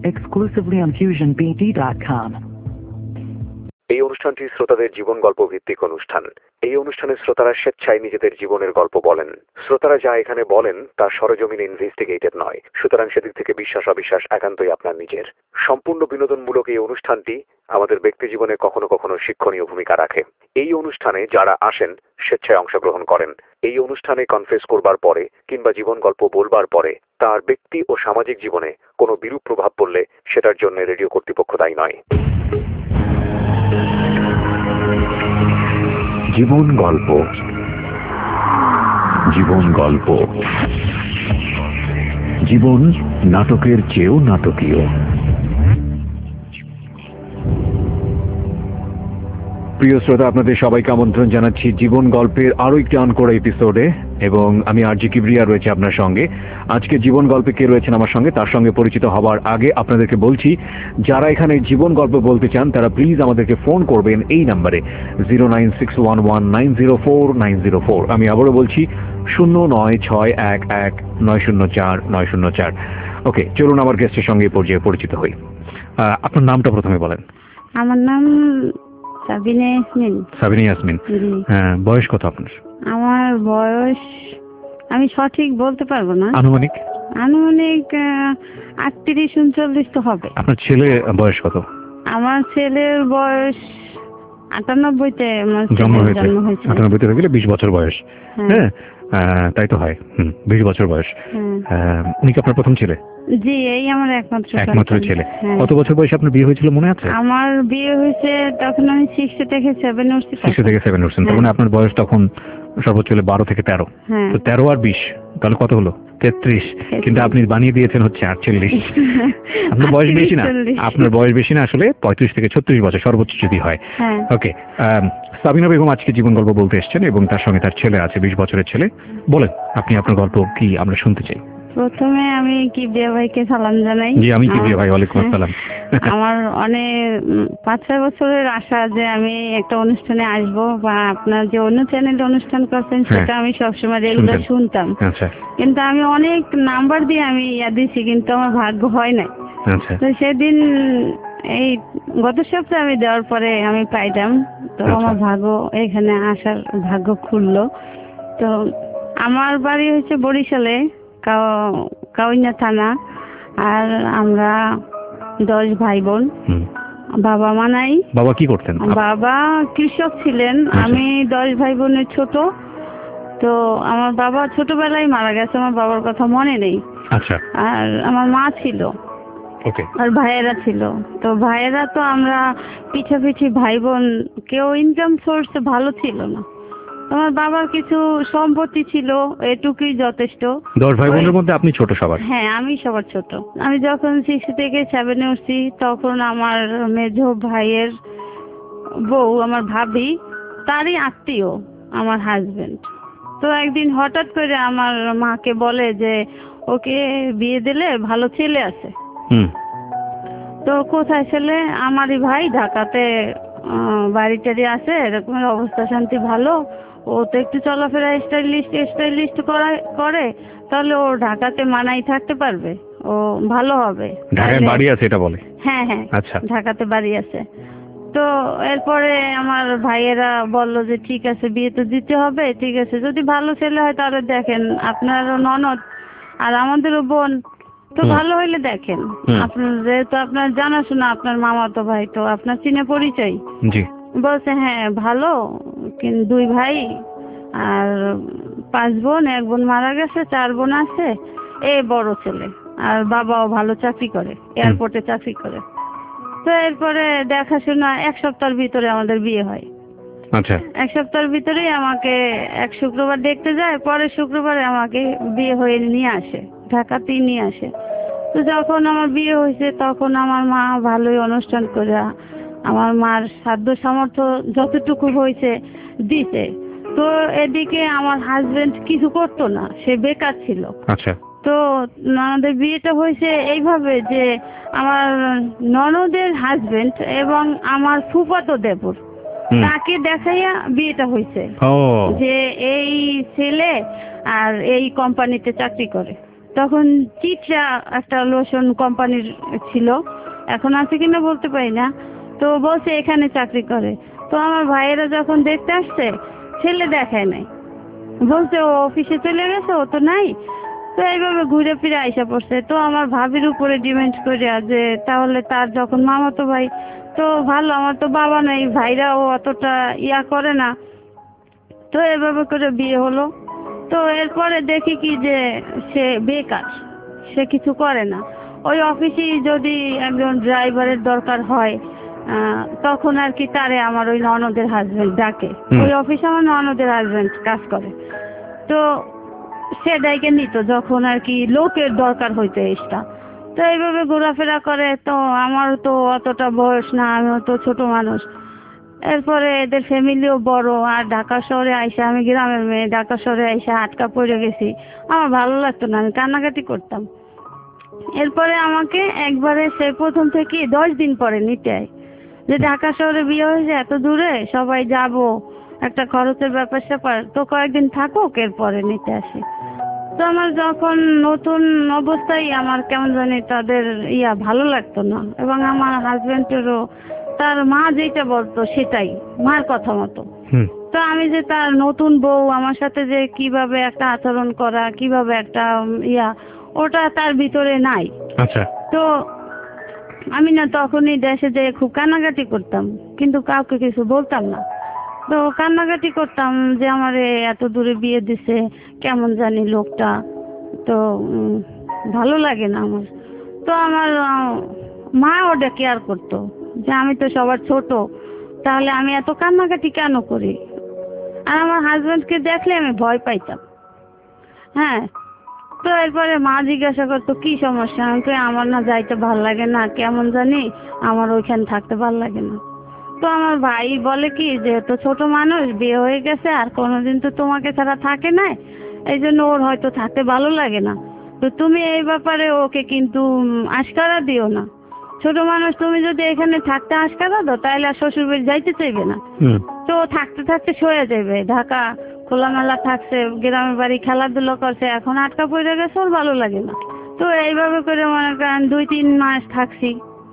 exclusively on FusionBD.com. এই অনুষ্ঠানটি শ্রোতাদের জীবন গল্প ভিত্তিক অনুষ্ঠান। এই অনুষ্ঠানে শ্রোতারা স্বেচ্ছায় নিজেদের জীবনের গল্প বলেন। শ্রোতারা যা এখানে বলেন তা সরজমিনে ইনভেস্টিগেটেড নয়, সুতরাং সেদিক থেকে বিশ্বাস অবিশ্বাস একান্তই আপনার নিজের। সম্পূর্ণ বিনোদনমূলক এই অনুষ্ঠানটি আমাদের ব্যক্তি জীবনে কখনো কখনো শিক্ষণীয় ভূমিকা রাখে। এই অনুষ্ঠানে যারা আসেন স্বেচ্ছায় অংশগ্রহণ করেন। এই অনুষ্ঠানে কনফেস করবার পরে কিংবা জীবন গল্প বলবার পরে তার ব্যক্তি ও সামাজিক জীবনে কোনো বিরূপ প্রভাব পড়লে সেটার জন্য রেডিও কর্তৃপক্ষ দায়ী নয়। জীবন গল্প, জীবন গল্প, জীবন নাটকের চেয়েও নাটকীয়। প্রিয় শ্রোতা, আপনাদের সবাইকে আমন্ত্রণ জানাচ্ছি জীবন গল্পের আরো একটি আনকোড়া এপিসোডে, এবং আমি আরজি কিবরিয়া রয়েছে আপনার সঙ্গে। আজকে জীবন গল্পে কে রয়েছেন আমার সঙ্গে তার সঙ্গে পরিচিত হবার আগে আপনাদেরকে বলছি, যারা এখানে জীবন গল্প বলতে চান তারা প্লিজ আমাদেরকে ফোন করবেন এই নাম্বারে 09611904904। আমি আবারও বলছি 09611904904। ওকে, চলুন আমার গেস্টের সঙ্গে পর্যায়ে পরিচিত হই। আপনার নামটা প্রথমে বলেন। আমার নাম সাবিনা ইয়াসমিন। সাবিনা ইয়াসমিন, হ্যাঁ। বয়স কত আপনার? আমার বয়স আমি সঠিক বলতে পারবো না, আনুমানিক 38-39 তো হবে। আপনার ছেলে বয়স কত? আমার ছেলের বয়স 98-তে জন্ম হয়েছে। 98-তে হয়ে গেলে 20 বছর বয়স। হ্যাঁ, তাই তো হয়। 20 বছর বয়স। উনি কি আপনার প্রথম ছেলে? জি, এই আমার একমাত্র ছেলে। কত বছর বয়সে আপনার বিয়ে হয়েছিল মনে আছে? আমার বিয়ে হয়েছে তখন আমি 6 থেকে 7 উঠছি। 6 থেকে 7 উঠছেন, তার মানে আপনার বয়স তখন সর্বোচ্চ 12 থেকে 13। তো 13 আর 20 তাহলে কত হলো? 33। কিন্তু আপনি বানিয়ে দিয়েছেন হচ্ছে 48। আপনার বয়স বেশি না, আপনার বয়স বেশি না, আসলে 35 থেকে 36 বছর সর্বোচ্চ যদি হয়। ওকে, সাবিনা বেগম আজকে জীবন গল্প বলতে এসেছেন এবং তার সঙ্গে তার ছেলে আছে, 20 বছরের ছেলে। বলেন আপনি আপনার গল্প কি, আমরা শুনতে চাই। প্রথমে আমি কিবরিয়া ভাইকে সালাম জানাই। জি, আমি কিবরিয়া ভাই। ওয়ালাইকুম আসসালাম। আমার অনেক 5-6 বছরের আশা যে আমি একটা অনুষ্ঠানে আসব, বা আপনার যে অন্য চ্যানেলে অনুষ্ঠান করছেন সেটা আমি সবসময় রেগুলার শুনতাম। কিন্তু আমি অনেক নাম্বার দিয়ে আমি দিছি, কিন্তু আমার ভাগ্য হয় নাই। তো সেদিন এই গত সপ্তাহে আমি দেওয়ার পরে আমি পাইলাম, তো আমার ভাগ্য এখানে আসার ভাগ্য খুললো। তো আমার বাড়ি হচ্ছে বরিশালে, কাউনিয়া থানা। আর আমরা 10 ভাই বোন। বাবা মা নাই। বাবা কি করতেন? বাবা কৃষক ছিলেন। আমি 10 ভাই বোনের ছোট। তো আমার বাবা ছোটবেলায় মারা গেছে, আমার বাবার কথা মনে নেই। আচ্ছা। আর আমার মা ছিল, আর ভাইয়েরা ছিল। তো ভাইয়েরা তো আমরা পিঠাপিঠি ভাই বোন, কেউ ইনকাম সোর্স ভালো ছিল না। আমার বাবার কিছু সম্পত্তি ছিল, এটুকুই যথেষ্ট। 10 ভাই বোনের মধ্যে আপনি ছোট সবার? হ্যাঁ, আমি সবার ছোট। আমি যখন 6 থেকে 7 উঠছি তখন আমার মেজো ভাইয়ের বউ, আমার ভাবি, তারই আত্মীয় আমার হাজবেন্ড। তো একদিন হঠাৎ করে আমার মাকে বলে যে ওকে বিয়ে দিলে ভালো ছেলে আছে। তো কোথায় ছেলে? আমারই ভাই, ঢাকাতে বাড়ি টাড়ি আছে, এরকম অবস্থা শান্তি ভালো। ও তো একটু চলাফেরা স্টাইলিস্ট করে, তাহলে ও ঢাকাতে মানাই থাকতে পারবে, ও ভালো হবে। ঢাকায় বাড়ি আছে এটা বলে? হ্যাঁ, আচ্ছা, ঢাকাতে বাড়ি আছে। তো এরপরে আমার ভাইয়েরা বলল যে ঠিক আছে, বিয়ে তো দিতে হবে, ঠিক আছে, যদি ভালো ছেলে হয় তাহলে দেখেন, আপনারও ননদ আর আমাদেরও বোন, তো ভালো হইলে দেখেন। আপনার যেহেতু আপনার জানাশোনা, আপনার মামাতো ভাই, তো আপনার চিনে পরিচয়। জি। বলছে হ্যাঁ ভালো, কিন্তু 2 ভাই আর 5 বোন, 1 বোন মারা গেছে, 4 বোন আছে, এই বড় ছেলে। আর বাবাও ভালো চাকরি করে, এয়ারপোর্টে চাকরি করে। তো এরপরে দেখাশোনা 1 সপ্তাহের ভিতরে আমাদের বিয়ে হয়। আচ্ছা। 1 সপ্তাহের ভিতরেই আমাকে এক শুক্রবার দেখতে যায়, পরের শুক্রবারে আমাকে বিয়ে হয়ে নিয়ে আসে, ঢাকাতেই নিয়ে আসে। তো যখন আমার বিয়ে হয়েছে তখন আমার মা ভালোই অনুষ্ঠান করে আমার মার সাধ্য সামর্থ্য যতটুকু হয়েছে দিতে। তো এদিকে আমার হাজবেন্ড কিছু করতো না, সে বেকার ছিল। আচ্ছা। তো ননদের বিয়েটা হয়েছে এইভাবে যে আমার ননদের হাজবেন্ড এবং আমার ফুফাতো দেবর, তাকে দেখাইয়া বিয়েটা হয়েছে যে এই ছেলে আর এই কোম্পানিতে চাকরি করে। তখন চিত্রা একটা লোশন কোম্পানির ছিল, এখন আছে কিনা বলতে পারি না। তো বলছে এখানে চাকরি করে। তো আমার ভাইয়েরা যখন দেখতে আসছে, ছেলে দেখায় নাই, বলছে ও অফিসে চলে গেছে, ও তো নাই। তো এইভাবে ঘুরে ফিরে আইসা পড়ছে। তো আমার ভাবির উপরে ডিমেন্ড করে যে তাহলে তার যখন মামাতো ভাই, তো ভালো, আমার তো বাবা নাই, ভাইরাও অতটা ইয়া করে না। তো এভাবে করে বিয়ে হলো। তো এরপরে দেখি কি যে সে বেকার, সে কিছু করে না। ওই অফিসে যদি একজন ড্রাইভারের দরকার হয়, তখন আর কি তারে আমার ওই ননদের হাজবেন্ড ডাকে। ওই অফিসে আমার ননদের হাজবেন্ড কাজ করে। তো সে ডাইকে নিত যখন আর কি লোকের দরকার হইতো এক্সট্রা। তো এইভাবে ঘোরাফেরা করে। তো আমার তো অতটা বয়স না, আমিও তো ছোট মানুষ। এরপরে এদের ফ্যামিলিও বড়, আর ঢাকা শহরে আইসা, আমি গ্রামের মেয়ে, ঢাকা শহরে আইসা আটকা পড়ে গেছি। আমার ভালো লাগতো না, আমি কান্নাকাটি করতাম। এরপরে আমাকে একবারে সে প্রথম থেকে 10 দিন পরে নিতে আয়, যে ঢাকা শহরে বিয়ে হয়েছে এত দূরে, সবাই যাব, একটা খরচের ব্যাপার স্যাপার, তো কয়েকদিন থাকুক, এরপরে নিতে আসি। তো আমার যখন নতুন অবস্থায় আমার কেমন জানি তাদের ভালো লাগতো না, এবং আমার হাজবেন্ডেরও তার মা যেটা বলতো সেটাই, মার কথা মতো। তো আমি যে তার নতুন বউ, আমার সাথে যে কিভাবে একটা আচরণ করা, কিভাবে একটা ওটা তার ভিতরে নাই। আচ্ছা। তো আমি না তখনই দেশে যেয়ে খুব কান্নাকাটি করতাম, কিন্তু কাউকে কিছু বলতাম না। তো কান্নাকাটি করতাম যে আমার এত দূরে বিয়ে দিছে, কেমন জানি লোকটা, তো ভালো লাগে না আমার। তো আমার মা ওটা কেয়ার করতো যে আমি তো সবার ছোট, তাহলে আমি এত কান্নাকাটি কেন করি। আর আমার হাজবেন্ডকে দেখলে আমি ভয় পাইতাম। হ্যাঁ। তো এরপরে মা জিজ্ঞাসা করতো কি সমস্যা, আমি কই আমার না যাইতে ভাল লাগে না, কেমন জানি আমার ওইখানে থাকতে ভাল লাগে না। তো আমার ভাই বলে কি যে তো ছোট মানুষ, বিয়ে হয়ে গেছে, আর কোনোদিন তো তোমাকে ছাড়া থাকে না, এই জন্য ওর হয়তো থাকতে ভালো লাগে না। তো তুমি এই ব্যাপারে ওকে কিন্তু আশকারা দিও না। ছোট মানুষ, তুমি যদি এখানে থাকতে আশকারা দাও তাহলে আর শ্বশুর বাড়ি যাইতে চাইবে না। তো থাকতে থাকতে সয়ে যাবে, ঢাকা খোলামেলা থাকছে, গ্রামের বাড়ি খেলাধুলা করছে, এখন আটকা পড়ে গেছে, ওর ভালো লাগে না। তো এইভাবে করে মনে করেন 2-3 মাস থাকছি।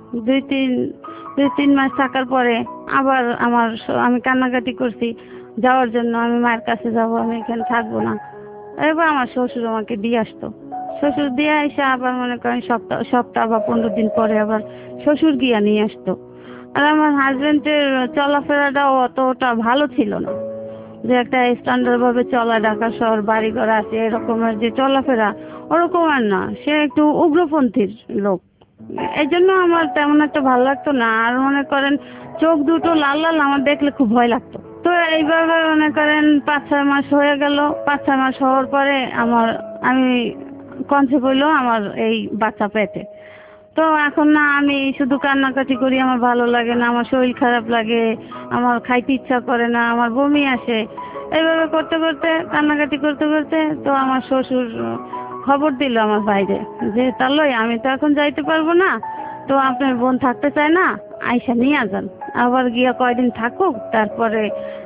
2-3 মাস থাকার পরে আবার আমি কান্নাকাটি করছি যাওয়ার জন্য, আমি মায়ের কাছে যাব, আমি এখানে থাকবো না। এবার আমার শ্বশুর আমাকে দিয়ে আসতো। শ্বশুর দিয়ে এসে আবার মনে করেন সপ্তাহ বা 15 দিন পরে আবার শ্বশুর গিয়া নিয়ে আসতো। আর আমার হাজবেন্ডের চলাফেরাটাও অতটা ভালো ছিল না, যে একটা স্ট্যান্ডার্ড ভাবে চলা, ঢাকা শহর, বাড়ি ঘর আছে, এরকমের যে চলাফেরা ওরকম আর না। সে একটু উগ্রপন্থীর লোক, এই জন্য আমার তেমন একটা ভালো লাগতো না। আর মনে করেন চোখ দুটো লাল লাল, আমার দেখলে খুব ভয় লাগতো। তো এইভাবে মনে করেন 5-6 মাস হয়ে গেল। 5-6 মাস হওয়ার পরে আমি কনসেপ্ট হইলো আমার এই বাচ্চা পেটে। তো এখন না আমি শুধু কান্নাকাটি করি, আমার ভালো লাগে না, আমার শরীর খারাপ লাগে, আমার খাইতে ইচ্ছা করে না, আমার বমি আসে। এইভাবে করতে করতে, কান্নাকাটি করতে করতে, তো আমার শ্বশুর খবর দিল আমার বাইরে যে তাহলে আমি তো এখন যাইতে পারবো না, তো আপনার বোন থাকতে চায় না, আইসা নিয়ে যান, আবার গিয়া কয়দিন থাকুক, তারপরে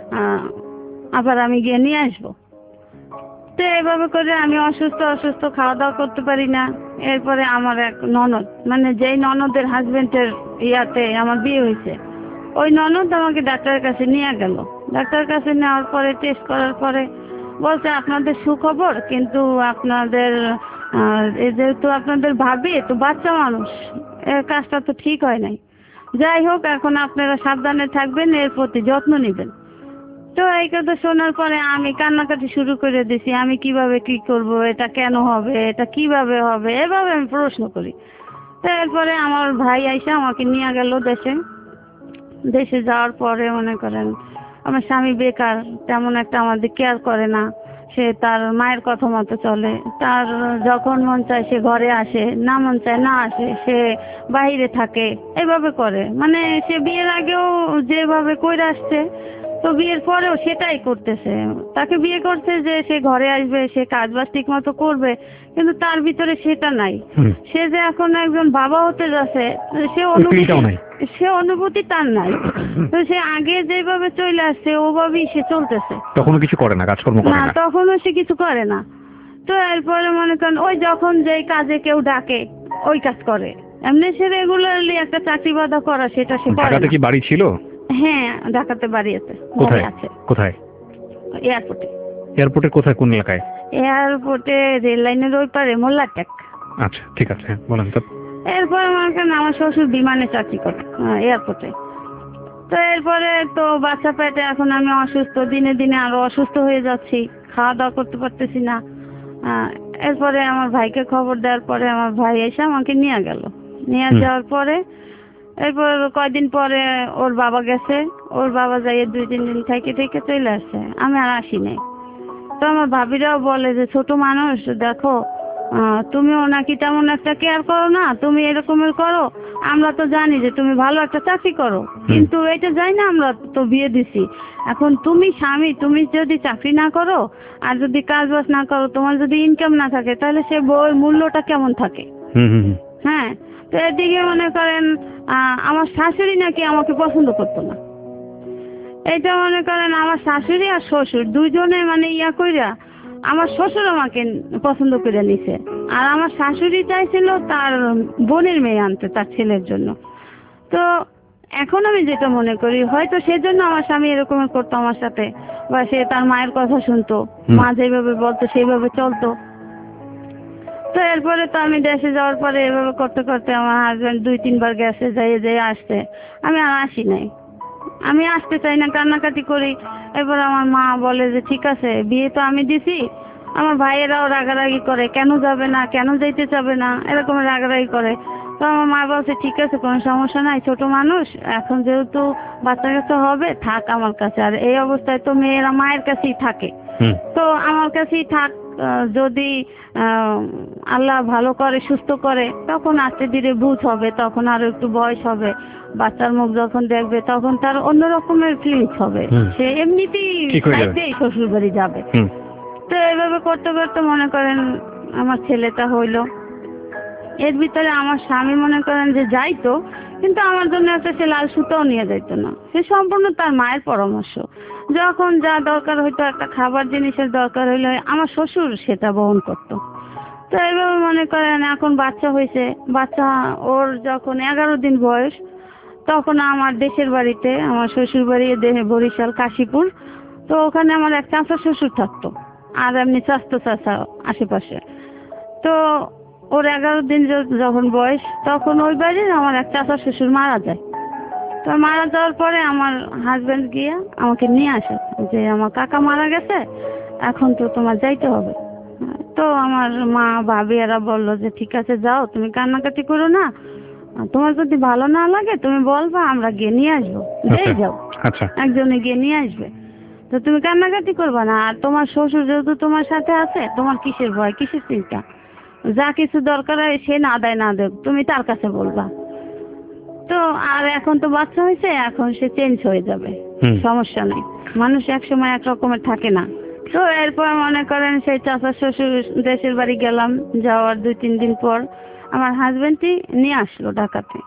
আবার আমি গিয়ে নিয়ে আসবো। তো এইভাবে করে আমি অসুস্থ খাওয়া দাওয়া করতে পারি না। এরপরে আমার এক ননদ, মানে যেই ননদের হাজবেন্ডের আমার বিয়ে হয়েছে, ওই ননদ আমাকে ডাক্তারের কাছে নিয়ে গেল। ডাক্তারের কাছে নেওয়ার পরে টেস্ট করার পরে বলছে আপনাদের সুখবর, কিন্তু আপনাদের যেহেতু আপনাদের ভাবি তো বাচ্চা মানুষ, এর কাজটা তো ঠিক হয় নাই। যাই হোক, এখন আপনারা সাবধানে থাকবেন, এর প্রতি যত্ন নেবেন। তো এই কথা শোনার পরে আমি কান্নাকাটি শুরু করে দিছি, আমি কিভাবে কি করব, এটা কেন হবে, এটা কিভাবে হবে, এভাবে আমি প্রশ্ন করি। তো এরপরে আমার ভাই আইসা আমাকে নিয়ে গেল দেশে যাওয়ার পরে মনে করেন আমার স্বামী বেকার, তেমন একটা আমাদের কেয়ার করে না, সে তার মায়ের কথা মতো চলে, তার যখন মন চায় সে ঘরে আসে, না মন চায় না আসে, সে বাইরে থাকে, এভাবে করে। মানে সে বিয়ের আগেও যেভাবে কইরা আসছে, তো বিয়ের পরেও সেটাই করতেছে। তাকে বিয়ে করছে যে সে ঘরে আসবে, সে কাজ বাজ ঠিক মতো করবে, কিন্তু তার ভিতরে সেটা নাই। সে যে এখন একজন বাবা হতে যাচ্ছে, সে অনুভূতি তার নাই। তো সে আগে যেভাবে চলে আসছে ওভাবেই সে চলতেছে, তখনও কিছু করে না, কাজকর্ম করে না, তখনও সে কিছু করে না। তো এরপরে মনে করেন ওই যখন যেই কাজে কেউ ডাকে ওই কাজ করে, এমনি সে রেগুলারলি একটা চাকরি বাধা করা সেটা সে করে ঢাকাতে না। কি বাড়ি ছিল? হ্যাঁ, ঢাকাতে বাড়ি আছে। কোথায় আছে কোথায়? এয়ারপোর্টে। এয়ারপোর্টের কোথায়, কোন এলাকায়? এয়ারপোর্টে রেল লাইনের ওই পারে মোল্লারটেক। আচ্ছা ঠিক আছে, হ্যাঁ বলেন তো। এরপরে মনে করেন আমার শ্বশুর বিমানে চাকরি করে এয়ারপোর্টে। তো এরপরে তো বাচ্চা পেটে এখন আমি অসুস্থ, দিনে দিনে আরো অসুস্থ হয়ে যাচ্ছি, খাওয়া দাওয়া করতে পারতেছি না। এরপরে আমার ভাইকে খবর দেওয়ার পরে আমার ভাই এসে আমাকে নিয়ে গেল। নিয়ে যাওয়ার পরে এরপর কয়দিন পরে ওর বাবা গেছে, ওর বাবা যাইয়ে 2-3 দিন থেকে থেকে চলে আসছে, আমি আর আসি নাই। তো আমার ভাবিরাও বলে যে ছোট মানুষ, দেখো তুমিও নাকি তেমন একটা কেয়ার করো না, তুমি এরকমের করো, আমরা তো জানি যে তুমি ভালো একটা চাকরি করো, কিন্তু এটা যাই না, আমরা তো বিয়ে দিছি, এখন তুমি স্বামী, তুমি যদি চাকরি না করো আর যদি কাজ বাজ না করো, তোমার যদি ইনকাম না থাকে, তাহলে সে বউয়ের মূল্যটা কেমন থাকে? হ্যাঁ, তো এদিকে মনে করেন আমার শাশুড়ি নাকি আমাকে পছন্দ করতো না। এটা মনে করেন আমার শাশুড়ি আর শ্বশুর দুইজনে মানে ইয়া কইরা আমার শ্বশুর আমাকে পছন্দ করে নিছে, আর আমার শাশুড়ি চাইছিল তার বোনের মেয়ে আনতে তার ছেলের জন্য। তো এখন আমি যেটা মনে করি, হয়তো সেজন্য আমার স্বামী এরকম করতো আমার সাথে, বা সে তার মায়ের কথা শুনতো, মা যেভাবে বলতো সেইভাবে চলতো। তো এরপরে তো আমি দেশে যাওয়ার পরে এভাবে করতে করতে আমার হাজবেন্ড 2-3 বার গেছে, যাইয়ে আসতে, আমি আর আসি নাই, আমি আসতে চাই না, কান্নাকাটি করি। এরপর আমার মা বলে যে ঠিক আছে, বিয়ে তো আমি দিছি। আমার ভাইয়েরাও রাগারাগি করে, কেন যাবে না, কেন যাইতে চাবে না, এরকম রাগারাগি করে। তো আমার মা বলছে ঠিক আছে, কোনো সমস্যা নাই, ছোট মানুষ, এখন যেহেতু বাচ্চা কাচ্চা হবে, থাক আমার কাছে, আর এই অবস্থায় তো মেয়েরা মায়ের কাছেই থাকে, তো আমার কাছেই থাক। যদি আল্লাহ ভালো করে সুস্থ করে তখন আস্তে ধীরে বুঝ হবে, তখন আরো একটু বয়স হবে, বাচ্চার মুখ যখন দেখবে তখন তার অন্য রকমের ফিলিংস হবে, সে এমনিতেই চাইতেই শ্বশুর বাড়ি যাবে। তো এইভাবে করতে করতে মনে করেন আমার ছেলেটা হইলো। এর ভিতরে আমার স্বামী মনে করেন যে যাইতো, কিন্তু আমার জন্য একটা সে লাল সুতাও নিয়ে যাইতো না, সে সম্পূর্ণ তার মায়ের পরামর্শ। যখন যা দরকার হইতো, একটা খাবার জিনিসের দরকার হইলে আমার শ্বশুর সেটা বহন করতো। তো এইভাবে মনে করেন এখন বাচ্চা হয়েছে, বাচ্চা ওর যখন 11 দিন বয়স, তখন আমার দেশের বাড়িতে, আমার শ্বশুর বাড়ি বরিশাল কাশীপুর, তো ওখানে আমার এক চাচা শ্বশুর থাকতো, আর এমনি স্বাস্থ্য চাচা আশেপাশে। তো ওর 11 দিন যখন বয়স, তখন ওই বাড়ির আমার এক চাচা শ্বশুর মারা যায়। তো মারা যাওয়ার পরে আমার হাজবেন্ড গিয়ে আমাকে নিয়ে আসে যে আমার কাকা মারা গেছে, এখন তো তোমার যাইতে হবে। তো আমার মা ভাবি এরা বললো যে ঠিক আছে যাও, তুমি কান্নাকাটি করো না, তোমার যদি ভালো না লাগে তুমি বলবা, আমরা গিয়ে নিয়ে আসবো, যেই যাও একজনে গিয়ে নিয়ে আসবে, তো তুমি কান্নাকাটি করবা না, আর তোমার শ্বশুর যেহেতু তোমার সাথে আছে, তোমার কিসের ভয়, কিসের চিন্তা, যা কিছু দরকার হয় সে না দেয় না দেয় তুমি তার কাছে বলবা। তো আর এখন তো বাচ্চা হয়েছে, এখন সে চেঞ্জ হয়ে যাবে, সমস্যা নেই, মানুষ একসময় এক রকমের থাকে না। তো এরপর মনে করেন সেই চাচা শ্বশুর দেশের বাড়ি গেলাম, যাওয়ার 2-3 দিন পর আমার হাজবেন্ডই নিয়ে আসলো ঢাকাতে।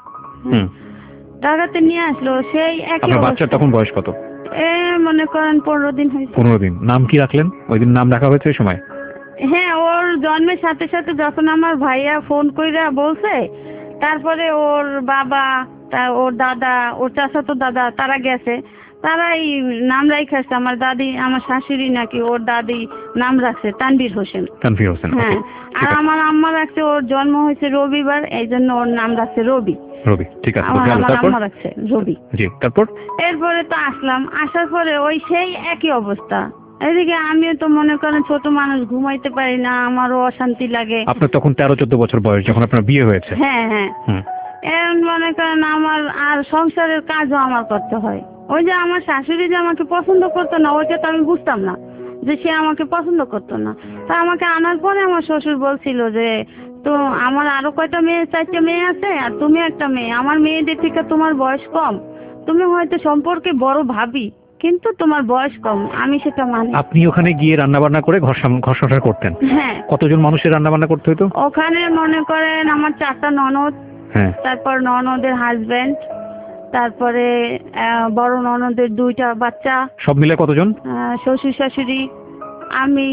ঢাকাতে নিয়ে আসলো, সেই একই বাচ্চা। তখন বয়স কত? মনে করেন 15 দিন হয়েছে। 15 দিন। নাম কি রাখলেন? ওই দিন নাম রাখা হয়েছে ওই সময়? হ্যাঁ, ওর জন্মের সাথে সাথে যখন আমার ভাইয়া ফোন কইরা বলছে, তারপরে ওর বাবা, ওর দাদা, ওর চাচাতো দাদা, তারা গেছে, তারাই নাম রাখাছে। আমার দাদি, আমার শাশুড়ি নাকি ওর দাদি নাম রাখছে তানভীর হোসেন। তানভীর হোসেন, হ্যাঁ। আর আমার আম্মা রাখছে, ওর জন্ম হয়েছে রবিবার, এই জন্য ওর নাম রাখছে রবি। রবি, ঠিক আছে। আমার আম্মা রাখছে রবি। জি, তারপর? এরপরে তো আসলাম, আসার পরে ওই সেই একই অবস্থা। এদিকে আমিও তো মনে করেন ছোট মানুষ, ঘুমাইতে পারি না, আমারও অশান্তি লাগে। আপনার তখন 13-14 বছর বয়স যখন আপনার বিয়ে হয়েছে? হ্যাঁ হ্যাঁ। এখন মনে করেন আমার আর সংসারের কাজও আমার করতে হয়। ওই যে আমার শাশুড়ি যে আমাকে পছন্দ করতো না, ওইটা তো আমি বুঝতাম না যে সে আমাকে পছন্দ করতো না। তা আমাকে আনার পরে আমার শ্বশুর বলছিল যে তো আমার আরো কয়টা মেয়ে, 4টা মেয়ে আছে, আর তুমি একটা মেয়ে, আমার মেয়েদের থেকে তোমার বয়স কম, তুমি হয়তো সম্পর্কে বড় ভাবি, কিন্তু তোমার বয়স কম, আমি সেটা মানি। আপনি ওখানে গিয়ে রান্না বান্না করে ঘর সংসার করতেন? হ্যাঁ। কতজন মানুষের রান্না বান্না করতে হতো ওখানে? মনে করেন আমার 4টা ননদ, তারপর ননদের হাজবেন্ড, তারপরে বড় ননদের 2টা বাচ্চা, সব মিলে কতজন? শ্বশুর শাশুড়ি, আমি,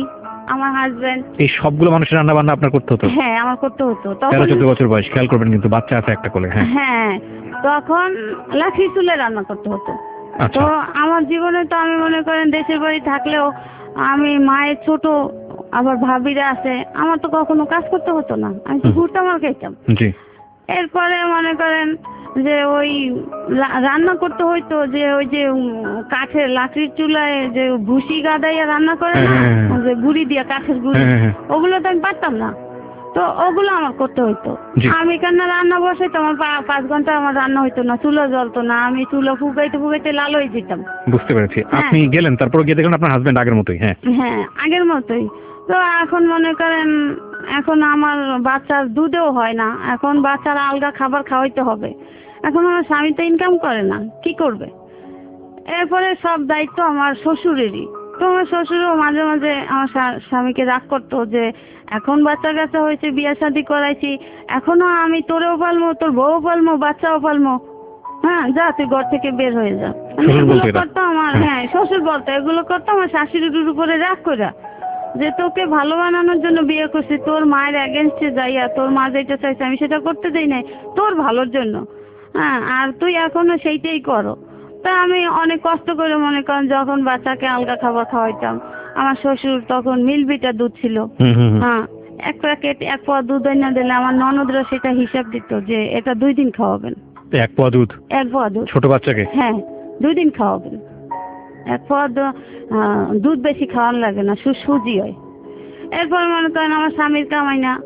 আমার হাজবেন্ড। এই সবগুলো মানুষের রান্না বান্না আপনার করতে হতো? হ্যাঁ, আমার করতে হতো। 13-14 বছর বয়স, খেয়াল করবেন কিন্তু বাচ্চা আছে একটা কোলে। হ্যাঁ হ্যাঁ, তখন লাঠি চুলে রান্না করতে হতো। আচ্ছা। তো আমার জীবনে তো আমি মনে করেন দেশের বাড়ি থাকলেও আমি মায়ের ছোট, আবার ভাবিরা আছে, আমার তো কখনো কাজ করতে হতো না, আমি তো ঘুরতাম আর খাইতাম। জি। এরপরে মনে করেন যে ওই রান্না করতে হইতো যে ওই যে কাঠের লাকড়ির চুলায় যে ভুসি গাদাইয়া রান্না করে না, যে গুড়ি দিয়া, কাঠের গুড়ি, ওগুলো তো আমি পারতাম না, তো ওগুলো আমার করতে হইতো। আমি কেন রান্না বসাইতো, আমার 5 ঘন্টা আমার রান্না হইতো না, চুলা জ্বলতো না, আমি চুলা ফুগাইতে ফুগাইতে লাল হয়ে যেতাম। বুঝতে পেরেছি। আপনি গেলেন, তারপর গিয়ে দেখলেন আপনার হাজবেন্ড আগের মতোই? হ্যাঁ হ্যাঁ, আগের মতোই। তো এখন মনে করেন এখন আমার বাচ্চার দুধেও হয় না, এখন বাচ্চার আলগা খাবার খাওয়াইতে হবে। এখন আমার স্বামী তো ইনকাম করে না, কি করবে? এরপরে সব দায়িত্ব আমার শ্বশুরেরই। তো আমার শ্বশুরও মাঝে মাঝে আমার স্বামীকে রাগ করতো যে এখন বাচ্চা কাচ্চা হয়েছে, বিয়ে শাদী করাইছি, এখনো আমি তোরেও পালমো, তোর বউ পালমো, বাচ্চাও পালমো, হ্যাঁ যা তুই ঘর থেকে বের হয়ে যা। এগুলো করতো আমার, হ্যাঁ শ্বশুর বলতো, এগুলো করতো আমার শাশুড়ির উপরে রাগ করে, যে তোকে ভালো বানানোর জন্য বিয়ে করছি, তোর মায়ের এগেনস্টে যাইয়া তোর মা যেটা চাইছে আমি সেটা করতে দেই নাই, তোর ভালোর জন্য, হ্যাঁ, আর তুই এখনো সেইটাই করো। তা আমি অনেক কষ্ট করে মনে করেন যখন বাচ্চাকে আলগা খাবার খাওয়াইতাম, আমার শ্বশুর তখন মিল্কভিটা দুধ ছিল, হ্যাঁ, 1 প্যাকেট 1 পোয়া দুধ এনে দিলে আমার ননদরা সেটা হিসাব দিত যে এটা 2 দিন খাওয়াবেন। 1 পোয়া দুধ? 1 পোয়া দুধ ছোট বাচ্চাকে? হ্যাঁ, 2 দিন খাওয়াবেন। 1 পোয়া দুধ বেশি খাওয়ানো লাগে না, সুজি হয়। এরপর মনে করেন আমার স্বামীর কামাই না,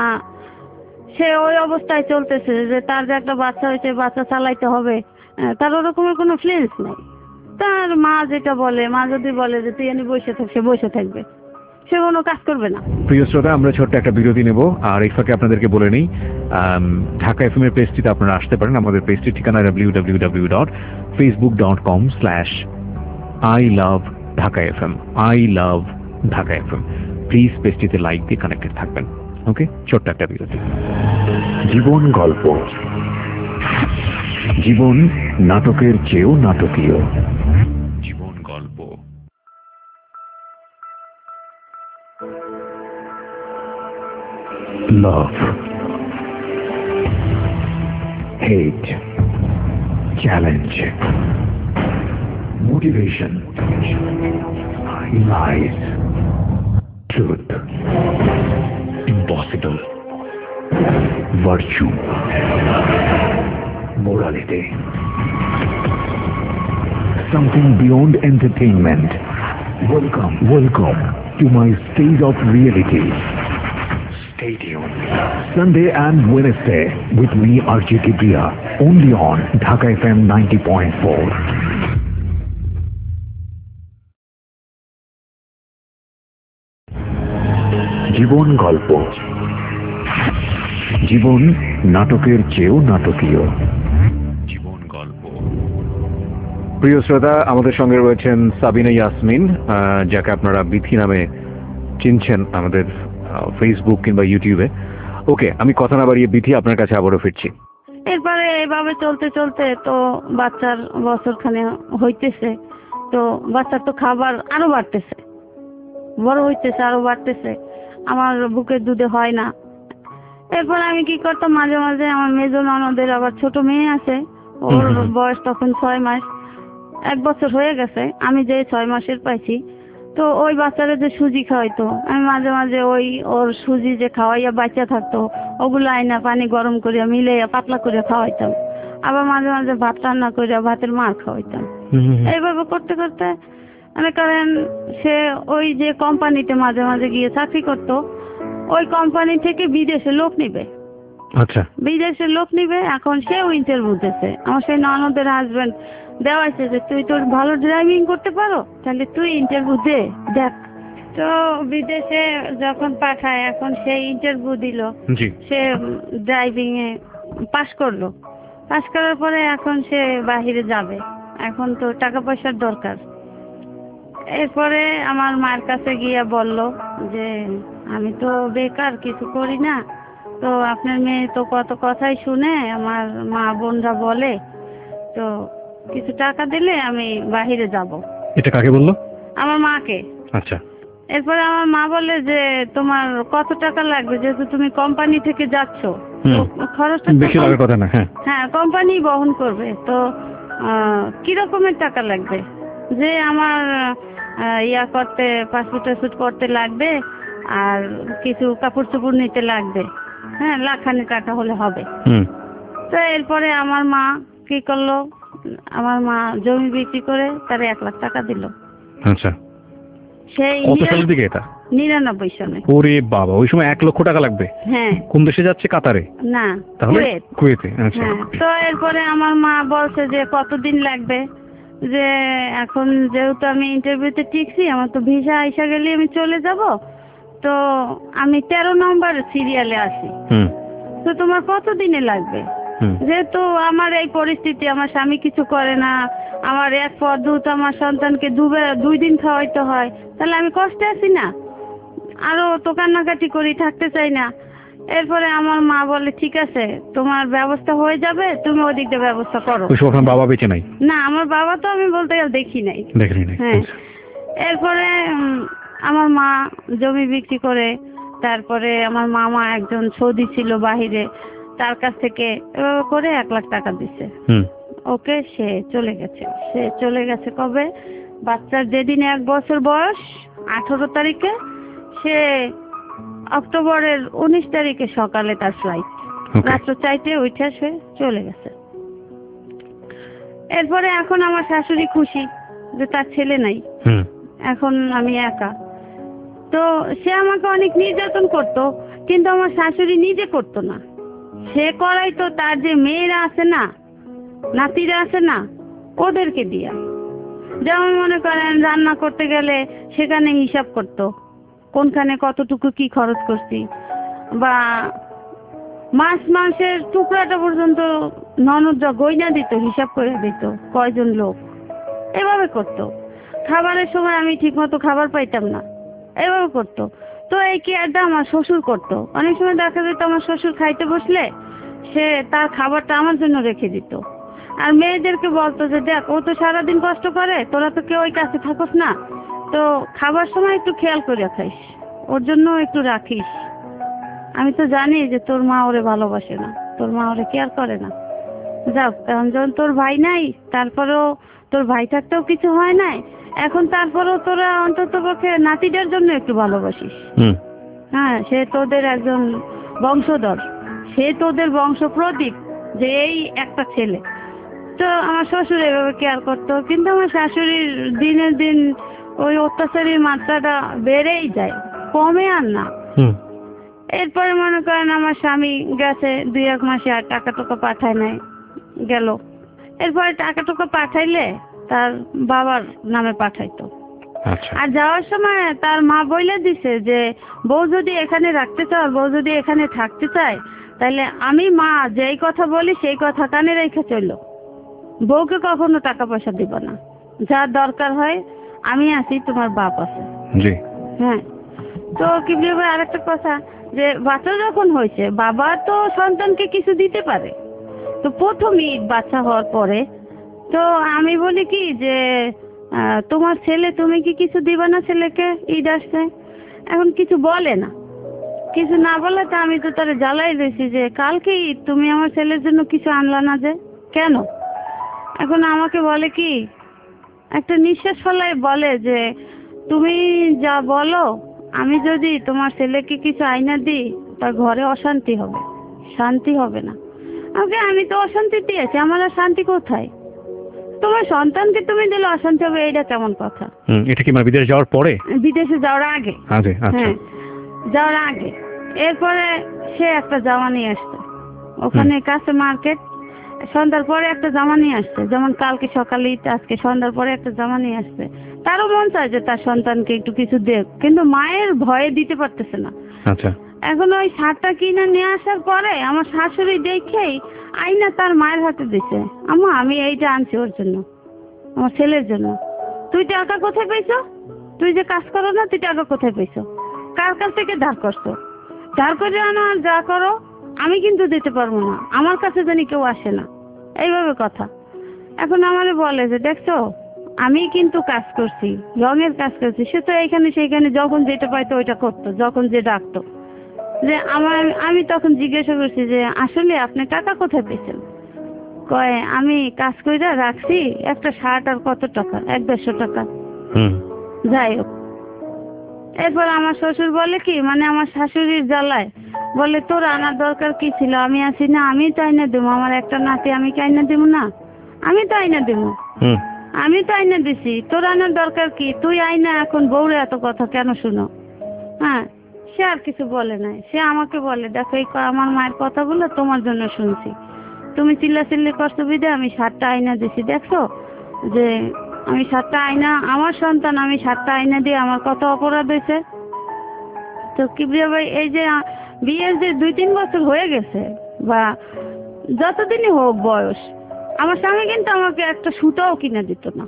সে ওই অবস্থায় চলতেছে যে তার যে একটা বাচ্চা হয়েছে, বাচ্চা চালাইতে হবে, তার ওরকমের কোনো ফ্লেন্স নাই। তার মা যেটা বলে, মা যদি বলে যে তুই এনে বসে থাক, সে বসে থাকবে, সে কোনো কাজ করবে না। প্রিয় শ্রোতা, আমরা ছোট্ট একটা বিরতি নেব, আর এই ফাঁকে আপনাদেরকে বলে নিই ঢাকা এফএম এর পেজটিতে আপনারা আসতে পারেন। আমাদের পেজটির ঠিকানা www.facebook.com/iLoveDhakaFM, I love Dhaka FM. Please পেজটিতে লাইক দিয়ে কানেক্টেড থাকবেন। ওকে, ছোট্ট একটা বিরতি। জীবন গল্প। জীবন নাটকের চেয়েও নাটকীয়। জীবন গল্প। Love, hate, challenge, motivation, lies, truth, impossible, virtue, morality, something beyond entertainment. Welcome to my stage of reality. Stay tuned. Sunday and Wednesday with me, RJ Kibriya, only on Dhaka FM 90.4. জীবন গল্প। জীবন নাটকের চেয়েও নাটকীয়। জীবন গল্প। প্রিয় শ্রোতা, আমাদের সঙ্গে রয়েছেন সাবিনা ইয়াসমিন, যাকে আপনারা বিথি নামে চিনছেন আমাদের ফেসবুক কিংবা ইউটিউবে। ওকে, আমি কথা না বাড়িয়ে বিথি আপনার কাছে আবারও ফিরছি। এরপরে এইভাবে চলতে চলতে তো বাচ্চার বছরখানে হইতেছে, তো বাচ্চার তো খাবার আরো বাড়তেছে, বড় হইতেছে, আরো বাড়তেছে, আমার বুকের দুধে হয় না। এরপর আমি কি করতাম, মাঝে মাঝে আমার মেজো ননদের আবার ছোট মেয়ে আছে, ওর বয়স তখন 6 মাস, 1 বছর হয়ে গেছে, আমি যে 6 মাসের পাইছি, তো ওই বাচ্চারা যে সুজি খাওয়াইতো, আমি মাঝে মাঝে ওর সুজি যে খাওয়াইয়া বাচ্চা থাকতো, ওগুলো আইনা পানি গরম করিয়া মিলাইয়া পাতলা করে খাওয়াইতাম। আবার মাঝে মাঝে ভাত রান্না করিয়া ভাতের মার খাওয়াইতাম। এইভাবে করতে করতে মনে করেন সে ওই যে কোম্পানিতে মাঝে মাঝে গিয়ে চাকরি করতো, ওই কোম্পানি থেকে বিদেশে লোক নিবে। আচ্ছা, বিদেশে লোক নিবে, এখন সেও ইন্টারভিউ দিতেছে। আমার সেই ননদের হাজবেন্ড দেওয়াইছে যে তুই তোর ভালো ড্রাইভিং করতে পারো, তাহলে তুই ইন্টারভিউ দেখ। তো বিদেশে যখন পাঠায়, এখন সে ইন্টারভিউ দিল, সে ড্রাইভিং এ পাশ করলো। পাশ করার পরে এখন সে বাহিরে যাবে, এখন তো টাকা পয়সার দরকার। এরপরে আমার মায়ের কাছে গিয়ে বলল যে আমি তো বেকার, কিছু করি না, তো আপনার মেয়ে তো কত কথাই শুনে, আমার মা বোনরা বলে, তো কিছু টাকা দিলে আমি বাহিরে যাব। এটা কাকে বললো? আমার মাকে। আচ্ছা। এরপরে আমার মা বলে যে তোমার কত টাকা লাগবে, যেহেতু তুমি কোম্পানি থেকে যাচ্ছ খরচটা বেশি লাগার কথা না। হ্যাঁ কোম্পানি বহন করবে, তো কি রকমের টাকা লাগবে? যে আমার ইয়া করতে পাসপোর্ট টাসপোর্ট করতে লাগবে আর কিছু কাপড় চোপড় নিতে লাগবে, হ্যাঁ লাখখানি টাকা হলে হবে। তো এরপরে আমার মা কি করলো, আমার মা জমি বিক্রি করে তার 1 লাখ টাকা দিল। আচ্ছা, সেই কত সালের দিকে এটা? 99 সনে। ওরে বাবা, ওই সময় 1 লক্ষ টাকা লাগবে? হ্যাঁ। কোন দেশে যাচ্ছে? কাতারে? না, তাহলে কুয়েতে। আচ্ছা। হ্যাঁ, তো এরপরে আমার মা বলছে যে কতদিন লাগবে, যে এখন যেহেতু আমি ইন্টারভিউতে টিকছি, আমার তো ভিসা আইসা গেলে আমি চলে যাব, তো আমি 13 নম্বর সিরিয়ালে আছি, তো তোমার কত দিনে লাগবে? যেহেতু আমার এই পরিস্থিতি, আমার স্বামী কিছু করে না, আমার এক পর দুধ আমার সন্তানকে 2 দিন খাওয়াইতে হয়, তাহলে আমি কষ্টে আছি না, আরো তো কান্নাকাটি করি, থাকতে চাই না। এরপরে আমার মা বলে ঠিক আছে তোমার ব্যবস্থা হয়ে যাবে, তুমি ওদিক দিয়ে ব্যবস্থা করো। ওই সময় বাবা বেঁচে নাই? না, আমার বাবা তো আমি বলতে গেলে দেখি নাই। হ্যাঁ। এরপরে আমার মা জমি বিক্রি করে, তারপরে আমার মামা একজন সৌদি ছিল বাহিরে, তার কাছ থেকে করে 1 লাখ টাকা দিছে। ওকে, সে চলে গেছে কবে? বাচ্চার যেদিন 1 বছর বয়স, 18 তারিখে, সে অক্টোবরের 19 তারিখে সকালে তার ফ্লাইট, রাত্র 4টে উঠে সে চলে গেছে। এরপরে এখন আমার শাশুড়ি খুশি যে তার ছেলে নাই, এখন আমি একা। তো সে আমাকে অনেক নির্যাতন করতো, কিন্তু আমার শাশুড়ি নিজে করতো না, সে করাইতো তার যে মেয়েরা আছে না, নাতিরা আছে না, ওদেরকে দিয়া। যেমন মনে করেন রান্না করতে গেলে সেখানে হিসাব করতো কোনখানে কতটুকু কি খরচ করছি, বা মাংসের টুকরাটা পর্যন্ত ননদ গয়না দিত, হিসাব করে দিত কয়জন লোক, এভাবে করতো। খাবারের সময় আমি ঠিক মতো খাবার পাইতাম না, এভাবে করতো। তো এই কেয়ারটা আমার শ্বশুর করতো। অনেক সময় দেখা যেত আমার শ্বশুর খাইতে বসলে সে তার খাবারটা আমার জন্য রেখে দিত, আর মেয়েদেরকে বলতো যে দেখ ও তো সারাদিন কষ্ট করে, তোরা তো কেউ ওই কাছে থাকস না, তো খাবার সময় একটু খেয়াল করে খাইস, ওর জন্য একটু রাখিস। আমি তো জানি যে তোর মা ওরে ভালোবাসে না, তোর মা ওরে কেয়ার করে না। যাক, এখন যখন তোর ভাই নাই, তারপরেও তোর ভাই থাকতেও কিছু হয় নাই, এখন তারপরেও তোরা অন্তত পক্ষে নাতিদের জন্য একটু ভালোবাসিস। হ্যাঁ, সে তোদের একজন বংশধর, সে তোদের বংশ প্রদীপ, যে এই একটা ছেলে। তো আমার শ্বশুর এভাবে কেয়ার করতো, কিন্তু আমার শাশুড়ির দিনের দিন ওই অত্যাচারের মাত্রাটা বেড়েই যায়, কমে আর না। এরপরে মনে করেন আমার স্বামী গেছে 2-1 মাসে, আর টাকা পাঠায় নাই, গেল। এরপরে টাকা পাঠাইলে তার বাবার নামে পাঠাইতো। আর যাওয়ার সময় তার মা বলে দিছে যে বউ যদি এখানে রাখতে চাও, বউ যদি এখানে থাকতে চায়, তাহলে আমি মা যেই কথা বলি সেই কথা কানে রেখে চললো, বউকে কখনো টাকা পয়সা দিব না, যা দরকার হয় আমি আছি, তোমার বাপ আছে। হ্যাঁ। তো কি বলবো, আরেকটা কথা, যে বাচ্চা যখন হয়েছে, বাবা তো সন্তানকে কিছু দিতে পারে, তো প্রথম ঈদ বাচ্চা হওয়ার পরে তো আমি বলি কি যে তোমার ছেলে, তুমি কি কিছু দিবা না ছেলেকে? ঈদ আসছে, এখন কিছু বলে না, কিছু না বলে তো আমি তো তারে জ্বালাই দিয়েছি যে কালকে ঈদ, তুমি আমার ছেলের জন্য কিছু আনলা না, যে কেন? এখন আমাকে বলে কি, একটা নিঃশ্বাস ফেলায় বলে যে তুমি যা বলো, আমি যদি তোমার ছেলেকে কিছু আইনা দিই, তার ঘরে অশান্তি হবে, শান্তি হবে না। আমি তো অশান্তি দিয়েছি, আমার আর শান্তি কোথায়? তোমার সন্তানকে তুমি দিলে অশান্তি হবে, এইটা কেমন কথা? এটা কি মানে বিদেশে যাওয়ার পরে? বিদেশে যাওয়ার আগে। হ্যাঁ, যাওয়ার আগে। এরপরে সে একটা জামা নিয়ে আসছে, ওখানে কাছে মার্কেট, সন্ধ্যার পরে একটা জামা নিয়ে আসছে, যেমন কালকে সকালে, আজকে সন্ধ্যার পরে একটা জামা নিয়ে আসছে। তারও মন চায় যে তার সন্তানকে একটু কিছু দেখ, কিন্তু মায়ের ভয়ে দিতে পারতেছে না। এখন ওই শার্টটা কিনে নিয়ে আসার পরে আমার শাশুড়ি দেখেই আইনা তার মায়ের হাতে দিছে, আম্মা আমি এইটা আনছি ওর জন্য, আমার ছেলের জন্য। তুই টাকা কোথায় পেয়েছো? তুই যে কাজ করো না, তুই টাকা কোথায় পেয়েছো? কার কাছ থেকে ধার করছো? ধার করে আনো আর যা করো, আমি কিন্তু দিতে পারবো না, আমার কাছে জানি কেউ আসে না, এইভাবে কথা। এখন আমারে বলে যে দেখছো আমি কিন্তু কাজ করছি, রঙের কাজ করছি। সে তো এখানে সেখানে যখন যেটা পাইতো ওইটা করতো, যখন যে ডাকতো। যে আমি তখন জিজ্ঞাসা করছি যে আসলে আপনি টাকা কোথায় পেয়েছেন? কয় আমি কাজ কইরা রাখছি, একটা শার্ট আর কত টাকা, 100-150 টাকা। যাই হোক, এরপর আমার শ্বশুর বলে কি, মানে আমার শাশুড়ির জ্বালায় বলে তোর আনার দরকার কি ছিল, আমি আছি না, আমি তো আইনা দেবো, আমার একটা নাতি, আমি কি আইনা দেবো না? আমি তো আইনা দেবো, আমি তো আইনা দিছি, তোর আনার দরকার কি, তুই আইনা এখন বউরে এত কথা কেন শুনো? হ্যাঁ, সে আর কিছু বলে নাই। সে আমাকে বলে দেখো এই আমার মায়ের কথাগুলো তোমার জন্য শুনছি, তুমি চিল্লাচিল্লি করছো বিদে আমি 7টা আয়না দিছি, দেখছো যে আমি 7টা আয়না, আমার সন্তান, আমি 7টা আয়না দিয়ে আমার কত অপরাধ হয়েছে। তো কিবরিয়া ভাই, এই যে বিয়ের যে 2-3 বছর হয়ে গেছে বা যতদিনই হোক বয়স, আমার স্বামী কিন্তু আমাকে একটা সুতাও কিনে দিত না।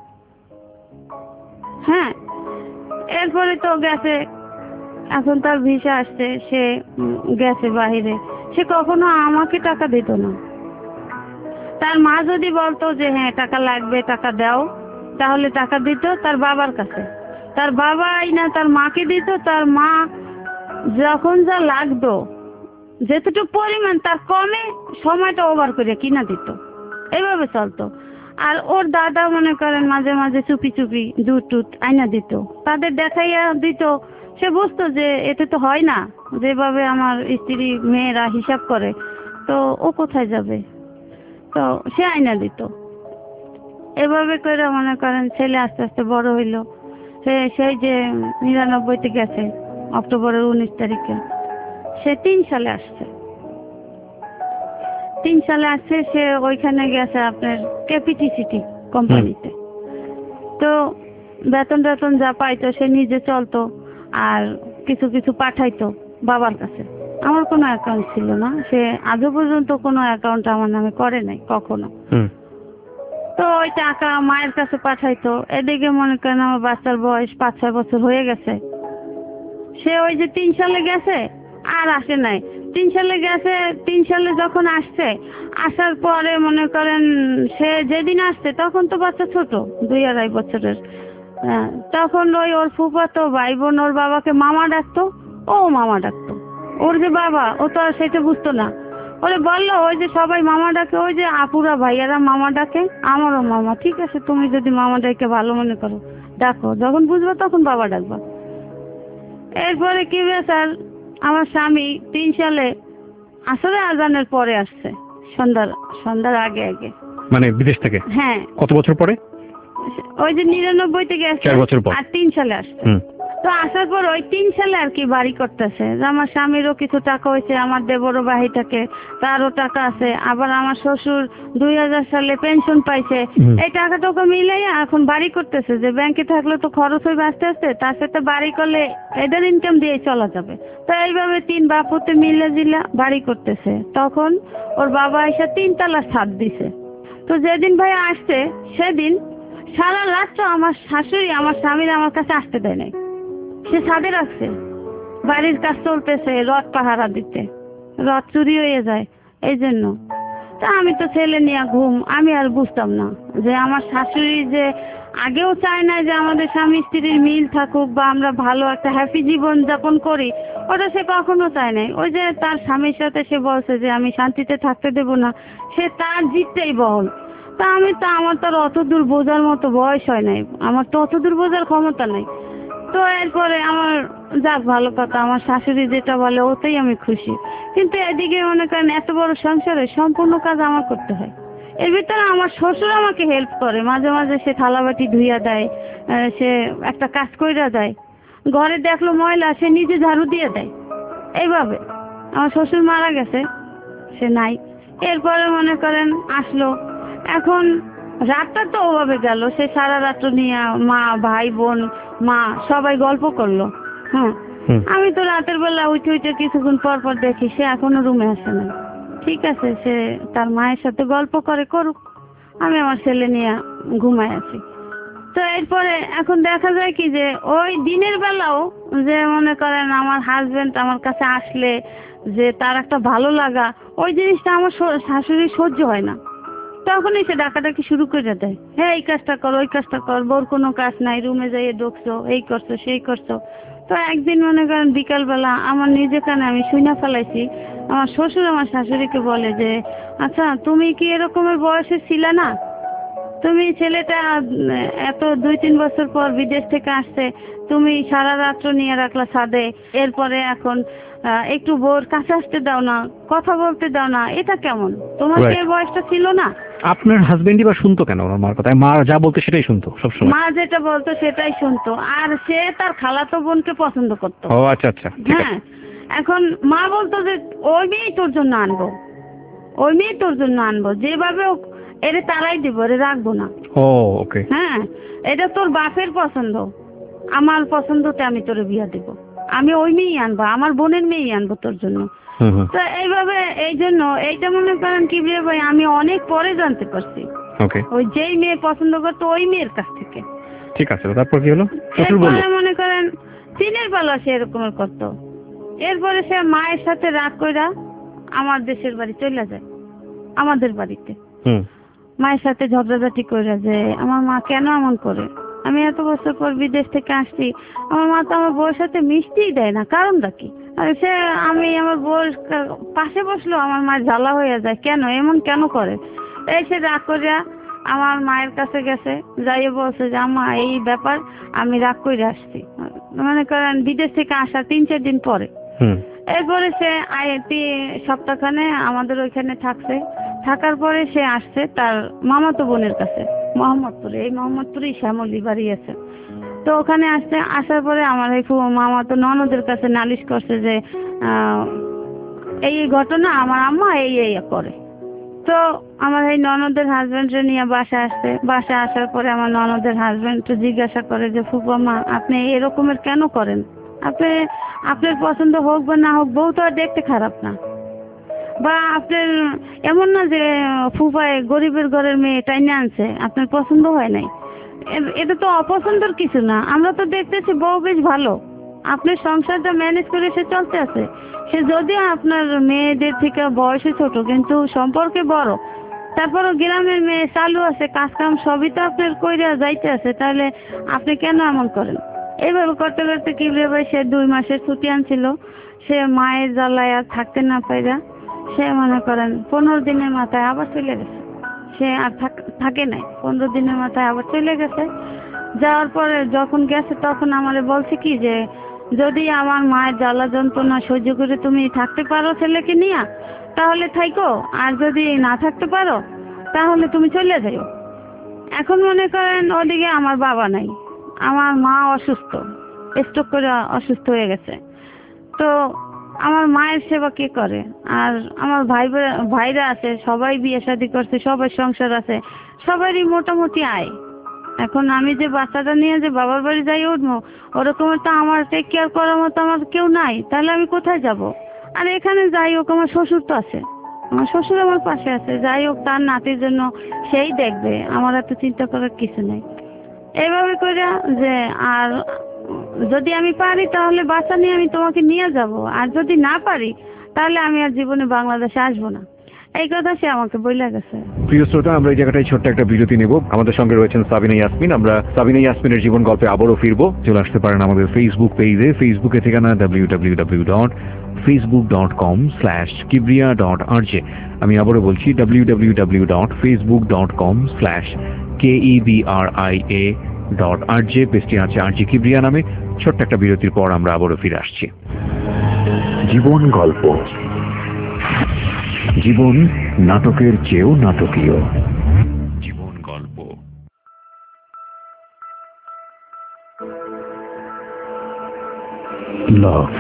হ্যাঁ, এরপরে তো গেছে, এখন তার ভিসা আসছে, সে গেছে বাহিরে, সে কখনো আমাকে টাকা দিত না। তার মা যদি বলতো যে হ্যাঁ টাকা লাগবে, টাকা দাও, তাহলে টাকা দিত তার বাবার কাছে। তার বাবা আইনা তার মাকে দিত, তার মা যখন যা লাগতো যেতটুকু পরিমাণ তার কমে সময়টা ওভার করে কিনা দিত, এইভাবে চলতো। আর ওর দাদা মনে করেন মাঝে মাঝে চুপি চুপি দুধ টুধ আইনা দিত, তাদের দেখাইয়া দিত। সে বুঝতো যে এতে তো হয় না, যেভাবে আমার স্ত্রী মেয়েরা হিসাব করে, তো ও কোথায় যাবে, তো সে আইনা দিত। এভাবে করে মনে করেন ছেলে আস্তে আস্তে বড় হইল। সেই যে 99-তে গেছে অক্টোবরের 19 তারিখে, সে 3 সালে আসছে। 3 সালে আসছে, সে ওইখানে গেছে আপনার কেপিটিসিটি কোম্পানিতে। তো বেতন যা পাইতো সে নিজে চলতো, আর কিছু কিছু পাঠাইতো বাবার কাছে। আমার কোনো অ্যাকাউন্ট ছিল না, সে আজও পর্যন্ত কোনো অ্যাকাউন্ট আমার নামে করে নাই কখনো। তো ওই টাকা মায়ের কাছে পাঠাইতো। এদিকে মনে করেন আমার বাচ্চার বয়স 5-6 বছর হয়ে গেছে। সে ওই যে 3 সালে গেছে আর আসে নাই। 3 সালে গেছে, 3 সালে যখন আসছে, আসার পরে মনে করেন সে যেদিন আসছে তখন তো বাচ্চা ছোট, 2-2.5 বছরের। তখন ওর ফুফাতো ভাই বোন ওর বাবাকে মামা ডাকতো, ও মামা ডাকতো। ওর যে বাবা, ও তো আর সেটা বুঝতো না। ওরে বললো ওই যে সবাই মামা ডাকে, ওই যে আপুরা ভাইয়ারা মামা ডাকে, আমারও মামা। ঠিক আছে, তুমি যদি মামা ডাকে ভালো মনে করো ডাকো, যখন বুঝবো তখন বাবা ডাকবা। এরপরে কি ব্যাপার, আমার স্বামী 3 সালে আসলে আজানের পরে আসছে, সন্ধ্যার আগে আগে, মানে বিদেশ থেকে। হ্যাঁ। কত বছর পরে? ওই যে 99-তে গেছে, 4 বছর পর, আর 3 সালে আসছে। তো আসার পর ওই 3 সালে আর কি বাড়ি করতেছে। আমার স্বামীরও কিছু টাকা হয়েছে, আমার দেবরও বাহি থাকে, তারও টাকা আছে। আবার আমার শ্বশুর 2000 সালে পেনশন পাইছে। এই টাকাটাকে মিলাই এখন বাড়ি করতেছে, যে ব্যাংকে থাকলে তো খরচ হইবে আস্তে আস্তে, তার সাথে বাড়ি করলে এদের ইনকাম দিয়ে চলা যাবে। তো এইভাবে 3 বাপুতে মিলে জিলা বাড়ি করতেছে। তখন ওর বাবা এসে 3 তলা ছাদ দিছে। তো যেদিন ভাই আসছে সেদিন সারা রাত আমার শাশুড়ি আমার স্বামীর আমার কাছে আসতে দেয় নাই, সে ছাদে রাখছে। বাড়ির কাজ চলতেছে, রড পাহারা দিতে, রড চুরি হয়ে যায় এই জন্য। তা আমি তো ছেলে নিয়ে ঘুম, আমি আর বুঝতাম না যে আমার শাশুড়ি যে আগেও চায় না যে আমাদের স্বামী স্ত্রীর মিল থাকুক বা আমরা ভালো একটা হ্যাপি জীবন যাপন করি, ওটা সে কখনো চায় নাই। ওই যে তার স্বামীর সাথে সে বলছে যে আমি শান্তিতে থাকতে দেব না, সে তার জিতটাই বহল। তা আমার তো অত দূর বোঝার মতো বয়স হয় নাই, আমার তো অত দূর বোঝার ক্ষমতা নাই। তো এরপরে আমার যাক ভালো কথা, আমার শাশুড়ি যেটা বলে ওতেই আমি খুশি। কিন্তু এদিকে মনে করেন এত বড় সংসারে সম্পূর্ণ কাজ আমার করতে হয়। এর ভিতরে আমার শ্বশুর আমাকে হেল্প করে, মাঝে মাঝে সে থালাবাটি ধুইয়া দেয়, সে একটা কাজ কইরা দেয়। ঘরে দেখলো ময়লা, সে নিজে ঝাড়ু দিয়ে দেয়। এইভাবে আমার শ্বশুর মারা গেছে, সে নাই। এরপরে মনে করেন আসলো, এখন রাতটা তো ওভাবে গেল, সে সারা রাত্র নিয়ে মা ভাই বোন মা সবাই গল্প করলো। হ্যাঁ, আমি তো রাতের বেলা উঠে কিছুক্ষণ পর পর দেখি সে এখনো রুমে আসে না। ঠিক আছে, সে তার মায়ের সাথে গল্প করে করুক, আমি আমার ছেলে নিয়ে ঘুমায় আছি। তো এরপরে এখন দেখা যায় কি যে ওই দিনের বেলাও যে মনে করেন আমার হাজবেন্ড আমার কাছে আসলে যে তার একটা ভালো লাগা, ওই জিনিসটা আমার শাশুড়ি সহ্য হয় না। তখনই সে ডাকাডাকি শুরু করে দেয়, হ্যাঁ এই কাজটা কর, ওই কাজটা কর, বোর কোনো কাজ নাই, রুমে যাইয়ে ঢুকছো, এই করছো সেই করছো। তো একদিন মনে করেন বিকালবেলা আমার নিজে কানে আমি শুইনা ফেলাইছি, আমার শ্বশুর আমার শাশুড়িকে বলে যে আচ্ছা তুমি কি এরকমের বয়সে ছিলে না? তুমি ছেলেটা এত 2-3 বছর পর বিদেশ থেকে আসছে, তুমি সারা রাত্র নিয়ে রাখলা ছাদে, এরপরে এখন একটু বোর কাছে আসতে দাও না, কথা বলতে দাও না, এটা কেমন? তোমার কি এই বয়সটা ছিল না? আপনার হাজবেন্ডই বা শুনতো কেন ওনার মার কথা? মা যা বলতো সেটাই শুনতো সবসময়? মা যেটা বলতো সেটাই শুনতো, আর সে তার খালাতো বোনকে পছন্দ করতো। ও আচ্ছা আচ্ছা। হ্যাঁ, এখন মা বলতো যে ওই মেয়েই তোর জন্য আনবো, ওই মেয়ে তোর জন্য আনবো, যেভাবে এরে তারাই দিব, এরে রাখবো না। ও ওকে। হ্যাঁ, এটা তোর বাপের পছন্দ, আমার পছন্দতে আমি তোরে বিয়া দেব, আমি ওই মেয়েই আনবো, আমার বোনের মেয়েই আনবো তোর জন্য। তো এইভাবে এই জন্য এইটা মনে করেন কি ভাই আমি অনেক পরে জানতে পারছি। ওকে। ওই যেই মেয়ে পছন্দ করতো ওই মেয়ের কাছ থেকে। ঠিক আছে, তারপর কি হলো? এরপরে মনে করেন চীনের পালা সে এরকমের করতো। এরপরে সে মায়ের সাথে রাগ কইরা আমার দেশের বাড়ি চলে যায়, আমাদের বাড়িতে। মায়ের সাথে ঝগড়াঝাটি করে যে আমার মা কেন এমন করে, আমি এত বছর পর বিদেশ থেকে আসছি, আমার মা তো আমার বউয়ের সাথে মিশতেই দেয় না, কারণটা কি? আর সে আমি আমার বউয়ের পাশে বসলো আমার মায়ের জ্বালা হয়ে যায়, কেন এমন কেন করে? এই সে রাগ করিয়া আমার মায়ের কাছে গেছে, যাইয়ে বলছে যে আম্মা এই ব্যাপার, আমি রাগ করে আসছি, মনে করেন বিদেশ থেকে আসা 3-4 দিন পরে। এরপরে সে সপ্তাহখানে আমাদের ওইখানে থাকছে, থাকার পরে সে আসছে তার মামাতো বোনের কাছে মোহাম্মদপুরে, এই মোহাম্মদপুরেই শ্যামলী বাড়ি আছে। তো ওখানে আসছে, আসার পরে আমার এই মামাতো ননদের কাছে নালিশ করছে যে এই ঘটনা আমার আম্মা এই এই করে। তো আমার এই ননদের হাজবেন্ডে নিয়ে বাসায় আসছে, বাসায় আসার পরে আমার ননদের হাজবেন্ড তো জিজ্ঞাসা করে যে ফুপামা আপনি এরকমের কেন করেন? আপনার পছন্দ হোক বা না হোক, বউ তো আর দেখতে খারাপ না, বা আপনার এমন না যে ফুফায় গরিবের ঘরের মেয়ে টাইনে আনছে, আপনার পছন্দ হয় নাই, এটা তো অপছন্দের কিছু না। আমরা তো দেখতেছি বউ বেশ ভালো, আপনার সংসারটা ম্যানেজ করে সে চলতে আছে। সে যদিও আপনার মেয়েদের থেকে বয়সে ছোট কিন্তু সম্পর্কে বড়, তারপরও গ্রামের মেয়ে চালু আছে, কাজ কাম সবই তো আপনার কইরা যাইতে আছে, তাহলে আপনি কেন এমন করেন? এইভাবে করতে করতে কি ভাই সে 2 মাসের ছুটি আনছিল, সে মায়ের জ্বালায় আর থাকতে না পাইরা সে মনে করেন 15 দিনের মাথায় আবার চলে গেছে। সে আর থাকে নাই, 15 দিনের মাথায় আবার চলে গেছে। যাওয়ার পরে যখন গেছে তখন আমারে বলছে কি যে যদি আমার মায়ের জ্বালা যন্ত্রণা সহ্য করে তুমি থাকতে পারো ছেলেকে নিয়ে তাহলে থাইকো, আর যদি না থাকতে পারো তাহলে তুমি চলে যাও। এখন মনে করেন ওদিকে আমার বাবা নাই, আমার মা অসুস্থ, স্ট্রোক করে অসুস্থ হয়ে গেছে। তো আমার মায়ের সেবা কে করে? আর আমার ভাইরা আছে, সবাই বিয়ে শাদী করছে, সবার সংসার আছে, সবারই মোটামুটি আয়। এখন আমি যে বাচ্চাটা নিয়ে যে বাবার বাড়ি যাই উঠবো, ওরকম তো আমার টেক কেয়ার করার মতো আমার কেউ নাই, তাহলে আমি কোথায় যাব? আর এখানে যাই হোক আমার শ্বশুর তো আছে, আমার শ্বশুর আমার পাশে আছে, যাই হোক তার নাতির জন্য সেই দেখবে, আমার এত চিন্তা করার কিছু নেই। এইভাবে করে যে আর যদি আমি পারি তাহলে বাচ্চা নিয়ে আমি তোমাকে নিয়ে যাব, আর যদি না পারি তাহলে আমি আর জীবনে বাংলাদেশে আসবো না, এই কথা সে আমাকে বলে গেছে। প্রিয় শ্রোতা, আমরা এই জায়গাটায় ছোট্ট একটা বিরতি নেব। আমাদের সঙ্গে রয়েছেন সাবিনা ইয়াসমিন। আমরা সাবিনা ইয়াসমিনের জীবন গল্পে আবারও ফিরবো। চলে আসতে পারেন আমাদের ফেসবুক পেজে, ফেসবুকে ঠিকানা www.facebook.com/kibriya.rj। আমি আবারও বলছি www.facebook.com/KEBRIA.RJ। পেজটি আছে RJ কিবরিয়া নামে। ছোট্ট একটা বিরতির পর আমরা আবারও ফিরে আসছি। জীবন গল্প, জীবন নাটকের চেয়েও নাটকীয়। জীবন গল্প। Love,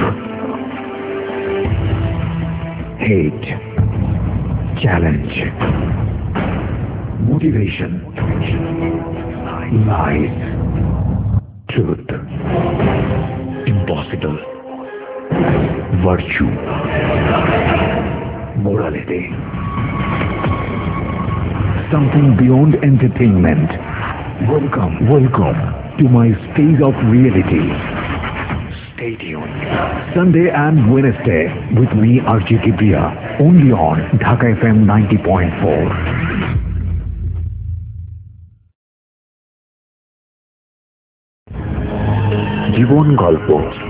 hate, challenge, motivation, lies, truth, impossible, virtue, morality, something beyond entertainment. Welcome to my space of reality. Stay tuned. Sunday and Wednesday with me RJ Kibriya, only on Dhaka FM 90.4. জীবন গল্প।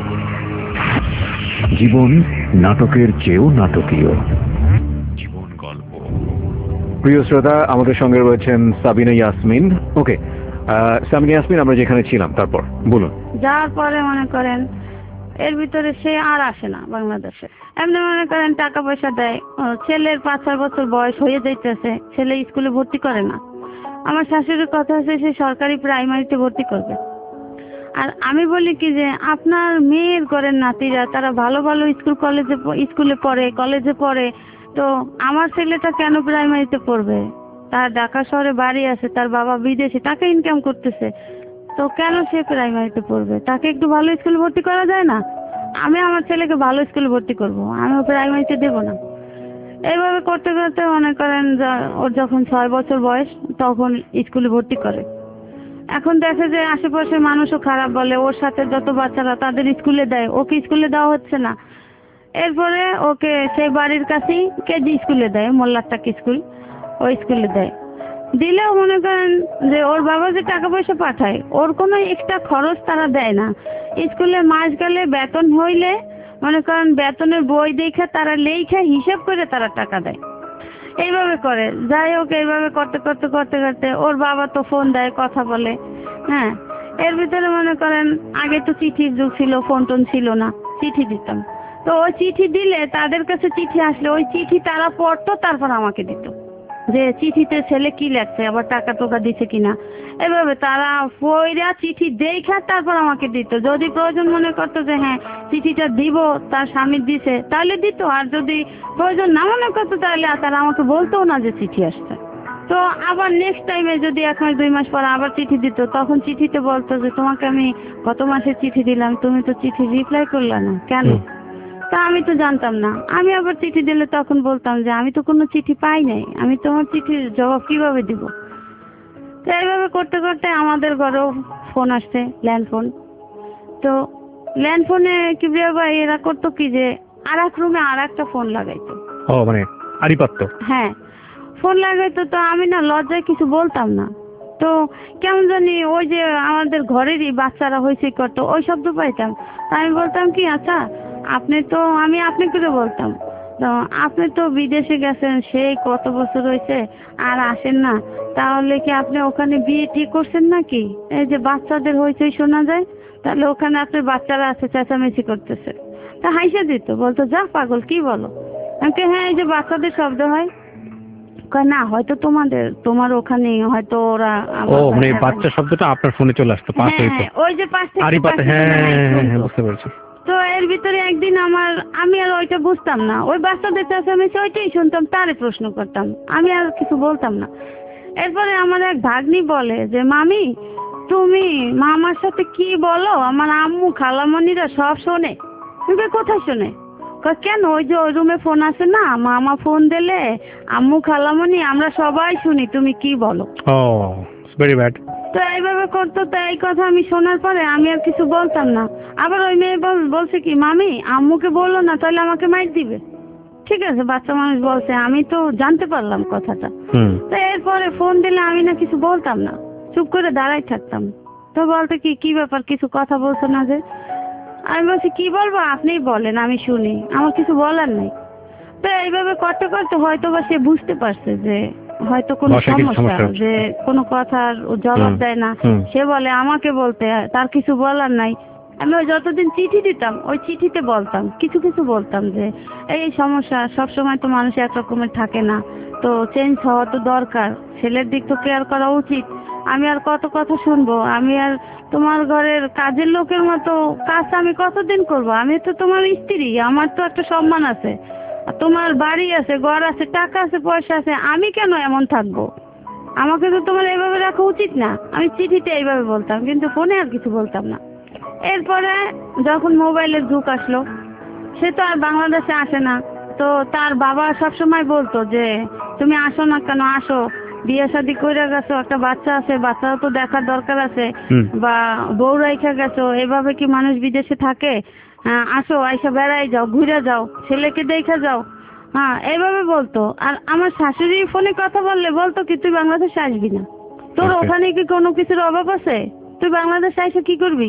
জীবন নাটকের চেয়েও নাটকীয়। জীবন গল্প। প্রিয় শ্রোতা, আমাদের সঙ্গে রয়েছেন সাবিনা ইয়াসমিন। ওকে সাবিনা ইয়াসমিন, আমরা যেখানে ছিলাম তারপর বলুন। যাওয়ার পরে মনে করেন এর ভিতরে সে আর আসে না বাংলাদেশে। এমনি মনে করেন টাকা পয়সা দেয়, ছেলের 5-6 বছর বয়স হয়ে যাইতেছে, ছেলে স্কুলে ভর্তি করে না। আমার শাশুড়ির কথা হচ্ছে সে সরকারি প্রাইমারিতে ভর্তি করবে। আর আমি বলি কি যে আপনার মেয়ের ঘরের নাতিরা তারা ভালো ভালো স্কুলে পড়ে, কলেজে পড়ে, তো আমার ছেলেটা কেন প্রাইমারিতে পড়বে? তার ঢাকা শহরে বাড়ি আছে, তার বাবা বিদেশে টাকা ইনকাম করতেছে, তো কেন সে প্রাইমারিতে পড়বে? তাকে একটু ভালো স্কুলে ভর্তি করা যায় না? আমি আমার ছেলেকে ভালো স্কুলে ভর্তি করব, আমি প্রাইমারিতে দেব না। এইভাবে করতে করতে মনে করেন ওর যখন 6 বছর বয়স তখন স্কুলে ভর্তি করে। এখন দেখে যে আশেপাশের মানুষও খারাপ বলে, ওর সাথে যত বাচ্চারা তাদের স্কুলে দেয়, ওকে স্কুলে দেওয়া হচ্ছে না। এরপরে ওকে সেই বাড়ির কাছেই কেজি স্কুলে দেয়, মোল্লারটাক স্কুল, ওই স্কুলে দেয়। দিলেও মনে করেন যে ওর বাবা যে টাকা পয়সা পাঠায়, ওর কোনো এক্সট্রা খরচ তারা দেয় না। স্কুলে মাস গেলে বেতন হইলে মনে করেন বেতনের বই দেখে তারা লেখা হিসাব করে তারা টাকা দেয়। এইভাবে করে, যাই হোক এইভাবে করতে করতে করতে করতে ওর বাবা তো ফোন দেয়, কথা বলে। হ্যাঁ, এর ভিতরে মনে করেন আগে তো চিঠির যুগ ছিল, ফোন টোন ছিল না, চিঠি দিতাম। তো ওই চিঠি দিলে তাদের কাছে চিঠি আসলে ওই চিঠি তারা পড়তো, তারপর আমাকে দিত যে চিঠিতে ছেলে কি লেখছে, আবার টাকা টোকা দিছে কিনা। এভাবে তারা পয়রা চিঠি দেখা তারপর আমাকে দিত। যদি প্রয়োজন মনে করতো যে হ্যাঁ চিঠিটা দিব, তার স্বামী দিছে, তাহলে দিত। আর যদি প্রয়োজন না মনে করতো তাহলে তারা আমাকে বলতো না যে চিঠি আসছে। তো আবার নেক্সট টাইমে যদি 1 মাস 2 মাস পর আবার চিঠি দিত, তখন চিঠিতে বলতো যে তোমাকে আমি গত মাসে চিঠি দিলাম, তুমি তো চিঠি রিপ্লাই করলে না কেন? তা আমি তো জানতাম না। আমি আবার চিঠি দিলে তখন বলতাম যে আমি তো কোনো চিঠি পাই নাই, আমি তোমার চিঠির জবাব কিভাবে দিব? তো এইভাবে করতে করতে আমাদের ঘরেও ফোন আসছে, ল্যান্ড ফোন। তো ল্যান্ড ফোনে কি ভাই এরা করতো কি যে আর এক রুমে আর একটা ফোন লাগাইতো। ও মানে আড়িপাত্র। হ্যাঁ, ফোন লাগাইতো। তো আমি না লজ্জায় কিছু বলতাম না। তো কেমন জানি ওই যে আমাদের ঘরেরই বাচ্চারা হয়েছে করতো, ওই শব্দ পাইতাম। তা আমি বলতাম কি, আচ্ছা আপনি তো, আমি আপনি করে বলতাম, তো আপনি তো বিদেশে গেছেন সেই কত বছর হয়েছে আর আসেন না, তাহলে কি আপনি ওখানে বিয়ে ঠিক করছেন নাকি? এই যে বাচ্চাদের হয়েছে শোনা যায়, তাহলে ওখানে আপনার বাচ্চারা আছে চেঁচামেচি করতেছে। তা হাইসা দিত, বলতো যা পাগল কি বলো? আমাকে হ্যাঁ এই যে বাচ্চাদের শব্দ হয়। না হয়তো তোমার ওখানে হয়তো ওরা মানে বাচ্চা শব্দটা আপনার ফোনে চলে আসতো, পাশ হইতো। ওই যে পাশ থেকে বুঝতে পেরেছি। তো এর ভিতরে একদিন আমি আর ওইটা বুঝতাম না, ওই বাচ্চাদের চেঁচামেচি ওইটাই শুনতাম, তারে প্রশ্ন করতাম, আমি আর কিছু বলতাম না। এরপরে আমার এক ভাগ্নি বলে যে মামি তুমি মামার সাথে কি বলো, আমার আম্মু খালামণিরা সব শোনে। তুমি কোথায় শোনে? কেন ওই যে ওই রুমে ফোন আছে না, মামা ফোন দিলে আম্মু খালামণি আমরা সবাই শুনি তুমি কি বলো। Very bad. তো এইভাবে করতো। তো এই কথা আমি শোনার পরে আমি আর কিছু বলতাম না। আবার ওই মেয়ে বলছে কি মামি আম্মুকে বললো না তাহলে আমাকে মাইর দিবে। ঠিক আছে, বাচ্চা মানুষ বলছে, আমি তো জানতে পারলাম কথাটা। তো এরপরে ফোন দিলে আমি না কিছু বলতাম না, চুপ করে দাঁড়াই থাকতাম। তো বলতে কি ব্যাপার, কিছু কথা বলছো না যে? আমি বলছি কি বলবো আপনিই বলেন, আমি শুনি, আমার কিছু বলার নেই। তো এইভাবে করতে করতে হয়তো বা সে বুঝতে পারছে যে হয়তো কোনো সমস্যা, যে কোনো কথার জবাব দেয় না। সে বলে আমাকে বলতে, তার কিছু বলার নাই। আমি ওই যতদিন চিঠি দিতাম ওই চিঠিতে বলতাম, কিছু কিছু বলতাম যে এই সমস্যা, সবসময় তো মানুষ একরকমের থাকে না, তো চেঞ্জ হওয়া তো দরকার, ছেলের দিক তো কেয়ার করা উচিত। আমি আর কত কথা শুনবো? আমি আর তোমার ঘরের কাজের লোকের মতো কাজ আমি কতদিন করব? আমি তো তোমার স্ত্রী, আমার তো একটা সম্মান আছে, তোমার বাড়ি আছে, ঘর আছে, টাকা আছে, পয়সা আছে, আমি কেন এমন থাকবো? আমাকে তো তোমার এইভাবে রাখা উচিত না। আমি চিঠিতে এইভাবে বলতাম, কিন্তু ফোনে আর কিছু বলতাম না। এরপরে যখন মোবাইলের যুগ আসলো, সে তো আর বাংলাদেশে আসে না। তো তার বাবা সবসময় বলতো যে তুমি আসো না কেন, আসো, বিয়ে শাদী করে গেছো, একটা বাচ্চা আছে, বাচ্চাও তো দেখার দরকার আছে, বা বউ রাইখা গেছো, এভাবে কি মানুষ বিদেশে থাকে? আসো, আইসা বেড়াই যাও, ঘুরে যাও, ছেলেকে দেখা যাও। হ্যাঁ, এইভাবে বলতো। আর আমার শাশুড়ি ফোনে কথা বললে বলতো কি তুই বাংলাদেশে আসবি না, তোর ওখানে কি কোনো কিছুর অভাব আছে? তুই বাংলাদেশে এসে কি করবি?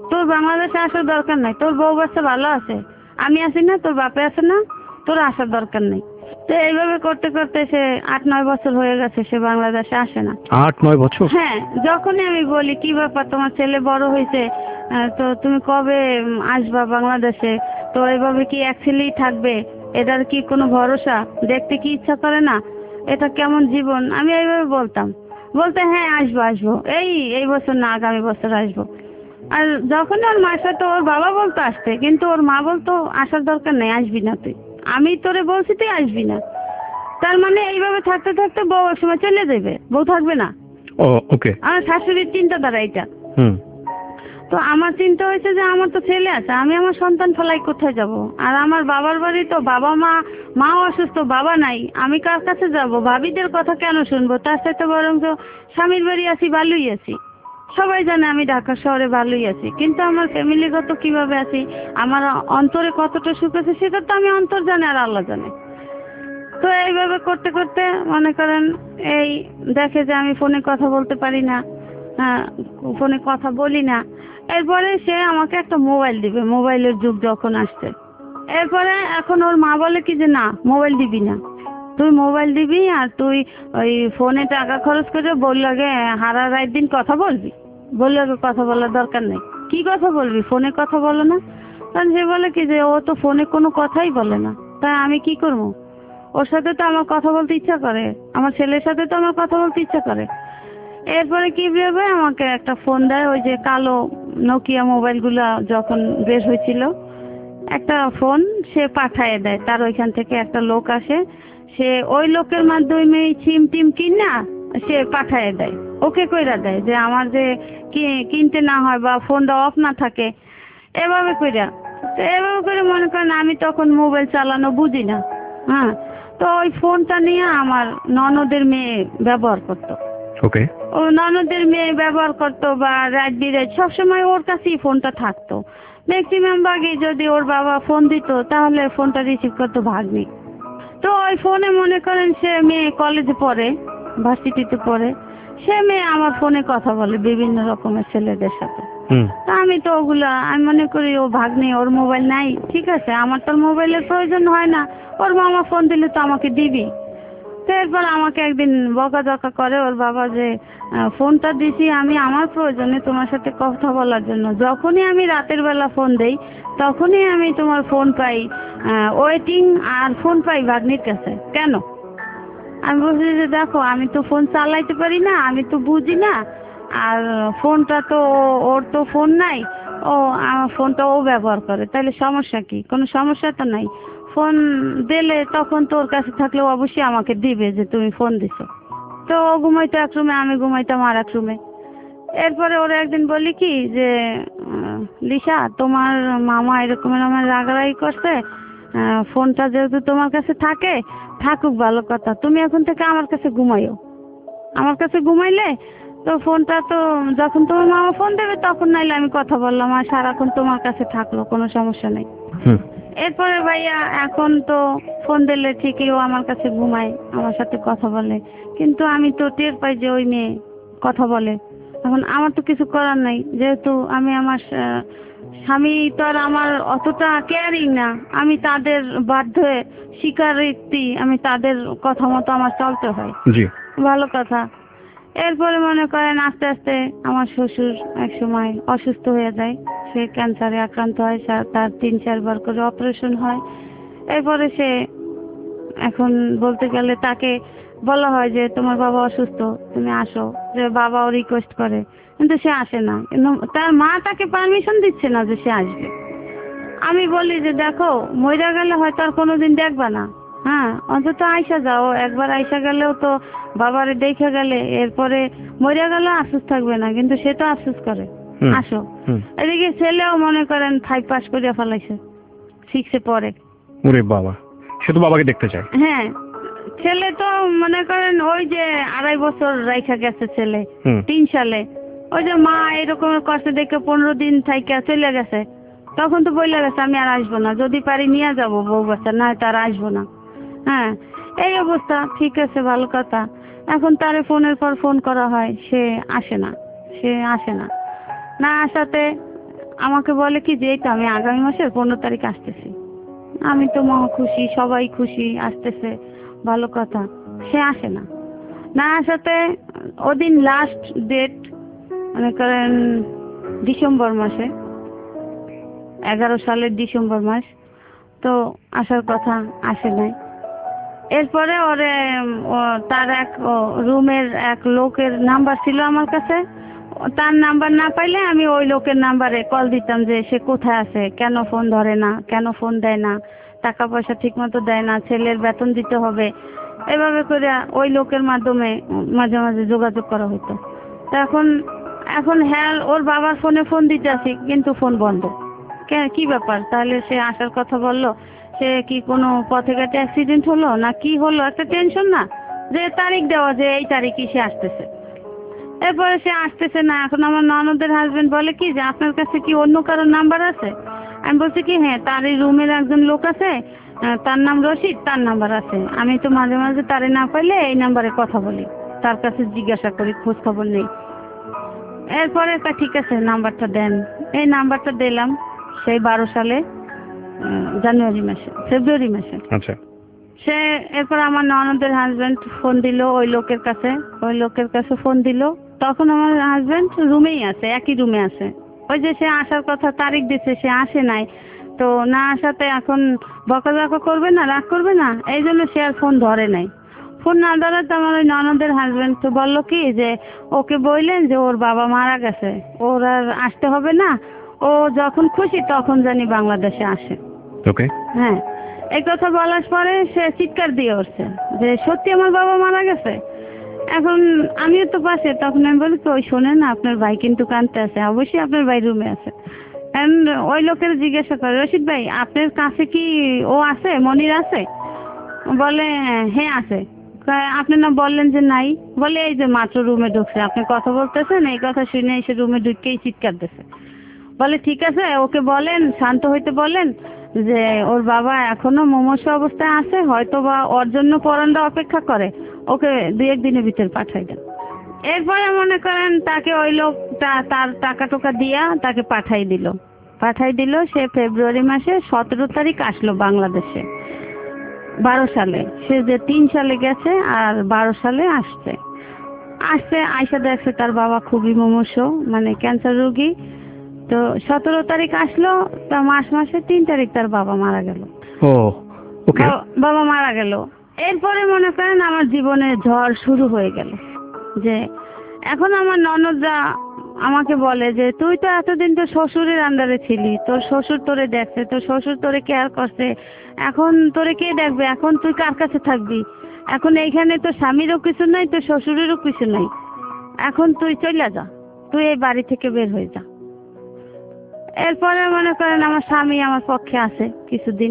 তোর বাংলাদেশে আসার দরকার নাই, তোর বউ বাচ্চা ভালো আছে, আমি আছি না, তোর বাপে আছে না, তোর আসার দরকার নেই। তো এইভাবে করতে করতে সে 8-9 বছর হয়ে গেছে, সে বাংলাদেশে আসে না। 8-9 বছর? হ্যাঁ, যখনই আমি বলি কি ব্যাপার তোমার ছেলে বড় হয়েছে, তো তুমি কবে আসবা বাংলাদেশে, তো এভাবে কি এক ছেলেই থাকবে, এটার কি কোনো ভরসা, দেখতে কি ইচ্ছা করে না, এটা কেমন জীবন, আমি এইভাবে বলতাম। বলতে হ্যাঁ আসবো আসবো, এই বছর না আগামী বছর আসবো। আর যখন ওর মার সাথে ওর বাবা বলতো আসতে, কিন্তু ওর মা বলতো আসার দরকার নেই, আসবি না তুই, আমি তোরে বলছি তুই আসবি না। তার মানে এইভাবে থাকতে থাকতে বউ এক সময় চলে যাবে, বউ থাকবে না। ওকে। আমার শাশুড়ির চিন্তাধারা এটা। হুম। তো আমার চিন্তা হয়েছে যে আমার তো ছেলে আছে, আমি আমার সন্তান ফেলাই কোথায় যাব, আর আমার বাবার বাড়ি তো বাবা মাও অসুস্থ, বাবা নাই, আমি কার কাছে যাব, ভাবিদের কথা কেন শুনবো, তার সাথে বরং তো স্বামীর বাড়ি আছি, ভালোই আছি, সবাই জানে আমি ঢাকা শহরে ভালোই আছি, কিন্তু আমার ফ্যামিলিগত কিভাবে আছি, আমার অন্তরে কতটা সুখ আছে সেটা তো আমি অন্তর জানে আর আল্লাহ জানে। তো এইভাবে করতে করতে মনে করেন এই দেখে যে আমি ফোনে কথা বলতে পারি না, ফোনে কথা বলি না, এরপরে সে আমাকে একটা মোবাইল দিবে, মোবাইলের যুগ যখন আসছে, এরপরে এখন ওর মা বলে কি যে না মোবাইল দিবি না, তুই মোবাইল দিবি আর তুই ওই ফোনে টাকা খরচ করে বল লাগে হারা রাত দিন কথা বলবি, বললে কথা বলার দরকার নেই, কি কথা বলবি, ফোনে কথা বলো না। কারণ সে বলে কি যে ও তো ফোনে কোনো কথাই বলে না, তাই আমি কি করবো, ওর সাথে তো আমার কথা বলতে ইচ্ছা করে, আমার ছেলের সাথে তো আমার কথা বলতে ইচ্ছা করে। এরপরে কি ভেবে আমাকে একটা ফোন দেয়, ওই যে কালো নোকিয়া মোবাইলগুলা যখন বের হয়েছিল, একটা ফোন সে পাঠিয়ে দেয়, তার ওইখান থেকে একটা লোক আসে, সে ওই লোকের মাধ্যমে সিম টিম কিনা সে পাঠিয়ে দেয়, ওকে কইরা দেয় যে আমার যে কিনতে না হয় বা ফোনটা অফ না থাকে, এভাবে কইরা। তো এভাবে করে মনে করেন আমি তখন মোবাইল চালানো বুঝি না, হ্যাঁ, তো ওই ফোনটা নিয়ে আমার ননদের মেয়ে ব্যবহার করতো। ওকে। ও ননদের মেয়ে ব্যবহার করতো বা রাত বিরাত সবসময় ওর কাছেই ফোনটা থাকতো, ম্যাক্সিমাম ভাগে যদি ওর বাবা ফোন দিত তাহলে ফোনটা রিসিভ করতো ভাগ্নি। তো ওই ফোনে মনে করেন সে মেয়ে কলেজে পড়ে, ভার্সিটিতে পড়ে, সে মেয়ে আমার ফোনে কথা বলে বিভিন্ন রকমের ছেলেদের সাথে। তা আমি তো ওগুলা আমি মনে করি ও ভাগ্নি, ওর মোবাইল নাই, ঠিক আছে, আমার তো মোবাইলের প্রয়োজন হয় না, ওর মামা ফোন দিলে তো আমাকে দিবি। তো এরপর আমাকে একদিন বকাঝকা করে ওর বাবা যে ফোনটা দিছি আমি আমার প্রয়োজনে তোমার সাথে কথা বলার জন্য, যখনই আমি রাতের বেলা ফোন দেই তখনই আমি তোমার ফোন পাই ওয়েটিং, আর ফোন পাই ভাগ্নির কাছে, কেন? আমি বলছি যে দেখো আমি তো ফোন চালাইতে পারি না, আমি তো বুঝি না, আর ফোনটা তো ওর তো ফোন নাই, ও আমার ফোনটা ও ব্যবহার করে, তাহলে সমস্যা কি? কোনো সমস্যা তো নাই, ফোন দিলে তখন তোর কাছে থাকলে অবশ্যই আমাকে দিবে যে তুমি ফোন দিছো। তো ও ঘুমাইতো এক রুমে, আমি ঘুমাইতাম আর এক রুমে। এরপরে ওরা একদিন বলি কি যে লিসা তোমার মামা এরকমের আমার রাগারাগি করছে, ফোনটা যেহেতু তোমার কাছে থাকে থাকুক ভালো কথা, তুমি এখন থেকে আমার কাছে ঘুমাইও, আমার কাছে ঘুমাইলে তো ফোনটা তো যখন তোমার মামা ফোন দেবে তখন নাইলে আমি কথা বললাম, আর সারাক্ষণ তোমার কাছে থাকলো, কোনো সমস্যা নেই। এরপরে ভাইয়া এখন তো ফোন দিলে ঠিকই ও আমার কাছে ঘুমায়, আমার সাথে কথা বলে, কিন্তু আমি তো টের পাই যে ওই মেয়ে কথা বলে, এখন আমার তো কিছু করার নাই, যেহেতু আমি আমার স্বামী তো আর আমার অতটা কেয়ারিং না, আমি তাদের বাধ্য স্বীকারোক্তি, আমি তাদের কথা মতো আমার চলতে হয়। ভালো কথা। এরপরে মনে করেন আস্তে আস্তে আমার শ্বশুর এক সময় অসুস্থ হয়ে যায়, সে ক্যান্সারে আক্রান্ত হয়, তার 3-4 বার করে অপারেশন হয়। এরপরে সে এখন বলতে গেলে তাকে বলা হয় যে তোমার বাবা অসুস্থ, তুমি আসো, যে বাবাও রিকোয়েস্ট করে, কিন্তু সে আসে না, তার মা তাকে পারমিশন দিচ্ছে না যে সে আসবে। আমি বলি যে দেখো মইরা গেলে হয়তো আর কোনোদিন দেখবা না, হ্যাঁ অন্তত আইসা যাও, একবার আইসা গেলেও তো বাবারে দেখে গেলে, এরপরে মইরা গেলে আফসোস থাকবে না, কিন্তু সে তো আফসোস করে, আসো। এদিকে ছেলেও মনে করেন 5 পাস করে ফেলাইছে, 6-এ পড়ে। ওরে বাবা, সে তো বাবাকে দেখতে চায়। হ্যাঁ, ছেলে তো মনে করেন ওই যে 2.5 বছর রাইখা গেছে ছেলে 3 সালে, ওই যে মা এরকমের কষ্ট দেখে 15 দিন থাইকা চলে গেছে, তখন তো বইলা গেছে আমি আর আসবো না, যদি পারি নিয়ে যাবো বউ বাচ্চা, না তার আসবো না। হ্যাঁ, এই অবস্থা। ঠিক আছে, ভালো কথা। এখন তারে ফোনের পর ফোন করা হয়, সে আসে না, না আসাতে আমাকে বলে কি যে এই তো আমি আগামী মাসের 15 তারিখ আসতেছি। আমি তো মহা খুশি, সবাই খুশি, আসতেছে, ভালো কথা। সে আসে না, না আসাতে ওদিন লাস্ট ডেট মনে করেন ডিসেম্বর মাসে, 11 সালের ডিসেম্বর মাস, তো আসার কথা, আসে নাই। এরপরে ওরে তার এক রুমের এক লোকের নাম্বার ছিল আমার কাছে, তার নাম্বার না পাইলে আমি ওই লোকের নাম্বারে কল দিতাম যে সে কোথায় আছে, কেন ফোন ধরে না, কেন ফোন দেয় না, টাকা পয়সা ঠিক মতো দেয় না, ছেলের বেতন দিতে হবে, এভাবে করে ওই লোকের মাধ্যমে মাঝে মাঝে যোগাযোগ করা হতো। তো এখন হ্যাঁ ওর বাবার ফোনে ফোন দিতে আসি, কিন্তু ফোন বন্ধ। কি ব্যাপার? তাহলে সে আসার কথা বললো, সে কি কোনো পথে ঘাটে অ্যাক্সিডেন্ট হলো না কি হলো, একটা টেনশন না, যে তারিখ দেওয়া যে এই তারিখই সে আসতেছে। এরপরে সে আসতেছে না। এখন আমার ননদের হাজবেন্ড বলে কি যে আপনার কাছে কি অন্য কারোর নাম্বার আছে? আমি বলছি কি হ্যাঁ, তার এই রুমের একজন লোক আছে, তার নাম রশিদ, তার নাম্বার আছে। আমি তো মাঝে মাঝে তারে না পাইলে এই নাম্বারে কথা বলি, তার কাছে জিজ্ঞাসা করি, খোঁজ খবর নেই। এরপরে ঠিক আছে নাম্বারটা দেন। এই নাম্বারটা দিলাম সেই 12 সালে ফেব্রুয়ারি মাসে। আচ্ছা। সে এরপর আমার ননদের হাজবেন্ড ফোন দিল ওই লোকের কাছে ফোন দিল। তখন আমার হাজবেন্ড রুমেই আছে, একই রুমে আছে। ওই যে সে আসার কথা তারিখ দিচ্ছে, সে আসে নাই, তো না আসাতে এখন বকাঝকা করবে না, রাগ করবে না, এই জন্য সে আর ফোন ধরে নাই। ফোন না ধরাতে আমার ওই ননদের হাজবেন্ড তো বললো কি যে ওকে বললেন যে ওর বাবা মারা গেছে, ওর আর আসতে হবে না, ও যখন খুশি তখন জানি বাংলাদেশে আসে। ওকে। হ্যাঁ, এই কথা বলার পরে সে চিৎকার দিয়ে উঠছে যে সত্যি আমার বাবা মারা গেছে। এখন আমিও তো পাশে, তখন আমি বলি ওই শোনেন না, আপনার ভাই কিন্তু কাঁদতে আছে, অবশ্যই আপনার ভাই রুমে আছে। ওই লোকের জিজ্ঞাসা করে রশিদ ভাই আপনার কাছে কি ও আছে, মনির আছে? বলে হ্যাঁ আছে। আপনি না বললেন যে নাই? বলে এই যে মাত্র রুমে ঢুকছে, আপনি কথা বলতেছেন, এই কথা শুনে এসে রুমে ঢুকেই চিৎকার দিচ্ছে। বলে ঠিক আছে, ওকে বলেন, শান্ত হইতে বলেন যে ওর বাবা এখনো মুমূর্ষ অবস্থায় আছে, হয়তো বা ওর জন্য পরানরা অপেক্ষা করে, ওকে 2-1 দিনের ভিতর পাঠাই দেন। এরপরে মনে করেন তাকে ওই লোকটা তার টাকা টোকা দিয়া তাকে পাঠাই দিল। সে ফেব্রুয়ারি মাসে 17 তারিখ আসলো বাংলাদেশে 12 সালে। সে যে 3 সালে গেছে আর 12 সালে আসছে আইসা দেখছে তার বাবা খুবই মুমূর্ষ, মানে ক্যান্সার রোগী। তো 17 তারিখ আসলো, তা মাসে 3 তারিখ তার বাবা মারা গেল। ও ওকে। বাবা মারা গেল। এরপরে মনে করেন আমার জীবনে ঝড় শুরু হয়ে গেল। যে এখন আমার ননদরা আমাকে বলে যে তুই তো এতদিন তো শ্বশুরের আন্ডারে ছিলি, তোর শ্বশুর তোরে দেখছে, তোর শ্বশুর তোরে কেয়ার করছে, এখন তোরে কে দেখবে, এখন তুই কার কাছে থাকবি? এখন এইখানে তো স্বামীরও কিছু নাই, তোর শ্বশুরেরও কিছু নাই, এখন তুই চলে যা, তুই এই বাড়ি থেকে বের হয়ে যা। এরপরে মনে করেন আমার স্বামী আমার পক্ষে আছে কিছুদিন।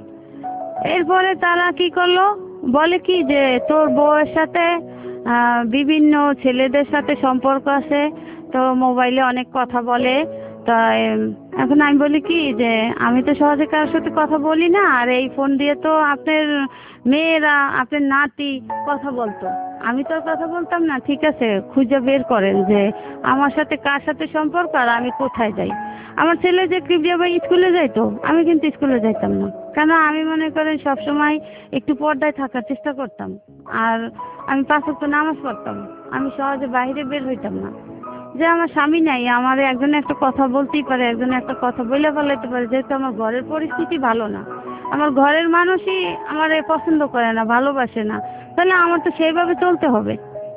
এরপরে তারা কি করলো, বলে কি যে তোর বউয়ের সাথে বিভিন্ন ছেলেদের সাথে সম্পর্ক আছে, তো মোবাইলে অনেক কথা বলে। তাই এখন আমি বলি কি যে আমি তো সহজে কারোর সাথে কথা বলি না, আর এই ফোন দিয়ে তো আপনার মেয়েরা, আপনার নাতি কথা বলতো, আমি তো আর কথা বলতাম না। ঠিক আছে, খুঁজে বের করেন যে আমার সাথে কার সাথে সম্পর্ক আর আমি কোথায় যাই। আমার ছেলে যে কিবরিয়া ভাই স্কুলে যাইতো, আমি কিন্তু স্কুলে যাইতাম না, কেন আমি মনে করেন সবসময় একটু পর্দায় থাকার চেষ্টা করতাম, আর আমি 5 ওয়াক্ত নামাজ পড়তাম, আমি সহজে বাইরে বের হইতাম না। যে আমার স্বামী নাই, আমার একজন একটা কথা বলতেই পারে, একজন একটা কথা বলে ফেলাইতে পারে, যেহেতু আমার ঘরের পরিস্থিতি ভালো না, আমার ঘরের মানুষই আমার পছন্দ করে না, ভালোবাসে না, তাহলে আমার তো সেইভাবে চলতে হবে।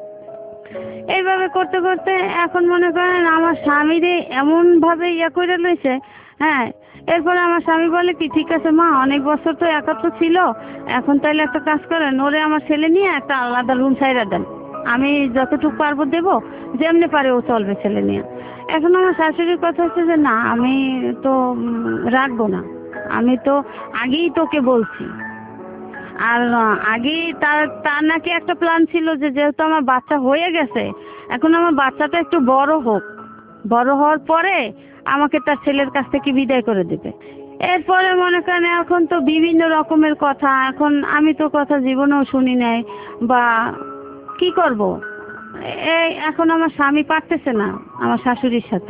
এইভাবে করতে করতে এখন মনে করেন আমার স্বামীরে এমন ভাবে করে লইছে। হ্যাঁ, এরপরে আমার স্বামী বলে কি ঠিক আছে মা, অনেক বছর তো একাত্র ছিল, এখন তাইলে একটা কাজ করেন, ওরে আমার ছেলে নিয়ে একটা আলাদা রুম ছাইরা দেন, আমি যতটুকু পারবো দেবো, যেমনি পারে ও চলবে ছেলে নিয়ে। এখন আমার শাশুড়ির কথা হচ্ছে যে না, আমি তো রাখবো না, আমি তো আগেই তোকে বলছি। আর আগেই তার নাকি একটা প্ল্যান ছিল যে যেহেতু আমার বাচ্চা হয়ে গেছে, এখন আমার বাচ্চাটা একটু বড় হোক, বড় হওয়ার পরে আমাকে তার ছেলের কাছ থেকে বিদায় করে দেবে। এরপরে মনে করেন এখন তো বিভিন্ন রকমের কথা, এখন আমি তো কথা জীবনেও শুনি নাই, বা কি করব, এই এখন আমার স্বামী পারতেছে না আমার শাশুড়ির সাথে,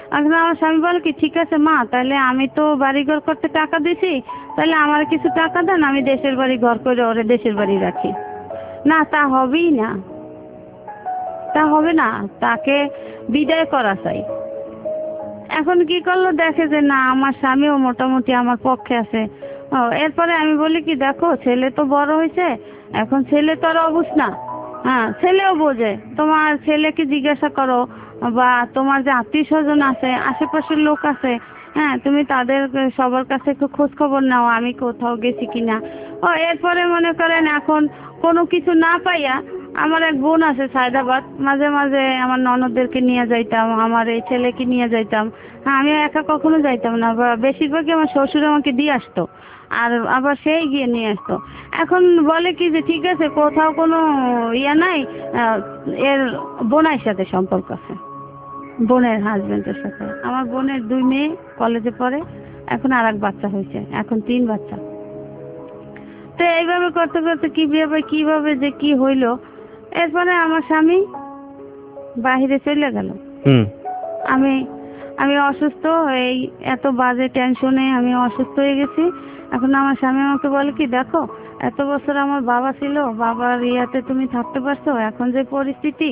এখন আমার স্বামী বলে কি ঠিক আছে মা, তাহলে আমি তো বাড়িঘর করতে টাকা দিছি, তাহলে আমার কিছু টাকা দেন, আমি দেশের বাড়ি ঘর করে ওরে দেশের বাড়ি রাখি। না, তা হবেই না, তা হবে না, তাকে বিদায় করা চাই। এখন কি করলো, দেখে যে না আমার স্বামীও মোটামুটি আমার পক্ষে আছে। এরপরে আমি বলি কি দেখো ছেলে তো বড় হয়েছে, এখন ছেলে তো আর অবুঝ না, হ্যাঁ ছেলেও বোঝে, তোমার ছেলেকে জিজ্ঞাসা করো বা তোমার যে আত্মীয় স্বজন আছে আশেপাশের লোক আছে, হ্যাঁ তুমি তাদের সবার কাছে একটু খোঁজ খবর নাও আমি কোথাও গেছি কিনা। এরপরে মনে করেন এখন কোনো কিছু না পাইয়া আমার এক বোন আছে সায়দাবাদ, মাঝে মাঝে আমার ননদদেরকে নিয়ে যাইতাম, আমার এই ছেলেকে নিয়ে যাইতাম। হ্যাঁ আমি একা কখনো যাইতাম না, বা বেশিরভাগই আমার শ্বশুর আমাকে দিয়ে আসতো আর আবার সেই গিয়ে নিয়ে আসতো। এখন বলে কি যে ঠিক আছে কোথাও কোনো ইয়া নাই, এর বোনের সাথে সম্পর্ক আছে, বোনের হাজবেন্ডের সাথে। আমার বোনের 2 মেয়ে কলেজে পড়ে, এখন আর এক বাচ্চা হয়েছে, এখন 3 বাচ্চা। তো এইভাবে করতে করতে কিভাবে যে কি হইলো, এরপরে আমার স্বামী বাহিরে চলে গেল। আমি অসুস্থ, এই এত বাজে টেনশনে আমি অসুস্থ হয়ে গেছি। এখন আমার স্বামী আমাকে বলে কি দেখো এত বছর আমার বাবা ছিল, বাবার ইয়াতে তুমি থাকতে পারছো, এখন যে পরিস্থিতি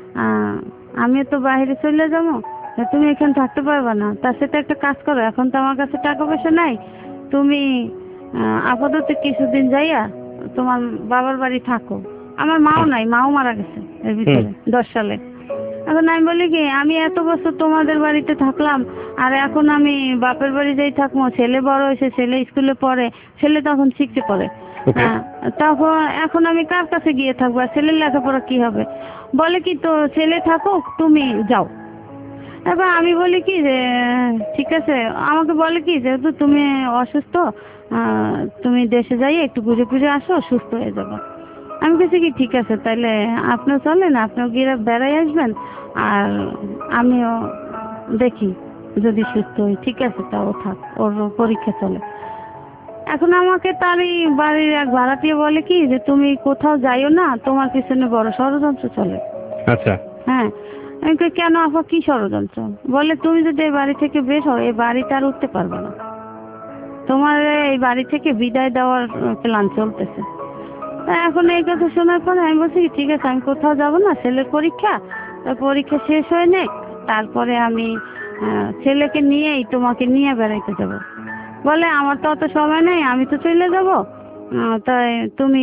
আমি তো বাইরে চলে যাবো, তুমি এখানে থাকতে পারবে না, তার সাথে একটা কাজ করো, এখন তো আমার কাছে টাকা পয়সা নাই, তুমি আপাতত কিছুদিন যাইয়া তোমার বাবার বাড়ি থাকো। আমার মাও নাই, মাও মারা গেছে এর ভিতরে 10 সালে। এখন আমি বলি কি আমি এত বছর তোমাদের বাড়িতে থাকলাম আর এখন আমি বাপের বাড়ি যাই থাকবো, ছেলে বড় হয়েছে, ছেলে স্কুলে পড়ে, ছেলে তখন শিখতে পড়ে, তখন এখন আমি কার কাছে গিয়ে থাকবো, আর ছেলের লেখাপড়া কি হবে? বলে কি তো ছেলে থাকুক তুমি যাও। এবার আমি বলি কি যে ঠিক আছে, আমাকে বলে কি যেহেতু তুমি অসুস্থ তুমি দেশে যাই একটু ঘুরে ফিরে আসো, সুস্থ হয়ে যাবো। আমি বলছি কি ঠিক আছে তাহলে আপনিও চলেন, আপনিও গিয়ে বেড়াই আসবেন আর আমিও দেখি যদি সুস্থ হই, ঠিক আছে তাও থাক, ওর পরীক্ষা চলে। এখন আমাকে তারই বাড়ির এক ভাড়াটিয়া বলে কি যে তুমি কোথাও যাইও না, তোমার পিছনে বড় ষড়যন্ত্র চলে। আচ্ছা হ্যাঁ আমি কই কেন আপা কি ষড়যন্ত্র? বলে তুমি যদি এই বাড়ি থেকে বের হও এই বাড়িতে আর উঠতে পারবে না, তোমার এই বাড়ি থেকে বিদায় দেওয়ার প্ল্যান চলতেছে। এখন এই কথা শোনার পরে আমি বলছি ঠিক আছে আমি কোথাও যাব না, ছেলের পরীক্ষা, পরীক্ষা শেষ হয়ে নে তারপরে আমি ছেলেকে নিয়েই তোমাকে নিয়ে বেড়াইতে যাব। বলে আমার তো অত সময় নেই, আমি তো চলে যাব, তাই তুমি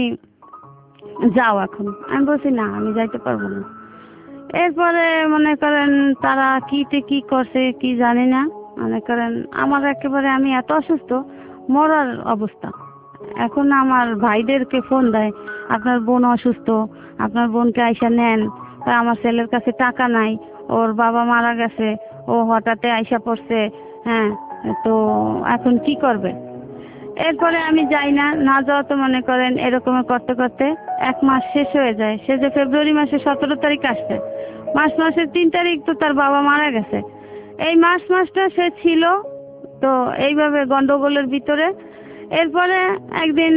যাও এখন। আমি বলছি না আমি যাইতে পারবো না। এরপরে মনে করেন তারা কি করছে কি জানি না, মনে করেন আমার একেবারে আমি এত অসুস্থ মরার অবস্থা। এখন আমার ভাইদেরকে ফোন দেয় আপনার বোন অসুস্থ, আপনার বোনকে আইসা নেন, তা আমার ছেলের কাছে টাকা নাই, ওর বাবা মারা গেছে, ও হঠাৎ আইসা পড়ছে, হ্যাঁ তো এখন কি করবে? এরপরে আমি যাই না, না যাওয়া তো মনে করেন এরকম করতে করতে 1 মাস শেষ হয়ে যায়। সে যে ফেব্রুয়ারি মাসে 17 তারিখ আসছে, মাসের 3 তারিখ তো তার বাবা মারা গেছে। এই মাসটা সে ছিল তো এইভাবে গন্ডগোলের ভিতরে। এরপরে একদিন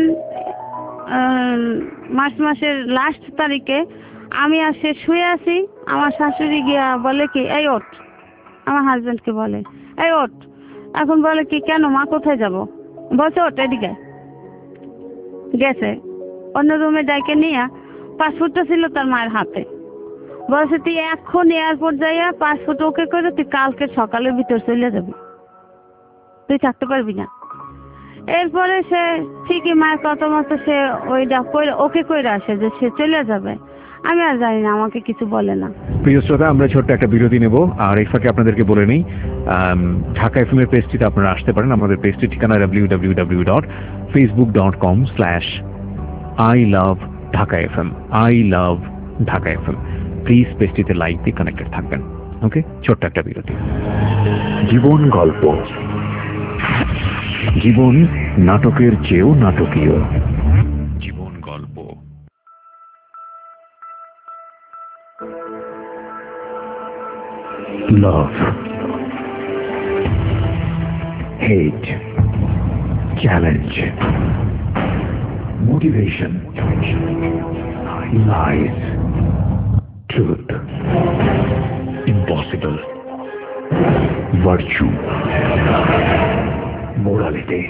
মাসের লাস্ট তারিখে আমি আর সে শুয়ে আছি, আমার শাশুড়ি গিয়া বলে কি এই ওঠ, আমার হাজবেন্ডকে বলে এই ওঠ। এখন বলে কি কেন মা কোথায় যাব? বলছে ওঠ এদিকে। গেছে অন্য রুমে ডাইকে নিয়ে, পাসপোর্টটা ছিল তার মায়ের হাতে, বলছে তুই এখন এয়ারপোর্ট যাইয়া পাসপোর্ট ওকে করে তুই কালকে সকালের ভিতর চলে যাবি, তুই থাকতে পারবি না। এরপরে সে ঠিকই মায়ের কথা মতো সে ওইটা ওকে কইরা আসে যে সে চলে যাবে। আমি আর জানি না, আমাকে কিছু বলে না। প্রিয় শ্রোতা, আমরা ছোট্ট একটা বিরতি নেব, আর এই ফাঁকে আপনাদেরকে বলে নেই ঢাকা এফএম এর পেজটিতে আপনারা আসতে পারেন। আমাদের পেজটির ঠিকানা www.facebook.com/ilovedhakafm ilovedhakafm। প্লিজ পেজটিতে লাইক দিয়ে কানেক্টেড থাকবেন। ওকে, ছোট্ট একটা বিরতি। জীবন গল্প, জীবন নাটকের চেয়েও নাটকীয়। জীবন গল্প। Love, hate, challenge, motivation, lies, truth, impossible, virtue, morality,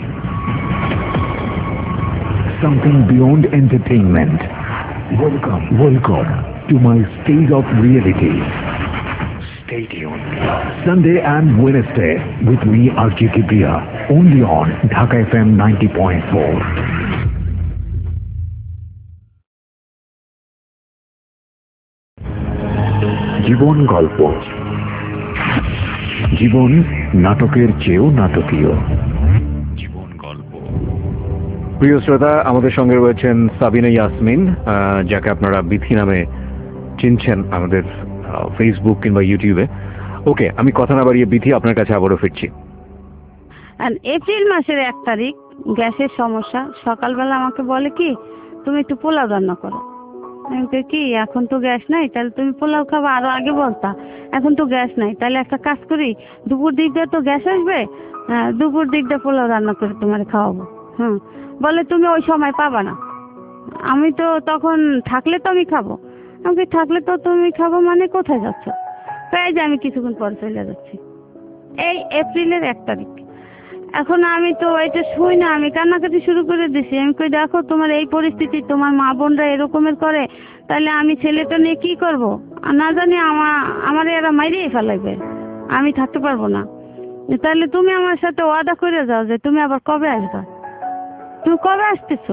something beyond entertainment. Welcome to my stage of reality. Stay tuned. Sunday and Wednesday with me, RJ Kibriya, only on Dhaka FM 90.4. জীবন গল্প, জীবন নাটকের চেয়েও নাটকীয়। জীবন গল্প। প্রিয় শ্রোতা, আমাদের সঙ্গে রয়েছেন সাবিনা ইয়াসমিন, যাকে আপনারা বিথি নামে চিনছেন আমাদের ফেসবুক কিংবা ইউটিউবে। ওকে, আমি কথা না বাড়িয়ে বিথি আপনার কাছে আবারও ফিরছি। এপ্রিল মাসের 1 তারিখ গ্যাসের সমস্যা। সকালবেলা আমাকে বলে কি, তুমি একটু পোলাও রান্না করো। আমি বলি কি, এখন তো গ্যাস নাই, তাহলে তুমি পোলাও খাবা, আরো আগে বলতা। এখন তো গ্যাস নাই, তাহলে একটা কাজ করি, দুপুর দিক দিয়ে তো গ্যাস আসবে, দুপুর দিক দিয়ে পোলাও রান্না করে তোমার খাওয়াবো। বলে তুমি ওই সময় পাবা না। আমি তো তখন থাকলে তো আমি খাবো। আমি থাকলে তো তুমি খাবো মানে কোথায় যাচ্ছ? তাই যে আমি কিছুক্ষণ পর চলে যাচ্ছি। এই এপ্রিলের 1 তারিখ। এখন আমি তো এটা শুই না, আমি কান্নাকাটি শুরু করে দিছি। আমি কই, দেখো তোমার এই পরিস্থিতি, তোমার মা বোনরা এরকমের করে, তাহলে আমি ছেলেটা নিয়ে কি করব? না জানি আমার এরা মাইরেই ফেলাইবে, আমি থাকতে পারবো না। তাহলে তুমি আমার সাথে ওয়াদা করে যাও যে তুমি আবার কবে আসবা, তুমি কবে আসতেছো?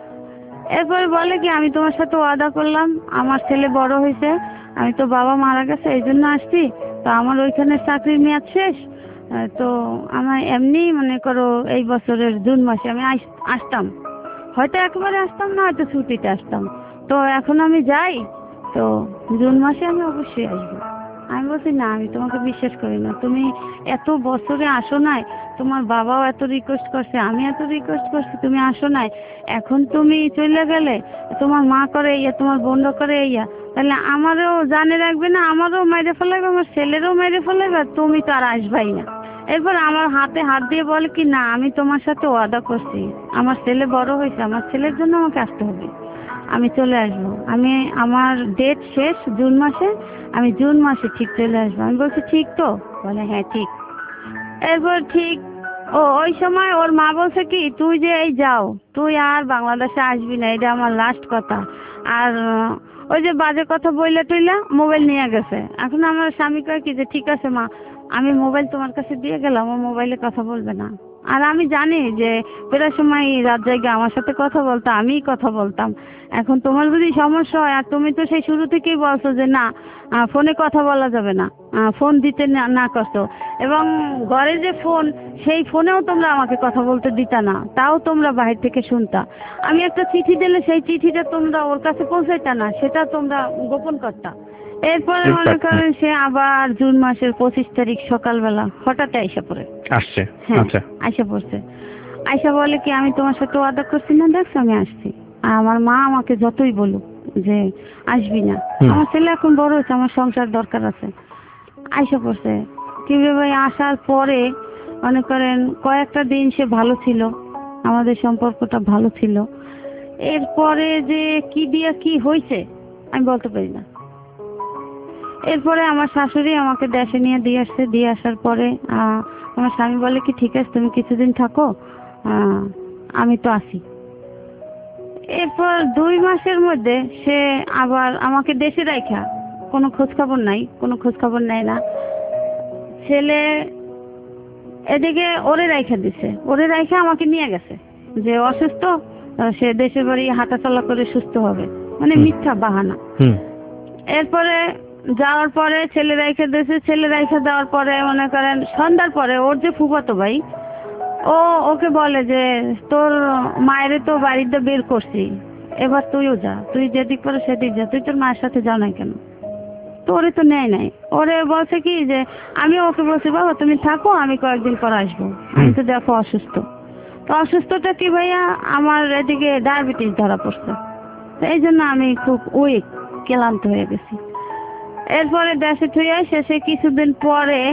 এরপরে বলে কি, আমি তোমার সাথে ওয়াদা করলাম, আমার ছেলে বড় হয়েছে, আমি তো বাবা মারা গেছে এই জন্য আসছি, তো আমার ওইখানে চাকরির মেয়াদ শেষ, তো আমার এমনি মনে করো এই বছরের জুন মাসে আমি আসতাম, হয়তো একেবারে আসতাম না, হয়তো ছুটিতে আসতাম। তো এখন আমি যাই, তো জুন মাসে আমি অবশ্যই আসবো। আমি বলছি না, আমি তোমাকে বিশ্বাস করি না, তুমি এত বছরে আসো নাই, তোমার বাবাও এত রিকোয়েস্ট করছে, আমি এত রিকোয়েস্ট করছি, তুমি আসো নাই, এখন তুমি চলে গেলে, তোমার মা করে ইয়া, তোমার বোনরা করে ইয়া, তাহলে আমারও জানে রাখবে না, আমারও মেরে ফেলাইবে, আমার ছেলেরও মেরে ফেলাইবে, তুমি তো আর আসবাই না। এরপর আমার হাতে হাত দিয়ে বলে কি, না আমি তোমার সাথে ওয়াদা করছি, আমার ছেলে বড় হয়েছে, আমার ছেলের জন্য আমাকে আসতে হবে, আমি চলে আসবো। আমার ডেট শেষ জুন মাসে, আমি জুন মাসে ঠিক চলে আসবো। আমি বলছি ঠিক তো? বলে হ্যাঁ ঠিক। এরপর ঠিক ওই সময় ওর মা বলছে কি, তুই যে এই যাও, তুই আর বাংলাদেশে আসবি না, এটা আমার লাস্ট কথা। আর ওই যে বাজে কথা বইলা টইলা মোবাইল নিয়ে গেছে। এখন আমার স্বামী কয় কি যে, ঠিক আছে মা, আমি মোবাইল তোমার কাছে দিয়ে গেলাম, ও মোবাইলে কথা বলবে না। আর আমি জানি যে প্রায় সময় রাত জায়গা আমার সাথে কথা বলতো, আমিই কথা বলতাম। এখন তোমার যদি সমস্যা হয়, আর তুমি তো সেই শুরু থেকেই বলছো যে না, ফোনে কথা বলা যাবে না, ফোন দিতে না করছো, এবং ঘরে যে ফোন, সেই ফোনেও তোমরা আমাকে কথা বলতে দিতা না, তাও তোমরা বাহির থেকে শুনতা। আমি একটা চিঠি দিলে সেই চিঠিটা তোমরা ওর কাছে পৌঁছাইতা না, সেটা তোমরা গোপন করতা। এরপরে মনে করেন সে আবার জুন মাসের 25 তারিখ সকালবেলা হঠাৎ আইসা পড়ে আসছে। হ্যাঁ, আইসা পড়ছে। আইসা বলে কি, আমি তোমার সাথে ওয়াদা করছি না, দেখছো আমি আসছি। আর আমার মা আমাকে যতই বলুক যে আসবি না, আমার ছেলে এখন বড় হয়েছে, আমার সংসার দরকার আছে। আইসা পড়ছে কিভাবে ভাই, আসার পরে মনে করেন কয়েকটা দিন সে ভালো ছিল, আমাদের সম্পর্কটা ভালো ছিল। এরপরে যে কি দিয়া কি হয়েছে আমি বলতে পারি না। এরপরে আমার শাশুড়ি আমাকে দেশে নিয়ে দিয়ে আসার পরে আমার স্বামী বলে কি, ঠিক আছে তুমি কিছুদিন থাকো, আমি তো আসি। এরপর 2 মাসের মধ্যে সে আবার আমাকে দেশে রাখা, কোনো খোঁজখবর নাই, কোনো খোঁজখবর নেয় না। ছেলে এদিকে ওরে রাইখা দিছে, ওরে রাইখা আমাকে নিয়ে গেছে যে অসুস্থ, সে দেশের বাড়ি হাঁটাচলা করে সুস্থ হবে, মানে মিথ্যা বাহানা। এরপরে যাওয়ার পরে ছেলে রাইখা দিয়েছে, ছেলে রাইখা দেওয়ার পরে মনে করেন সন্ধ্যার পরে ওর যে ফুফাতো ভাই, ওকে বলে যে তোর মায়ের তো বাড়িতে বের করছি, এবার তুইও যা, তুই যেদিক পারো সেদিক যা, তুই তোর মায়ের সাথে যাও না কেন? তো ওরে তো নেয় নাই। ওরে বলছে কি যে, আমি ওকে বলছি বাবা তুমি থাকো, আমি কয়েকদিন পর আসবো, আমি তো দেখো অসুস্থ। তো অসুস্থটা কি ভাইয়া, আমার এদিকে ডায়াবেটিস ধরা পড়ছে, এই জন্য আমি খুব উইক, ক্লান্ত হয়ে গেছি। এরপরে দেশে থুয়ে শেষে কিছুদিন পরে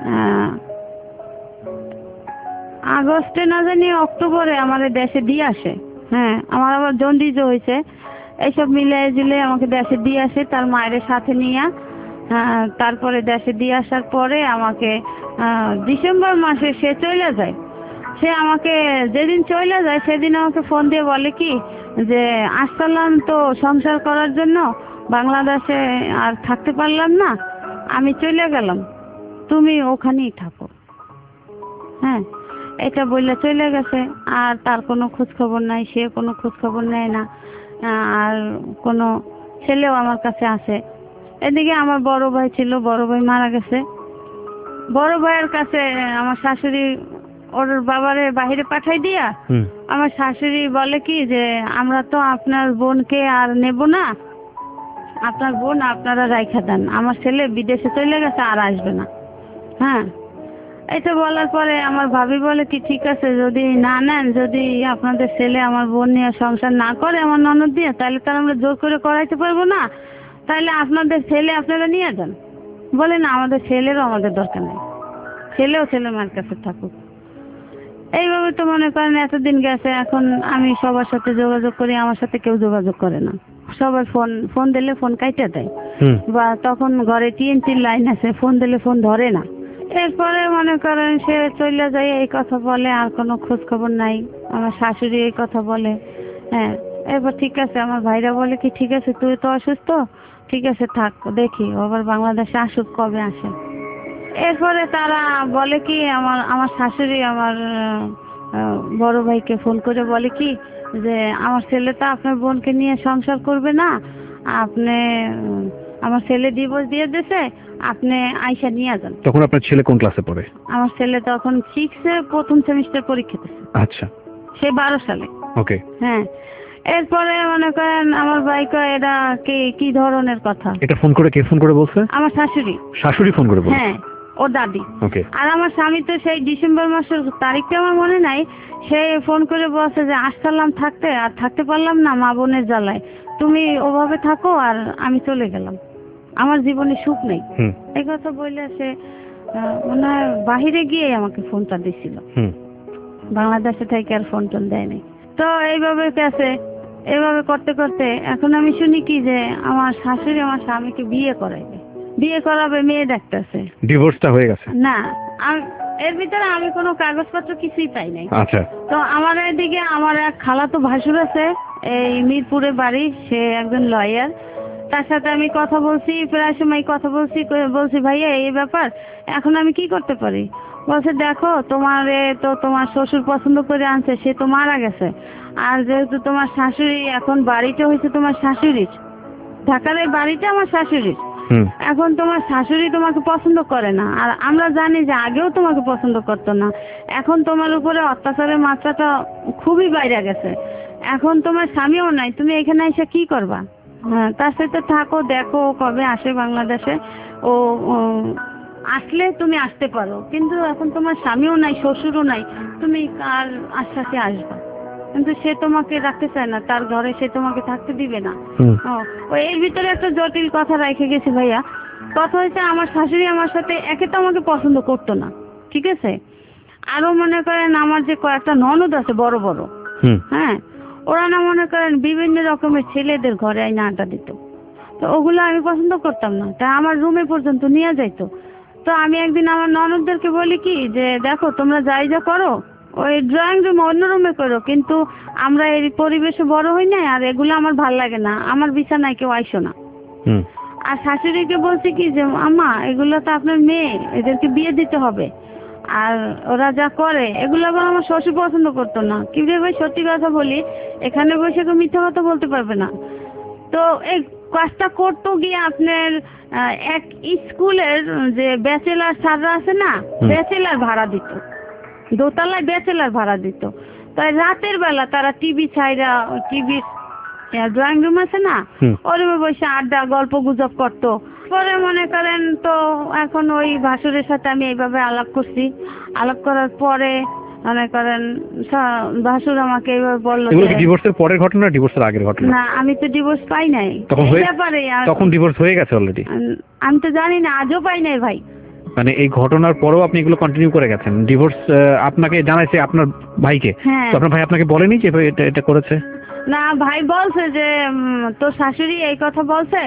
আগস্টে না জানি অক্টোবরে আমার দেশে দিয়ে আসে। হ্যাঁ, আমার আবার জন্ডিস হয়েছে, এইসব মিলে জিলে আমাকে দেশে দিয়ে আসে তার মায়ের সাথে নিয়ে। তারপরে দেশে দিয়ে আসার পরে আমাকে ডিসেম্বর মাসে সে চলে যায়। সে আমাকে যেদিন চলে যায় সেদিন আমাকে ফোন দিয়ে বলে কি যে আসলাম তো সংসার করার জন্য, বাংলাদেশে আর থাকতে পারলাম না, আমি চলে গেলাম, তুমি ওখানেই থাকো। হ্যাঁ, এটা বললে চলে গেছে। আর তার কোনো খোঁজ খবর নাই, সে কোনো খোঁজ খবর নেয় না। আর কোনো ছেলেও আমার কাছে আসে। এদিকে আমার বড় ভাই ছিল, বড় ভাই মারা গেছে। বড় ভাইয়ের কাছে আমার শাশুড়ি ওর বাবারে বাহিরে পাঠাই দিয়া আমার শাশুড়ি বলে কি যে আমরা তো আপনার বোনকে আর নেব না, আপনার বোন আপনারা রাইখা দেন, আমার ছেলে বিদেশে চলে গেছে, আর আসবে না। হ্যাঁ, এটা বলার পরে আমার ভাবি বলে কি ঠিক আছে, যদি না নেন, যদি আপনাদের ছেলে আমার বোন নিয়ে সংসার না করে আমার ননদ দিয়ে, তাহলে তার আমরা জোর করে করাইতে পারবো না, তাহলে আপনাদের ছেলে আপনারা নিয়ে যান। বলে না, আমাদের ছেলেরও আমাদের দরকার নেই, ছেলেও ছেলে মার কাছে থাকুক। এইভাবে তো মনে করেন এতদিন গেছে। এখন আমি সবার সাথে যোগাযোগ করি, আমার সাথে কেউ যোগাযোগ করে না। সবার ফোন দিলে ফোন কাইটে দেয়, বা তখন ঘরে টিএনসির লাইন আছে, ফোন দিলে ফোন ধরে না। এরপরে মনে করেন সে চলে যায়, এই কথা বলে, আর কোনো খোঁজ খবর নাই। আমার শাশুড়ি এই কথা বলে। হ্যাঁ, এরপর ঠিক আছে, আমার ভাইরা বলে কি ঠিক আছে তুই তো অসুস্থ, ঠিক আছে থাক, দেখি আবার বাংলাদেশে আসুক, কবে আসে। এরপরে তারা বলে কি আমার শাশুড়ি আমার বড় ভাইকে ফোন করে বলে কি যে আমার ছেলে তো আপনার বোনকে নিয়ে সংসার করবে না, আপনি আমার ছেলে ডিভোর্স দিয়ে দিয়েছে, আপনি আইসা নিয়ে যান। তখন আপনার ছেলে কোন ক্লাসে পড়ে? আমার ছেলে তখন 6-এ প্রথম সেমিস্টার পরীক্ষা দিচ্ছে। আচ্ছা, সে 12 সালে। ওকে। হ্যাঁ, এরপরে মনে করেন আমার ভাই কয় এটা কি ধরনের কথা। এটা ফোন করে কে ফোন করে বলছে? আমার শাশুড়ি। শাশুড়ি ফোন করে বলছে? হ্যাঁ, ও দাদি। ওকে। আর আমার স্বামী তো সেই ডিসেম্বর মাসের তারিখটা আমার মনে নাই, সে ফোন করে বলছে যে আসলাম থাকতে, আর থাকতে পারলাম না মা বোনের জ্বালায়, তুমি ওভাবে থাকো আর আমি চলে গেলাম, আমার জীবনে সুখ নেই। এই কথা বললে সে মনে হয় বাহিরে গিয়ে আমাকে ফোনটা দিছিল, বাংলাদেশে থেকে আর ফোন টোন দেয় নাই। তো এইভাবে গেছে, এইভাবে করতে করতে এখন আমি শুনি কি যে আমার শাশুড়ি আমার স্বামীকে বিয়ে করাইবে, বিয়ে করাবে, মেয়ে দেখতেছে। ডিভোর্সটা হয়ে গেছে? না, এর ভিতরে আমি কোনো কাগজপত্র কিছুই পাই নাই। আচ্ছা। তো আমার এদিকে আমার এক খালাতো ভাসুর আছে, এই মিরপুরে বাড়ি, সে একজন লয়ার। তার সাথে আমি কথা বলছি, প্রায় সময় কথা বলছি ভাইয়া এই ব্যাপার, এখন আমি কি করতে পারি? বলছে দেখো তোমার শ্বশুর পছন্দ করে আনছে, সে তো মারা গেছে, আর যেহেতু তোমার শাশুড়ি, এখন বাড়িটা হয়েছে তোমার শাশুড়ির, ঢাকার এই বাড়িটা আমার শাশুড়ির, এখন তোমার শাশুড়ি তোমাকে পছন্দ করে না, আর আমরা জানি যে আগেও তোমাকে পছন্দ করতো না, এখন তোমার উপরে অত্যাচারের মাত্রাটা খুবই বাইরে গেছে, এখন তোমার স্বামীও নাই, তুমি এখানে এসে কি করবা? হ্যাঁ, তার সাথে থাকো, দেখো কবে আসে বাংলাদেশে, ও আসলে তুমি আসতে পারো, কিন্তু এখন তোমার স্বামীও নাই, শ্বশুরও নাই, তুমি কার আশ্বাসে আসবা? কিন্তু সে তোমাকে রাখতে চায় না, তার ঘরে সে তোমাকে থাকতে দিবে না। ওই এর ভিতরে একটা জটিল কথা রেখে গেছি ভাইয়া। কথা হয়েছে আমার শাশুড়ি আমার সাথে, একে তো আমাকে পছন্দ করতো না, ঠিক আছে, আরো মনে করেন আমার যে কয়েকটা ননদ আছে বড় বড়, হ্যাঁ, ওরা না মনে করেন বিভিন্ন রকমের ছেলেদের ঘরে আইনা আড্ডা দিত। তো ওগুলো আমি পছন্দ করতাম না, তাই আমার রুমে পর্যন্ত নিয়ে যাইতো। তো আমি একদিন আমার ননদদেরকে বলি কি যে দেখো তোমরা যাই যা করো, ওই ড্রয়িং রুম অন্য রুমে করো, কিন্তু আমরা এই পরিবেশে বড় হই না, আর এগুলো আমার ভাল লাগে না, আমার বিছানায় কেউ আইসো না। আর শাশুড়িকে বলছি কি যে আম্মা এগুলো তো আপনার মেয়ে, এদেরকে বিয়ে দিতে হবে, আর ওরা যা করে এগুলো আবার আমার শ্বশুর পছন্দ করতো না। কি রে ভাই, সত্যি কথা বলি, এখানে বসে কেউ মিথ্যা কথা বলতে পারবে না। তো এই কাজটা করতো গিয়ে আপনার এক স্কুলের যে ব্যাচেলার স্যাররা আছে না, ব্যাচেলার ভাড়া দিত, দোতলায় ব্যাচেলার ভাড়া দিত। তাই রাতের বেলা তারা টিভি ছাইরা, টিভির ড্রয়িং রুম আছে না, ওর রুমে বসে আড্ডা গল্প গুজব করতো। পরে মনে করেন তো এখন ওই ভাসুরের সাথে আমি এইভাবে আলাপ করছি, আলাপ করার পরে মনে করেন ভাসুর আমাকে এইভাবে বললো। ডিভোর্সের পরের ঘটনা, ডিভোর্সের আগের ঘটনা? না, আমি তো ডিভোর্স পাই নাই, তখন ডিভোর্স হয়ে গেছে অলরেডি? আমি তো জানি না, আজও পাই নাই ভাই। মানে এই ঘটনার পরেও আপনি এগুলো কন্টিনিউ করে গেছেন? ডিভোর্স আপনাকে জানাইছে আপনার ভাইকে? তো আপনার ভাই আপনাকে বলেনি যে এটা করেছে? না ভাই বলছে যে তোর শাশুড়ি এই কথা বলছে,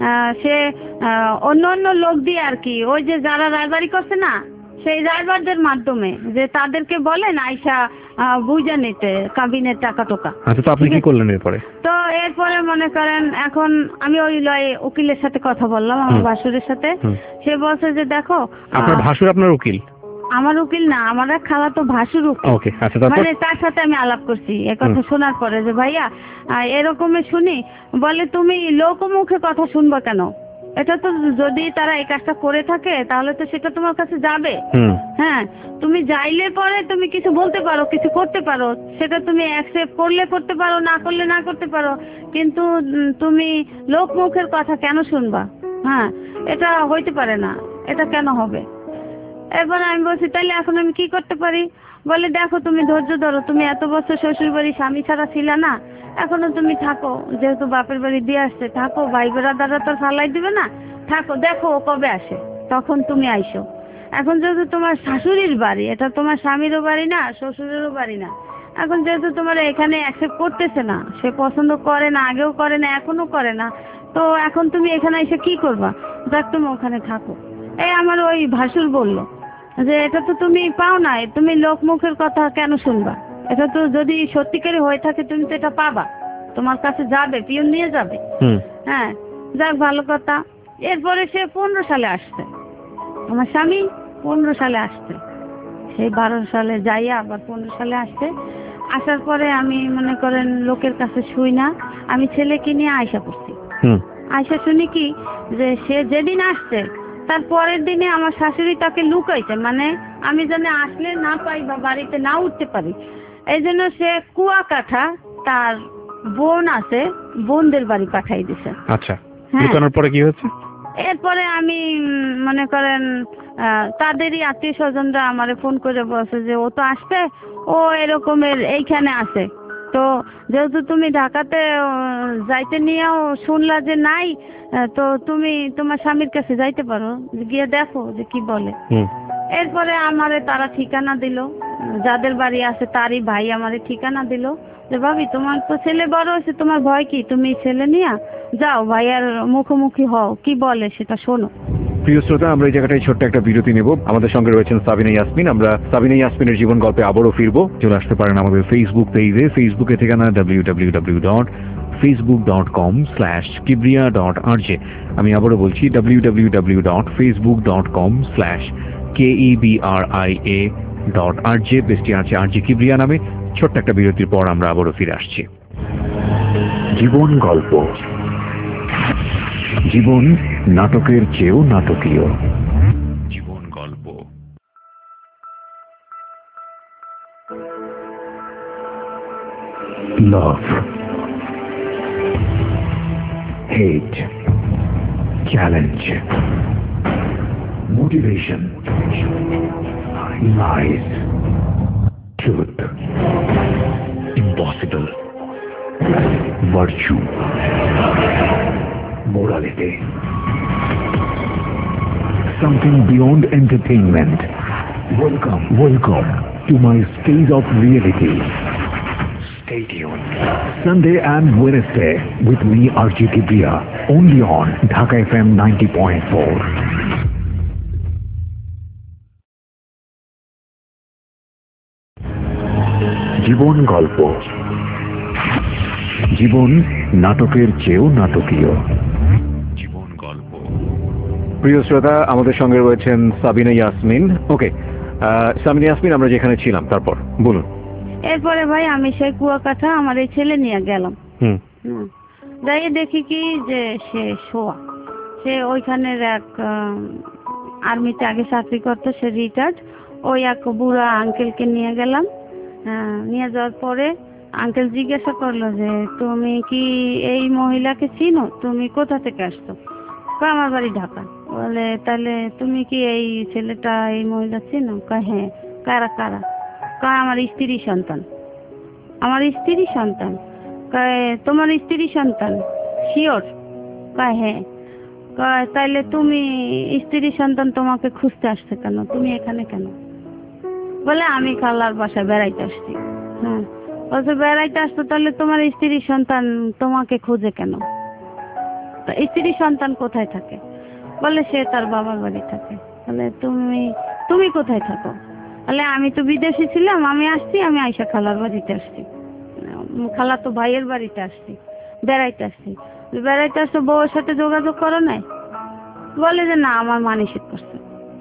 সে অন্য অন্য লোক দিয়ে আর কি, ওই যে যারা রায়বাড়ি করছে না সেই রায়বারদের মাধ্যমে, যে তাদেরকে বলেন আইসা বুঝে নিতে কাবিনের টাকা টোকা। আচ্ছা, তো আপনি কি করলেন এরপরে? তো এরপরে মনে করেন এখন আমি ওই উকিলের সাথে কথা বললাম, আমার ভাসুরের সাথে। সে বলছে যে দেখো, আপনার ভাসুর আপনার উকিল? আমার উকিল না, আমার এক খালাতো ভাসুর উকিল। ওকে, আচ্ছা, তারপর? মানে তার সাথে আমি আলাপ করছি এই কথা শোনার পরে, যে ভাইয়া এরকমই শুনি, বলে তুমি লোকমুখে কথা শুনবা কেন? এটা তো যদি তারা এই কাজটা করে থাকে তাহলে তো সেটা তোমার কাছে যাবে। হ্যাঁ, তুমি যাইলে পরে তুমি কিছু বলতে পারো, কিছু করতে পারো, সেটা তুমি অ্যাকসেপ্ট করলে করতে পারো, না করলে না করতে পারো, কিন্তু তুমি লোকমুখের কথা কেন শুনবা? হ্যাঁ, এটা হইতে পারে না, এটা কেন হবে? এবার আমি বলছি তাহলে এখন আমি কি করতে পারি? বলে দেখো তুমি ধৈর্য ধরো, তুমি এত বছর শ্বশুর বাড়ি স্বামী ছাড়া ছিল না, এখনো তুমি থাকো, যেহেতু বাপের বাড়ি দিয়ে আসছে থাকো, ভাই বেড়াদাররা তো ফালাই দিবে না, থাকো, দেখো ও কবে আসে, তখন তুমি আইসো। এখন যেহেতু তোমার শাশুড়ির বাড়ি, এটা তোমার স্বামীরও বাড়ি না, শ্বশুরেরও বাড়ি না, এখন যেহেতু তোমার এখানে অ্যাকসেপ্ট করতেছে না, সে পছন্দ করে না, আগেও করে না, এখনো করে না, তো এখন তুমি এখানে এসে কি করবা? দেখ তুমি ওখানে থাকো। এই আমার ওই ভাসুর বলল যে এটা তো তুমি পাও না, তুমি লোকমুখের কথা কেন শুনবা? এটা তো যদি সত্যিকারই হয়ে থাকে তুমি তো এটা পাবা, তোমার কাছে যাবে, পিয়ন নিয়ে যাবে। হ্যাঁ, যাক ভালো কথা। এরপরে সে 15 সালে আসছে, আমার স্বামী 15 সালে আসছে, সেই 12 সালে যাইয়া আবার 15 সালে আসছে। আসার পরে আমি মনে করেন লোকের কাছে শুই না, আমি ছেলেকে নিয়ে আয়সা করছি। আয়সা শুনি কি যে সে যেদিন আসছে তার পরের দিনে আমার শাশুড়ি তাকে লুকাইছে, মানে আমি যেন আসলে না পাই বা বাড়িতে না উঠতে পারি, এই জন্য সে কুয়াকাটা তার বোন আছে, বোনদের বাড়ি পাঠাই দিছে। আচ্ছা, লুকানোর পরে কি হচ্ছে? এরপরে আমি মনে করেন তাদেরই আত্মীয় স্বজনরা আমারে ফোন করে বলছে যে ও তো আসবে, ও এরকমের এইখানে আছে, তো যেহেতু তুমি ঢাকাতে যাইতে নিয়েও শুনলা যে নাই, তো তুমি তোমার স্বামীর কাছে যাইতে পারো, গিয়ে দেখো যে কি বলে। এরপরে আমারে তারা ঠিকানা দিল, যাদের বাড়ি আছে তারই ভাই আমারে ঠিকানা দিল, যে ভাবি তোমার তো ছেলে বড় হয়েছে, তোমার ভয় কি, তুমি ছেলে নিয়ে যাও ভাইয়ার মুখোমুখি হও, কি বলে সেটা শোনো। প্রিয় শ্রোতা, আমরা এই জায়গাটায় ছোট্ট একটা বিরতি নেব। আমাদের সঙ্গে রয়েছেন সাবিনা ইয়াসমিন। আমরা সাবিনা ইয়াসমিনের জীবন গল্পে আবারও ফিরবো। চলে আসতে পারেন আমাদের ফেসবুক পেজে, ফেসবুকে ঠিকানা www.facebook.com/kibriya.rj। আমি আবারও বলছি www.facebook.com/KEBRIA.RJ, বেস্টি আছে আরজে কিবরিয়া নামে। ছোট্ট একটা বিরতির পর আমরা আবারও ফিরে আসছি। জীবন গল্প, জীবন নাটকের চেয়েও নাটকীয়। জীবন গল্প। Love, hate, challenge, motivation, lies, truth, impossible, virtue, morality, something beyond entertainment. Welcome to my stage of reality. Stay tuned. Sunday and Wednesday with me, RJ Kibriya, only on Dhaka FM 90.4. জীবন গল্প, জীবন নাটকের চেয়েও নাটকীয়। জীবন গল্প। প্রিয় শ্রোতা, আমাদের সঙ্গে রয়েছেন সাবিনা ইয়াসমিন। ওকে সাবিনা ইয়াসমিন, আমরা যেখানে ছিলাম তারপর বলুন। এরপরে ভাই আমি সেই কুয়াকাটা আমার এই ছেলে নিয়ে গেলাম। যাই দেখি কি যে সে শোয়া, সে ওইখানের এক আর্মিতে আগে চাকরি করতো, সে রিটায়ার্ড। ওই এক বুড়া আঙ্কেলকে নিয়ে গেলাম। নিয়ে যাওয়ার পরে আঙ্কেল জিজ্ঞাসা করলো যে তুমি কি এই মহিলাকে চিনো, তুমি কোথা থেকে আসছো? আমার বাড়ি ঢাকা। বলে তাহলে তুমি কি এই ছেলেটা এই মহিলা চিনো? হ্যাঁ। কারা কারা? আমার স্ত্রী সন্তান। আমার স্ত্রী সন্তান? তোমার স্ত্রী সন্তান শিওর? হ্যাঁ। তাইলে তুমি স্ত্রী সন্তান তোমাকে খুঁজতে আসছে কেন, তুমি এখানে কেন? বলে আমি খালার বাসায় বেড়াইতে আসছি। হ্যাঁ। বলছে বেড়াইতে আসতো, তাহলে তোমার স্ত্রী সন্তান তোমাকে খোঁজে কেন? স্ত্রী সন্তান কোথায় থাকে? বলে সে তার বাবার বাড়ি থাকে। বলে তুমি কোথায় থাকো? বলে আমি তো বিদেশে ছিলাম, আমি আসছি, আমি আয়শা খালার বাড়িতে আসছি, খালা তো ভাইয়ের বাড়িতে আসছি, বেড়াইতে আসছি। বেড়াইতে আসতো, বউয়ের সাথে যোগাযোগ করো নাই? বলে যে না, আমার মা নিষেধ করছে।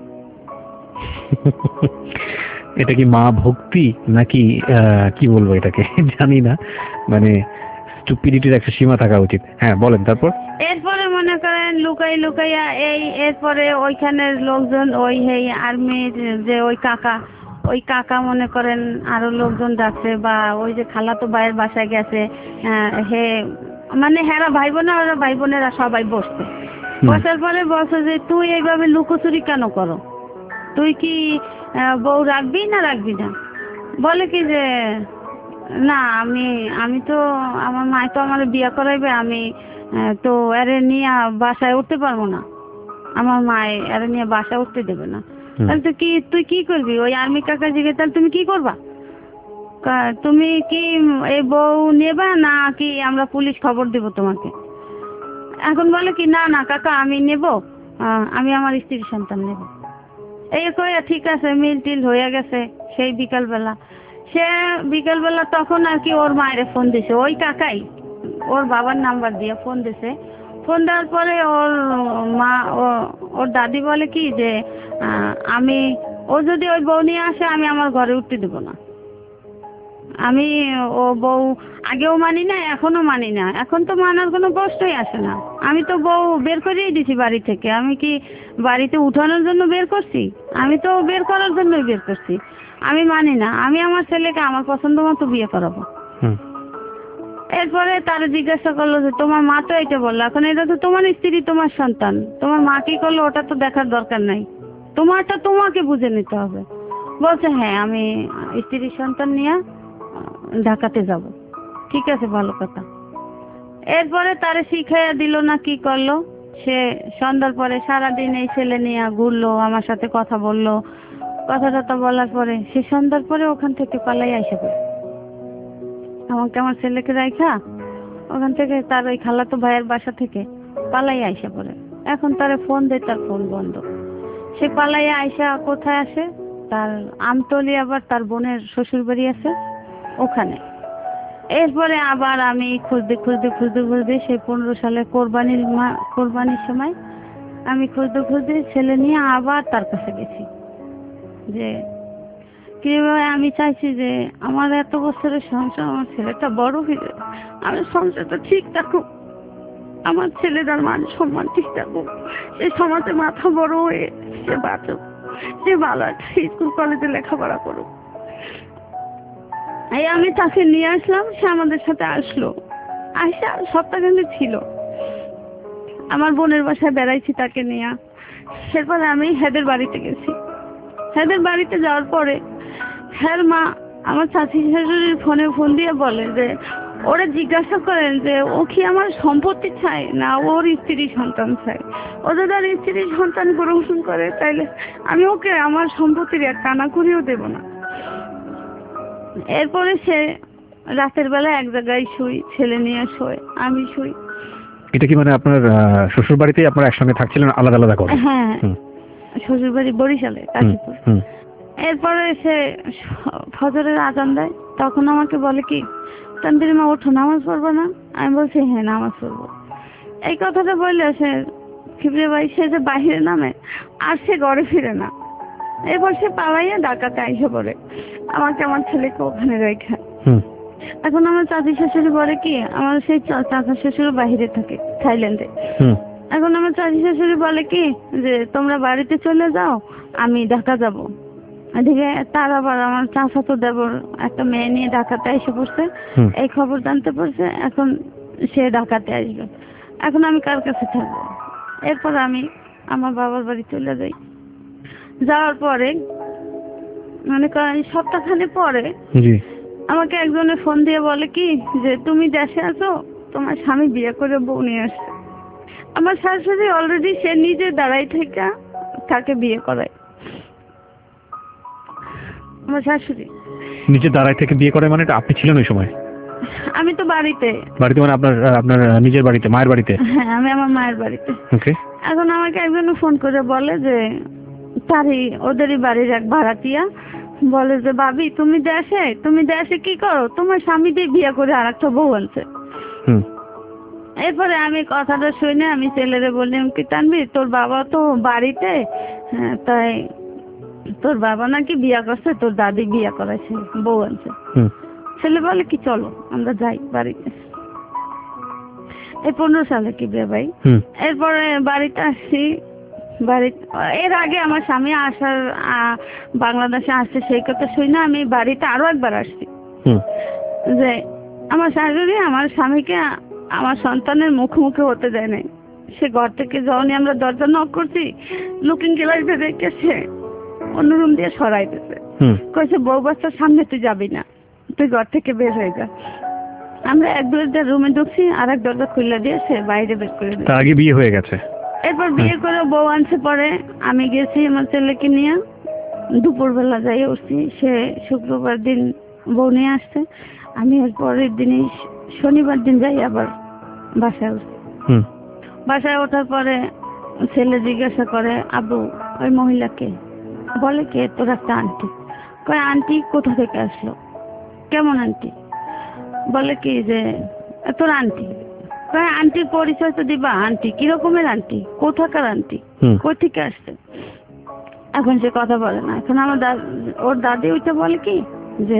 এটা কি মা ভক্তি নাকি কি বলবো এটাকে জানি না, মানে স্টুপিডিটির একটা সীমা থাকা উচিত। হ্যাঁ বলেন তারপর। এরপরে মনে করেন লুকাইয়া এরপরে ওইখানের লোকজন, ওই আর্মির যে ওই কাকা মনে করেন আরো লোকজন ডাকছে, বা ওই যে খালাতো ভাইয়ের বাসায় গেছে, মানে হেরা ভাই বোনেরা, ওরা ভাই বোনেরা সবাই বসছে। বসার পরে বলছে যে তুই এইভাবে লুকোচুরি কেন করো? তুই কি বউ রাখবি না রাখবি না? বলে কি যে না, আমি তো, আমার মায় তো আমার বিয়ে করাইবে, আমি তো এরে নিয়ে বাসায় উঠতে পারবো না, আমার মায় এরে নিয়ে বাসায় উঠতে দেবে না। তাহলে তুই কি করবি? ওই আর্মি কাকা জিজ্ঞেস, তাহলে তুমি কি করবা? তুমি কি এই বউ নেবা না কি আমরা পুলিশ খবর দেব তোমাকে? এখন বলে কি না না কাকা, আমি নেব, আমি আমার স্ত্রীর সন্তান নেব। এই কয়ে ঠিক আছে, মিল টিল হয়ে গেছে। সেই বিকালবেলা তখন আর কি ওর মায়ের ফোন দিছে, ওই কাকাই ওর বাবার নাম্বার দিয়ে ফোন দিছে। ফোন দেওয়ার পরে ওর মা, ওর দাদি বলে কি যে ও যদি ওই বউ নিয়ে আসে, আমি আমার ঘরে উঠতে দেবো না। আমি ও বউ আগেও মানি না, এখনো মানি না, এখন তো মানার কোনো প্রশ্নই আসে না। আমি তো বউ বের করেই দিছি বাড়ি থেকে, আমি কি বাড়িতে উঠানোর জন্য বের করছি? আমি তো বের করার জন্যই বের করছি। আমি মানি না, আমি আমার ছেলেকে আমার পছন্দ মতো বিয়ে করাবো। এরপরে তারা জিজ্ঞাসা করলো যে তোমার মা তো এটা বললো, এখন এটা তো তোমার স্ত্রী, তোমার সন্তান, তোমার মা কি করলো ওটা তো দেখার দরকার নাই, তোমারটা তোমাকে বুঝে নিতে হবে। বলছে হ্যাঁ, আমি স্ত্রীর সন্তান নিয়ে ঢাকাতে যাব। ঠিক আছে, ভালো কথা। এরপরে তারে শিখাইয়া দিল না কি করলো, সে সন্ধ্যার পরে সারাদিন এই ছেলে নিয়ে ঘুরলো, আমার সাথে কথা বললো, কথা বলার পরে সে সন্ধ্যার পরে ওখান থেকে পালাই আইসা পড়ে। আমাকে আমার ছেলেকে রাইখা ওখান থেকে তার ওই খালাতো ভাইয়ের বাসা থেকে পালাই আইসা পড়ে। এখন তারে ফোন দেয়, তার ফোন বন্ধ। সে পালাই আইসা কোথায় আসে? তার আমতলি, আবার তার বোনের শ্বশুর বাড়ি আছে ওখানে। এরপরে আবার আমি খুঁজতে সেই 15 সালে কোরবানির সময় আমি খুঁজতে ছেলে নিয়ে আবার তার কাছে গেছি। যে কিভাবে আমি চাইছি যে আমার এত বছরের সংসার, আমার ছেলেটা বড় হয়ে, আমার সংসারটা ঠিক থাকুক, আমার ছেলেটার মান সম্মান ঠিক থাকুক, সে সমাজে মাথা বড় হয়ে সে বাঁচুক, সে ভালো একটা স্কুল কলেজে লেখাপড়া করুক। এই আমি তাকে নিয়ে আসলাম, সে আমাদের সাথে আসলো, আসা সপ্তাহখানেক ছিল। আমার বোনের বাসায় বেড়াইছি তাকে নিয়ে। সেরপরে আমি হেদের বাড়িতে গেছি। হেদের বাড়িতে যাওয়ার পরে হ্যাঁ মা আমার চাচি শাশুড়ির ফোন দিয়ে বলে যে ওরা জিজ্ঞাসা করেন যে ও কি আমার সম্পত্তি চায় না ওর স্ত্রী সন্তান চায়। ও যদি আর স্ত্রী সন্তান গ্রহণ করে তাইলে আমি ওকে আমার সম্পত্তির এক কানা করেও দেব না। এরপরে সে রাতের বেলা এক জায়গায় শুই, ছেলে নিয়ে শোয়, আমি শুই। এটা কি মানে আপনার শ্বশুর বাড়িতেই আপনারা একসঙ্গে থাকছিলেন, আলাদা আলাদা করে? হ্যাঁ, শ্বশুর বাড়ি বরিশালে, কাশীপুর। এরপরে সে ফজরের আজান দেয়, তখন আমাকে বলে কি তানবির মা ওঠো, নামাজ পড়বো না? আমি বলছি হ্যাঁ নামাজ পড়বো। এই কথাটা বললে সে খিবরে ভাই, সে যে বাহিরে নামে আর সে ঘরে ফিরে না। এরপর সে পালাইয়া ঢাকাতে আইসা পড়ে, আমাকে আমার ছেলেকে ওখানে রেখে। এখন আমার চাচি শাশুড়ি বলে কি, আমার সেই চাচা শ্বশুর বাহিরে থাকে থাইল্যান্ডে। এখন আমার চাচি শাশুড়ি বলে কি যে তোমরা বাড়িতে চলে যাও, আমি ঢাকা যাব। এদিকে তার আবার আমার চাচাতো দেবর একটা মেয়ে নিয়ে ঢাকাতে এসে পড়ছে, এই খবর জানতে পারছে, এখন সে ঢাকাতে আসবে। এখন আমি কার কাছে থাকবো? এরপর আমি আমার বাবার বাড়ি চলে যাই। যাওয়ার পরে মানে সপ্তাহখানেক পরে আমাকে একজনে ফোন দিয়ে বলে কি যে তুমি দেশে আছো, তোমার স্বামী বিয়ে করে বউ নিয়ে আসছে। আমার শাশুড়ি অলরেডি সে নিজে দাঁড়াই থেকে তাকে বিয়ে করায়। আমার শাশুড়ি। নিচে দাঁড়ায় থেকে বিয়ে করে মানে আপনি ছিলেন ওই সময়? আমি তো বাড়িতে মানে আপনার নিজের বাড়িতে, মায়ের বাড়িতে? হ্যাঁ, আমি আমার মায়ের বাড়িতে। ওকে। এখন আমাকে একজন ফোন করে বলে যে ওদেরই বাড়ির এক ভাড়াটিয়া বলে যে ভাবি তুমি দেশে কি করো, তোমার স্বামী দিয়ে বিয়ে করে আর একটা বউ আনছে। এরপরে আমি কথাটা শুনে আমি ছেলেরে বললাম কি তানভীর তোর বাবা তো বাড়িতে, হ্যাঁ তাই তোর বাবা নাকি বিয়ে করছে, তোর দাদি বিয়ে করাইছে, বউ আনছে। ছেলে বলে কি চলো আমরা যাই বাড়িতে। এই 15 সালে কি বিয়ে ভাই। এরপরে বাড়িতে আসছি, এর আগে আমার স্বামী বাংলাদেশে আসছে সেই কথা শুনে আমি বাড়িতে আরো একবার আসছি যে আমার শাশুড়ি আমার স্বামীকে আমার সন্তানের মুখোমুখি হতে দেয় নাই। সে ঘর থেকে যখনই আমরা দরজা নক করছি লুকিং গ্লাস দিয়ে রেখেছে অন্য রুম দিয়ে সরাই দিতে, কইছে বউ বাচ্চার সামনে তুই যাবি না, তুই ঘর থেকে বের হয়ে যা। আমরা এক দরজা রুমে ঢুকছি আর এক দরজা খুলে দিয়ে সে বাইরে বের করে দিয়েছে। আগে বিয়ে হয়ে গেছে। এরপর বিয়ে করে বউ আনছে। পরে আমি গেছি আমার ছেলেকে নিয়ে, দুপুরবেলা যাই উঠছি, সে শুক্রবার দিন বউ নিয়ে আসছে। আমি এর পরের দিনই শনিবার দিন যাই আবার বাসায় উঠছি। বাসায় ওঠার পরে ছেলে জিজ্ঞাসা করে আব্বু ওই মহিলাকে, বলে কে? তোর একটা আন্টি। কয় আন্টি কোথা থেকে আসলো? কেমন আন্টি? বলে কি যে তোর আন্টি। কয় আন্টির পরিচয় তো দিবা, আন্টি কিরকমের আন্টি, কোথাকার আন্টি, কই থেকে আসছে? এখন সে কথা বলে না। এখন আমার ওর দাদি ওইটা বলে কি যে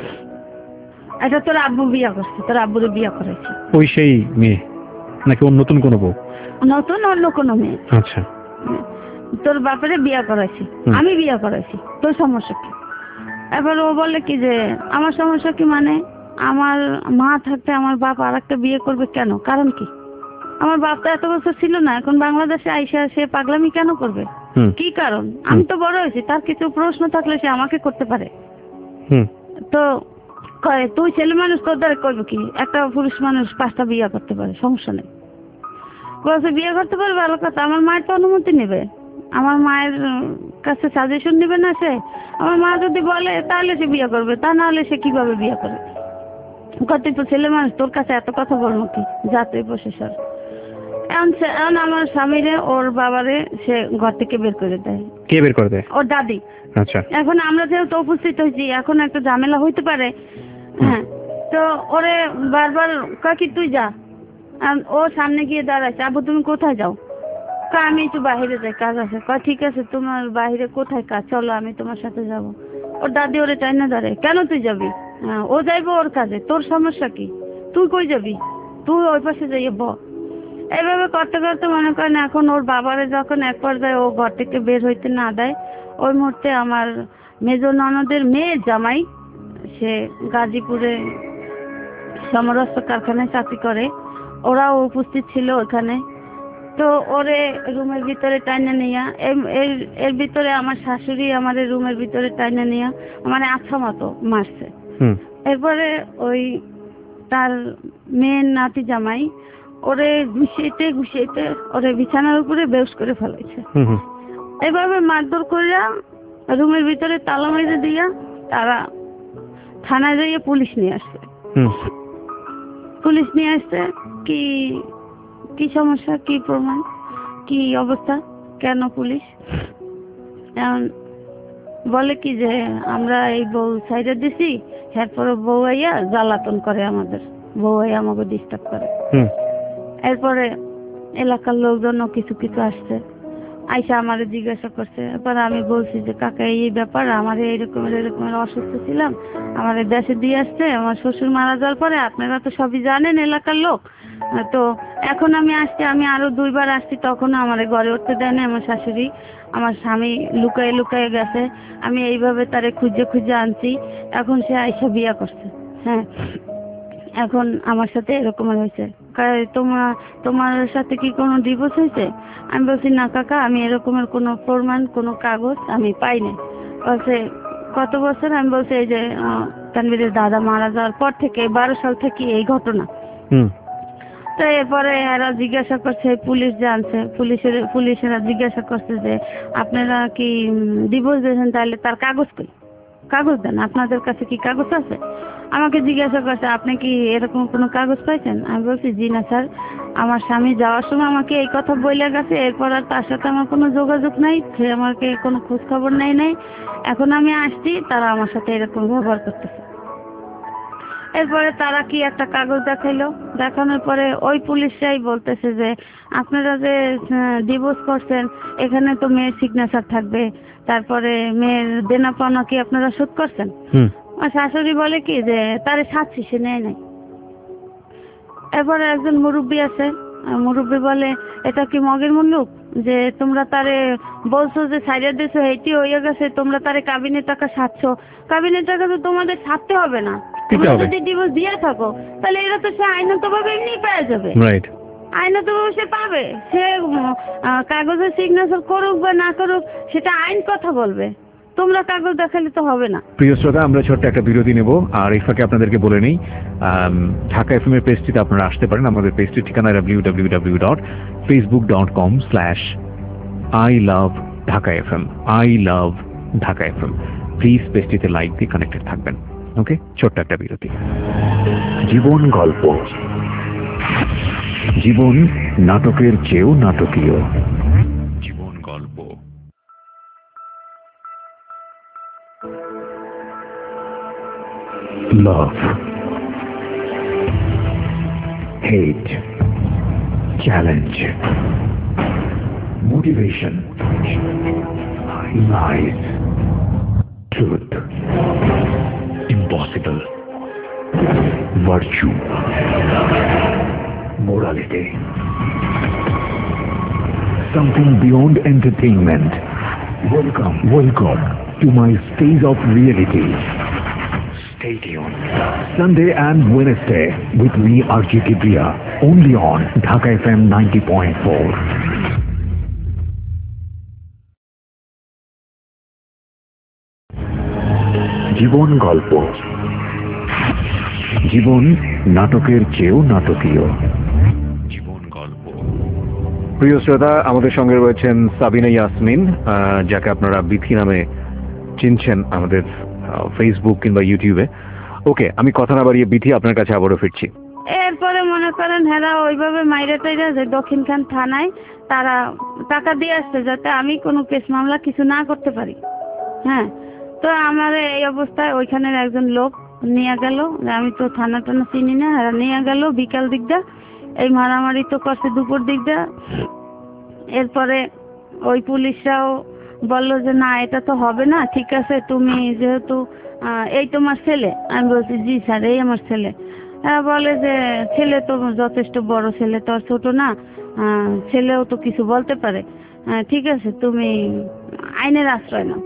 এটা তোর আব্বু বিয়ে করছে, তোর আব্বুরে বিয়ে করেছে। ওই সেই মেয়ে নাকি অন্য নতুন কোনো বউ? নতুন অন্য কোনো মেয়ে। আচ্ছা। তোর বাপেরে বিয়ে করাইছি, আমি বিয়ে করাইছি, তোর সমস্যা কি? এবার ও বলে কি যে আমার সমস্যা কি মানে আমার মা থাকতে আমার বাপ আর একটা বিয়ে করবে কেন, কারণ কি? আমার বাপ তো এত বছর ছিল না, এখন বাংলাদেশে আইসা সে পাগলামি কেন করবে, কি কারণ? আমি তো বড় হয়েছি, তার কিছু প্রশ্ন থাকলে সে আমাকে করতে পারে। তো কয় তুই ছেলে মানুষ, তোর দ্বারা করবে কি? একটা পুরুষ মানুষ 5টা বিয়ে করতে পারে, সমস্যা নেই। বলছে বিয়ে করতে পারে, ভালো কথা। আমার মায়ের তো অনুমতি নেবে, আমার মায়ের কাছে সাজেশন নেবে না সে? আমার মা যদি বলে তাহলে সে বিয়ে করবে, তা না হলে সে কিভাবে বিয়ে করে? কত তো ছেলে মানুষ, তোর কাছে এত কথা বলবো কি, যা তুই বসে সর। এখন আমার স্বামীরে ওর বাবারে সে ঘর থেকে বের করে দেয়। কে বের করে দেয়? ওর দাদি। আচ্ছা। এখন আমরা যেহেতু উপস্থিত হয়েছি, এখন একটা ঝামেলা হইতে পারে। হ্যাঁ, তো ওরে বারবার কাকি তুই যা। ও সামনে গিয়ে দাঁড়াচ্ছে, আব্বু তুমি কোথায় যাও? আমি একটু বাইরে যাই, কাজ আছে। ঠিক আছে, তোমার বাইরে কোথায় কাজ, চলো আমি তোমার সাথে যাব। ওর দাদি ওরে টাইনা দাঁড়ায়, কেন তুই যাবি? ও যাইবো ওর কাজে, তোর সমস্যা কি? তুই কই যাবি? তুই ওই পাশে যাইয়ে ব। এইভাবে করতে করতে মনে করেন এখন ওর বাবারে যখন এক পর্যায়ে ও ঘর থেকে বের হইতে না দেয়, ওই মুহূর্তে আমার মেজ ননদের মেয়ের জামাই, সে গাজীপুরে সমরস্ত কারখানায় চাকরি করে, ওরাও উপস্থিত ছিল ওখানে। তো ওরে রুমের ভিতরে টাইনা নিয়া এর ভিতরে আমার শাশুড়ি আমার রুমের ভিতরে টাইনা নিয়া আমার আচ্ছা মতো মারছে। এরপরে ওই তার মেয়ের নাতি জামাই ওরে ঘুষিয়েতে ওরে বিছানার উপরে বেউস করে ফেলাইছে। এভাবে মারধর করিয়া রুমের ভিতরে তালা মেরে দিয়া তারা থানায় যাইয়ে পুলিশ নিয়ে আসছে। পুলিশ নিয়ে আসছে, কি সমস্যা, কি প্রমাণ, কি অবস্থা, কেন পুলিশ? এখন বলে কি যে আমরা এই বউ সাইডে দিছি, এরপরে বউ আইয়া জ্বালাতন করে, আমাদের বউ আইয়া আমাকে ডিস্টার্ব করে। এরপরে এলাকার লোকজনও কিছু কিছু আসছে, আইসা আমারে জিজ্ঞাসা করছে। এরপর আমি বলছি যে কাকা এই ব্যাপার, আমার এরকমের অসুস্থ ছিলাম, আমার দেশে দিয়ে আসছে, আমার শ্বশুর মারা যাওয়ার পরে, আপনারা তো সবই জানেন এলাকার লোক। তো এখন আমি আসছি, আমি আরো 2 বার আসছি, তখন আমার ঘরে উঠতে দেয় না আমার শাশুড়ি। আমার স্বামী লুকায়ে গেছে, আমি এইভাবে তারে খুঁজে আনছি, এখন সে আইসা বিয়া করছে। হ্যাঁ, এখন আমার সাথে এরকম হয়েছে। তোমার সাথে কি কোনো ডিভোর্স হয়েছে? আমি বলছি না কাকা, আমি এরকমের কোনো প্রমাণ, কোনো কাগজ আমি পাইনি। বলছে কত বছর? আমি বলছি এই যে তানভীরের দাদা মারা যাওয়ার পর থেকে 12 সাল থেকে এই ঘটনা। তো এরপরে এরা জিজ্ঞাসা করছে, পুলিশ জানছে, পুলিশেরা জিজ্ঞাসা করছে যে আপনারা কি ডিভোর্স দিয়েছেন, তাহলে তার কাগজ কই? কাগজ দেন, আপনাদের কাছে কি কাগজ আছে? আমাকে জিজ্ঞাসা করছে আপনি কি এরকম কোনো কাগজ পাইছেন? আমি বলছি জি না স্যার, আমার স্বামী যাওয়ার সময় আমাকে এই কথা বলে গেছে, এরপর আর তার সাথে আমার কোনো যোগাযোগ নাই, সে আমাকে কোনো খোঁজ খবর নাই। এখন আমি আসছি, তারা আমার সাথে এরকম ব্যবহার করতেছে। এরপরে তারা কি একটা কাগজ দেখাইলো, দেখানোর পরে ওই পুলিশরাই বলতেছে যে আপনারা যে ডিভোর্স করছেন এখানে তো মেয়ের সিগনেচার থাকবে, তারপরে মেয়ের দেনা পাওনা কি আপনারা শোধ করছেন? আর শাশুড়ি বলে কি যে তারে সাচ্ছি, সে নেয় নাই। এরপরে একজন মুরব্বী আছে, মুরব্বী বলে এটা কি মগের মুল্লুক যে তোমরা তারে বলছো যে সাইডে দিছো, এইটি হয়ে গেছে, তোমরা তারে কাবিনের টাকা সাচ্ছো, কাবিনের টাকা তো তোমাদের সারতে হবে না, তোমরা যদি ডিভোর্স দিয়ে থাকো তাহলে এরা তো সে আইনতভাবে এমনি পেয়ে যাবে, আইনতভাবে সে পাবে, সে কাগজে সিগনেচার করুক বা না করুক সেটা আইন কথা বলবে, তোমরা কাগজ দেখালে তো হবে না। প্রিয় শ্রোতা, আমরা ছোট্ট একটা বিরতি নেব, আর এই ফাঁকে আপনাদেরকে বলে নেই ঢাকা এফএম এর পেজটিতে আপনারা আসতে পারেন। আমাদের পেজটির ঠিকানা www.facebook.com/iloveDhakaFM, I love Dhaka FM। Please পেজটিতে লাইক দিয়ে কানেক্টেড থাকবেন। ওকে, ছোট্ট একটা বিরতি। জীবন গল্প, জীবন নাটকের চেয়েও নাটকীয়। জীবন গল্প। Love, hate, challenge, motivation, lies, truth, impossible, virtue, morality, something beyond entertainment. Welcome to my stage of reality. Stay tuned. Sunday and Wednesday with me, RJ Kibriya, only on Dhaka FM 90.4. জীবন গল্প, জীবন নাটকের চেয়েও নাটকীয়। জীবন গল্প। প্রিয় শ্রোতা, আমাদের সঙ্গে রয়েছেন সাবিনা ইয়াসমিন, যাকে আপনারা বিথি নামে চিনছেন আমাদের ফেসবুক কিংবা ইউটিউবে। ওকে, আমি কথা না বাড়িয়ে বিথি আপনার কাছে আবারও ফিরছি। এরপরে মনে করেন হেরা ওইভাবে মাইরে টাইরা যে দক্ষিণখান থানায় তারা টাকা দিয়ে আসছে যাতে আমি কোনো কেস মামলা কিছু না করতে পারি। হ্যাঁ, তো আমার এই অবস্থায় ওইখানের একজন লোক নিয়ে গেল, আমি তো থানা টানা চিনি না, এরা নিয়ে গেল বিকাল দিকটা, এই মারামারি তো করছে দুপুর দিকটা। এরপরে ওই পুলিশরাও বললো যে না এটা তো হবে না, ঠিক আছে তুমি যেহেতু এই তোমার ছেলে, আমি বলছি জি স্যার এই আমার ছেলে। বলে যে ছেলে তো যথেষ্ট বড়, ছেলে তো আর ছোট না, ছেলেও তো কিছু বলতে পারে, ঠিক আছে তুমি আইনের আশ্রয় নাও,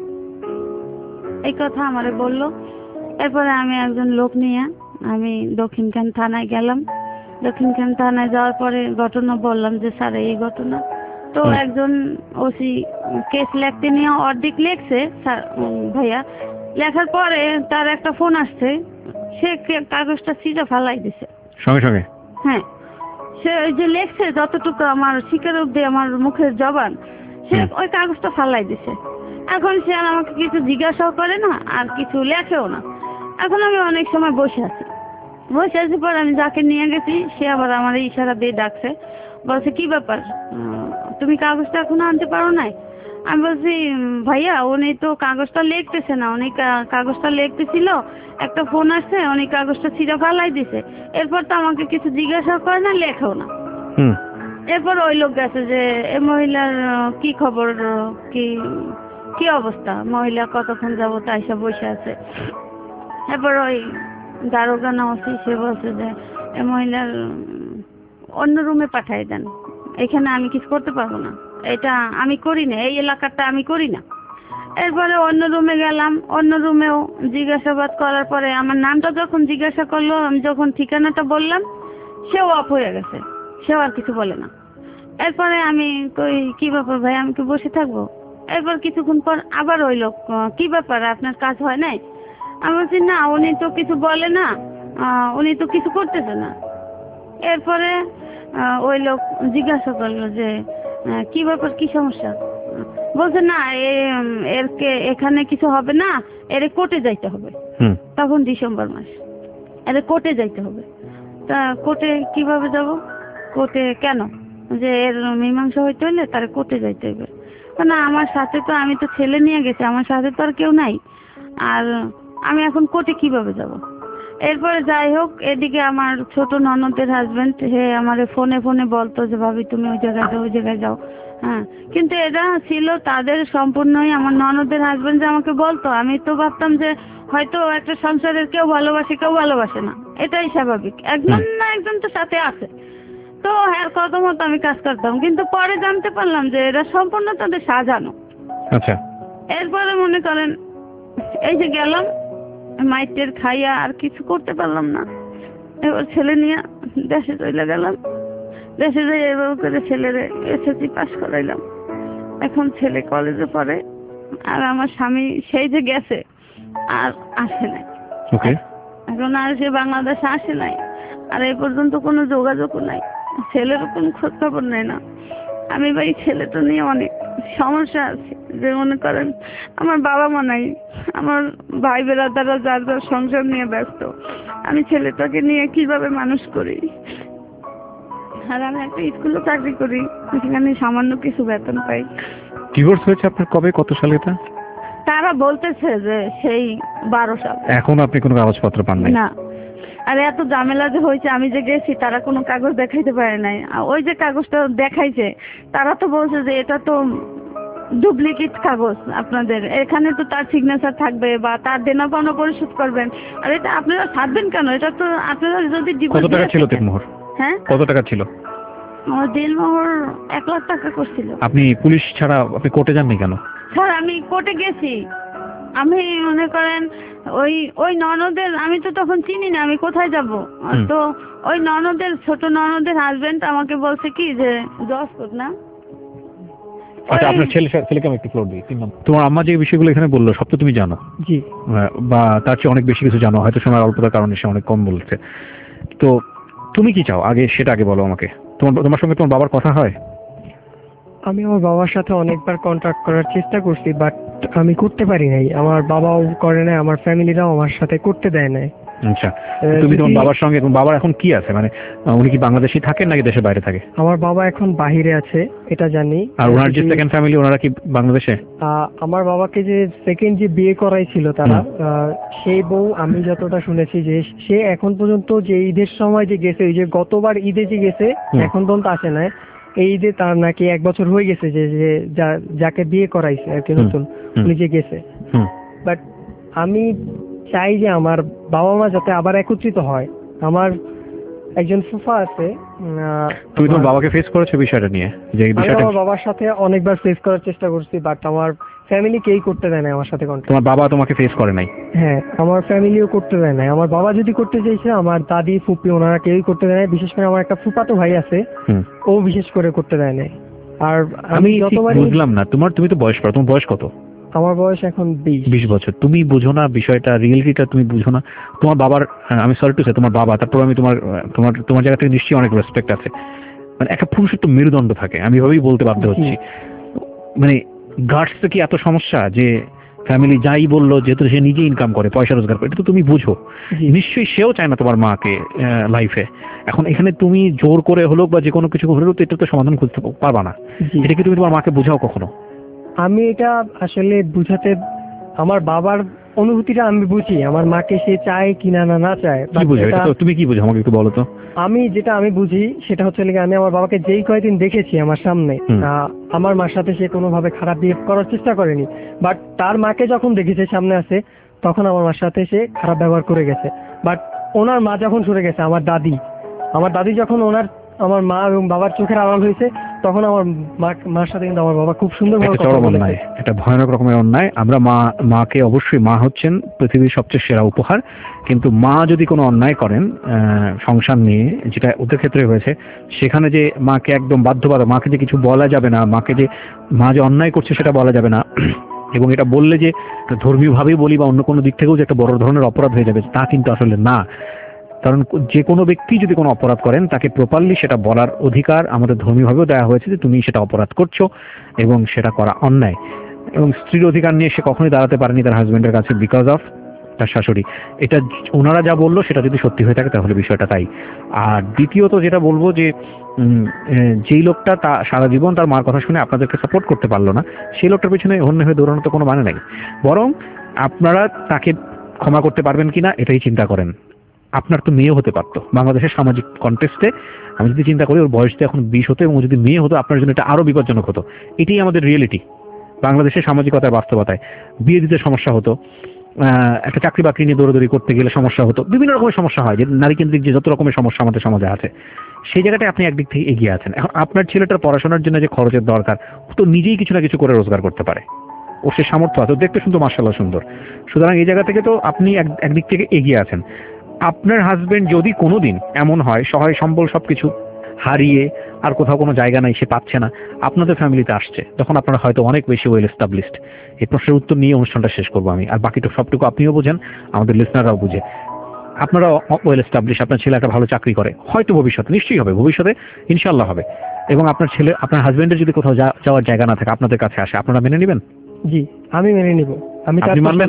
এই কথা আমারে বললো। এরপরে আমি একজন লোক নিয়ে আমি দক্ষিণখান থানায় গেলাম। দক্ষিণখান থানায় যাওয়ার পরে ঘটনা বললাম যে স্যার এই ঘটনা। তো একজন ওসি কেস লিখতে নিয়ে অর্ধেক লেখছে স্যার ভাইয়া, লেখার পরে তার একটা ফোন আসছে, সে কাগজটা ছিঁড়ে ফালাই দিছে সঙ্গে সঙ্গে। হ্যাঁ, সে ওই যে লেখছে যতটুকু আমার স্বীকারোক্তি আমার মুখের জবান, সে ওই কাগজটা ফালাই দিছে। এখন সে আর আমাকে কিছু জিজ্ঞাসাও করে না আর কিছু লেখেও না। এখন আমি অনেক সময় বসে আছি পর আমি যাকে নিয়ে গেছি সে আবার আমার ইশারা দিয়ে ডাকছে, বলছে কি ব্যাপার তুমি কাগজটা এখনো আনতে পারো নাই? আমি বলছি ভাইয়া উনি তো কাগজটা লিখতেছে না, উনি কাগজটা লিখতেছিল, একটা ফোন আসছে, উনি কাগজটা ছিঁড়ে ফালাই দিছে, এরপর তো আমাকে কিছু জিজ্ঞাসা করে না, লেখেও না। এরপর ওই লোক গেছে যে এ মহিলার কি খবর, কি অবস্থা, মহিলা কতক্ষণ যাবো তাই সব বসে আছে। এরপর ওই দারোগা না ওসি সে বলছে যে এ মহিলার অন্য রুমে পাঠাই দেন, এখানে আমি কিছু করতে পারবো না, এটা আমি করি না, এই এলাকাটা আমি করি না। এরপরে অন্য রুমে গেলাম, অন্য রুমেও জিজ্ঞাসাবাদ করার পরে আমার নামটা যখন জিজ্ঞাসা করলো, আমি যখন ঠিকানাটা বললাম, সেও অফ হয়ে গেছে, সেও আর কিছু বলে না। এরপরে আমি কই কি ব্যাপার ভাই, আমি কি বসে থাকবো? এরপর কিছুক্ষণ পর আবার ওই লোক কি ব্যাপার আপনার কাজ হয় নাই? আমি বলছি না উনি তো কিছু বলে না, উনি তো কিছু করতেছে না। এরপরে ওই লোক জিজ্ঞাসা করলো যে কি ব্যাপার, কি সমস্যা? বলছে না এখানে কিছু হবে না, এর কোর্টে যাইতে হবে। তখন ডিসেম্বর মাস, এর কোর্টে যাইতে হবে। তা কোর্টে কিভাবে যাব? কোর্টে কেন? যে এর মীমাংসা হইতে হইলে তার কোর্টে যাইতে হবে। না আমার সাথে তো, আমি তো ছেলে নিয়ে গেছি, আমার সাথে তো আর কেউ নাই, আর আমি এখন কোর্টে কিভাবে যাব? এরপরে যাই হোক, এদিকে আমার ছোট ননদের হাজবেন্ড হে আমার ফোনে ফোনে বলতো যে ভাবি তুমি ওই জায়গায় যাও, ওই জায়গায় যাও। হ্যাঁ, কিন্তু এটা ছিল তাদের সম্পূর্ণই, আমার ননদের হাজবেন্ড যে আমাকে বলতো, আমি তো ভাবতাম যে হয়তো একটা সংসারের কেউ ভালোবাসে কেউ ভালোবাসে না, এটাই স্বাভাবিক, একজন না একজন তো সাথে আছে। তো হ্যাঁ, কত মতো আমি কাজ করতাম, কিন্তু পরে জানতে পারলাম যে এরা সম্পূর্ণ তাদের সাজানো। আচ্ছা। এরপরে মনে করেন এই যে গেলাম, মাইটের খাইয়া আর কিছু করতে পারলাম না, এবার ছেলে নিয়ে দেশে চলে গেলাম। দেশে যাই এভাবে করে ছেলের এসএসসি পাস করাইলাম। এখন ছেলে কলেজে পড়ে, আর আমার স্বামী সেই যে গেছে আর আসে নাই। এখন আর সে বাংলাদেশে আসে নাই, আর এই পর্যন্ত কোনো যোগাযোগও নাই, ছেলেরও কোনো খোঁজ খবর নেয় না। আমি ভাই ছেলেটা নিয়ে অনেক সমস্যা আছে, যে মনে করেন আমার বাবা মা নাই, আমার ভাই বেরাদাররা যার যার সংসার নিয়ে ব্যস্ত, আমি ছেলেটাকে নিয়ে কিভাবে মানুষ করি? আর আমি একটা স্কুলে চাকরি করি, সেখানে সামান্য কিছু বেতন পাই। ডিভোর্স হয়েছে আপনার কবে, কত সালে এটা? তারা বলতেছে যে সেই 12 সাল। এখন আপনি কোনো কাগজপত্র পান নাই? না। আর এত ঝামেলা যে হয়েছে, আমি যে গেছি তারা কোনো কাগজ দেখাইতে পারে নাই। ওই যে কাগজটা দেখাইছে তারা তো বলছে যে এটা তো ডুপ্লিকেট কাগজ, আপনাদের এখানে তো তার সিগনেচার থাকবে বা তার দেনা পাওনা পরিশোধ করবেন, আর এটা আপনারা ছাড়বেন কেন? এটা তো আপনারা যদি কত টাকা ছিল দিনমোহর? হ্যাঁ, কত টাকা ছিল? আমার দিনমোহর 1 লাখ টাকা করছিল। আপনি পুলিশ ছাড়া আপনি কোর্টে যাননি কেন? স্যার আমি কোর্টে গেছি, আমি মনে করেন ওই ননদের, আমি তো তখন চিনি না আমি কোথায় যাব, তো ওই ননদের ছোট ননদের হাজবেন্ড আমাকে বলছে কি যে জজ না। আচ্ছা, আপনার ছেলেকে আমি একটু ফ্লোর দিই। তোমার আম্মা যে বিষয়গুলো এখানে বললো সব তো তুমি জানো? জি। বা তার চেয়ে অনেক বেশি কিছু জানো, হয়তো সময় অল্পতার কারণে সে অনেক কম বলছে। তো তুমি কি চাও সেটা আগে বলো আমাকে। তোমার সঙ্গে তোমার বাবার কথা হয়? আমি আমার বাবার সাথে অনেকবার কন্ট্যাক্ট করার চেষ্টা করছি, বাট আমি করতে পারি নাই। আমার বাবাও করে নাই, আমার ফ্যামিলিরাও আমার সাথে করতে দেয় নাই। আচ্ছা, তুমি তোমার বাবার সঙ্গে, তোমার বাবার এখন কি আছে, মানে উনি কি বাংলাদেশে থাকেন নাকি দেশের বাইরে থাকে? আমার বাবা এখন বাহিরে আছে, এটা জানি। আর ওনার যে সেকেন্ড ফ্যামিলি, ওনারা কি বাংলাদেশে? আমার বাবাকে যে সেকেন্ড যে বিয়ে করাইছিল তারা, সেই বউ আমি যতটা শুনেছি যে সে এখন পর্যন্ত যে ঈদের সময় যে গেছে, ওই যে গতবার ঈদে যে গেছে এখন পর্যন্ত আসে না। এই ঈদে তার নাকি 1 বছর হয়ে গেছে যে যাকে বিয়ে করাইছে আর কি নতুন, উনি যে গেছে। বাট আমি চাই যে আমার বাবা মা যাতে আবার একত্রিত হয়। আমার একজন ফুফা আছে। তুমি তোমার বাবাকে ফেস করেছো বিষয়টা নিয়ে? যে বিষয়টা আমার বাবার সাথে অনেকবার ফেস করার চেষ্টা করছি, বাট আমার ফ্যামিলি কেই করতে দেয় না আমার সাথে কন্ট্যাক্ট। তোমার বাবা তোমাকে ফেস করে নাই? হ্যাঁ, আমার ফ্যামিলিও করতে দেয় না। আমার বাবা যদি করতে চাইছে, আমার দাদি ফুপি ওনারা কেউই করতে দেয় না। বিশেষ করে আমার একটা ফুফাতো ভাই আছে, ও বিশেষ করে করতে দেয় না। আর আমি যতবার বুঝলাম না, তুমি তো বয়স পড়ো, তোমার বয়স কত? আমার বয়স এখন 20 বছর। তুমি বুঝো না বিষয়টা, রিয়েলিটিটা তুমি বুঝো না। তোমার বাবার, আমি সরি টু সে, তোমার বাবা, তারপর আমি তোমার জায়গা থেকে নিশ্চয়ই অনেক রেসপেক্ট আছে। মানে একটা পুরুষের তো মেরুদণ্ড থাকে, আমি এভাবেই বলতে বাধ্য হচ্ছি। মানে গার্ডস কি এত সমস্যা যে ফ্যামিলি যাই বললো, যেহেতু সে নিজে ইনকাম করে, পয়সা রোজগার করে, এটা তো তুমি বুঝো। নিশ্চয়ই সেও চায় না তোমার মাকে লাইফে। এখন এখানে তুমি জোর করে হলো বা যে কোনো কিছু হলেও তো এটা তো সমাধান খুঁজতে পারবা না। এটা কি তুমি তোমার মাকে বোঝাও কখনো? আমি এটা আসলে বুঝাতে, আমার বাবার অনুভূতিটা আমি বুঝি, আমার মাকে সে চায় কিনা না চায়। তুমি কি বুঝো আমাকে একটু বলো তো। আমি যেটা আমি বুঝি সেটা হচ্ছে আমি আমার বাবাকে যেই কয়েকদিন দেখেছি আমার সামনে, আমার মার সাথে সে কোনোভাবে খারাপ বিহেভ করার চেষ্টা করেনি। বাট তার মাকে যখন দেখেছে সামনে আছে, তখন আমার মার সাথে সে খারাপ ব্যবহার করে গেছে। বাট ওনার মা যখন সরে গেছে, আমার দাদি যখন আমার মা এবং বাবার চোখের আড়াল হয়েছে, তখন আমার মার সাথে কিন্তু আমার বাবা খুব সুন্দরভাবে কথা বলেছে। এটা ভয়ানক রকমের অন্যায়। আমরা মাকে অবশ্যই, মা হচ্ছেন পৃথিবীর সবচেয়ে সেরা উপহার, কিন্তু মা যদি কোনো অন্যায় করেন সংসার নিয়ে, যেটা ওদের ক্ষেত্রে হয়েছে, সেখানে যে মাকে একদম বাধ্যবাধক, মাকে যে কিছু বলা যাবে না, মা যে অন্যায় করছে সেটা বলা যাবে না, এবং এটা বললে যে ধর্মীয় ভাবেই বলি বা অন্য কোনো দিক থেকেও যে একটা বড় ধরনের অপরাধ হয়ে যাবে, তা কিন্তু আসলে না। কারণ যে কোনো ব্যক্তি যদি কোনো অপরাধ করেন তাকে প্রপারলি সেটা বলার অধিকার আমাদের ধর্মীয়ভাবেও দেওয়া হয়েছে যে তুমি সেটা অপরাধ করছো এবং সেটা করা অন্যায়। এবং স্ত্রীর অধিকার নিয়ে সে কখনোই দাঁড়াতে পারেনি তার হাজবেন্ডের কাছে বিকজ অফ তার শাশুড়ি। এটা ওনারা যা বললো সেটা যদি সত্যি হয়ে থাকে তাহলে বিষয়টা তাই। আর দ্বিতীয়ত যেটা বলবো যে যেই লোকটা তা সারা জীবন তার মার কথা শুনে আপনাদেরকে সাপোর্ট করতে পারলো না, সেই লোকটার পিছনে অন্য হয়ে দৌড়ানো তো কোনো মানে নাই। বরং আপনারা তাকে ক্ষমা করতে পারবেন কিনা এটাই চিন্তা করেন। আপনার তো মেয়ে হতে পারতো বাংলাদেশের সামাজিক কন্টেক্সটে। আমি যদি চিন্তা করি ওর বয়স তো এখন 20 হতো, এবং যদি মেয়ে হতো আপনার জন্য এটা আরো বিপজ্জনক হতো। এটাই আমাদের রিয়েলিটি বাংলাদেশের সামাজিকতার বাস্তবতায়। বিয়ে দিতে সমস্যা হতো, একটা চাকরি বাকরি নিয়ে দৌড়াদৌড়ি করতে গেলে সমস্যা হতো, বিভিন্ন রকমের সমস্যা হয় যে নারী কেন্দ্রিক যে যত রকমের সমস্যা আমাদের সমাজে আছে, সেই জায়গাটায় আপনি একদিক থেকে এগিয়ে আছেন। এখন আপনার ছেলেটার পড়াশোনার জন্য যে খরচের দরকার, ও তো নিজেই কিছু না কিছু করে রোজগার করতে পারে, ও সে সামর্থ্য আছে, দেখতে শুনতো মাশাআল্লাহ সুন্দর। সুতরাং এই জায়গা থেকে তো আপনি একদিক থেকে এগিয়ে আছেন। আপনার হাজবেন্ড যদি কোনোদিন এমন হয় সহায় সম্বল সবকিছু হারিয়ে আর কোথাও কোনো জায়গা নাই, সে পাচ্ছে না, আপনাদের ফ্যামিলিতে আসছে, তখন আপনারা হয়তো অনেক বেশি ওয়েল এস্টাবলিশড। এই প্রশ্নের উত্তর নিয়ে অনুষ্ঠানটা শেষ করবো আমি, আর বাকিটা সবটুকু আপনিও বোঝেন, আমাদের লিসনাররাও বুঝে। আপনারা ওয়েল এস্টাবলিশ, আপনার ছেলে একটা ভালো চাকরি করে, হয়তো ভবিষ্যতে নিশ্চয়ই হবে, ভবিষ্যতে ইনশাআল্লাহ হবে, এবং আপনার ছেলে আপনার হাজবেন্ডের যদি কোথাও যাওয়ার জায়গা না থাকে আপনাদের কাছে আসে, আপনারা মেনে নেবেন? জি আমি মেনে নিব। আমি আপনি মানবেন?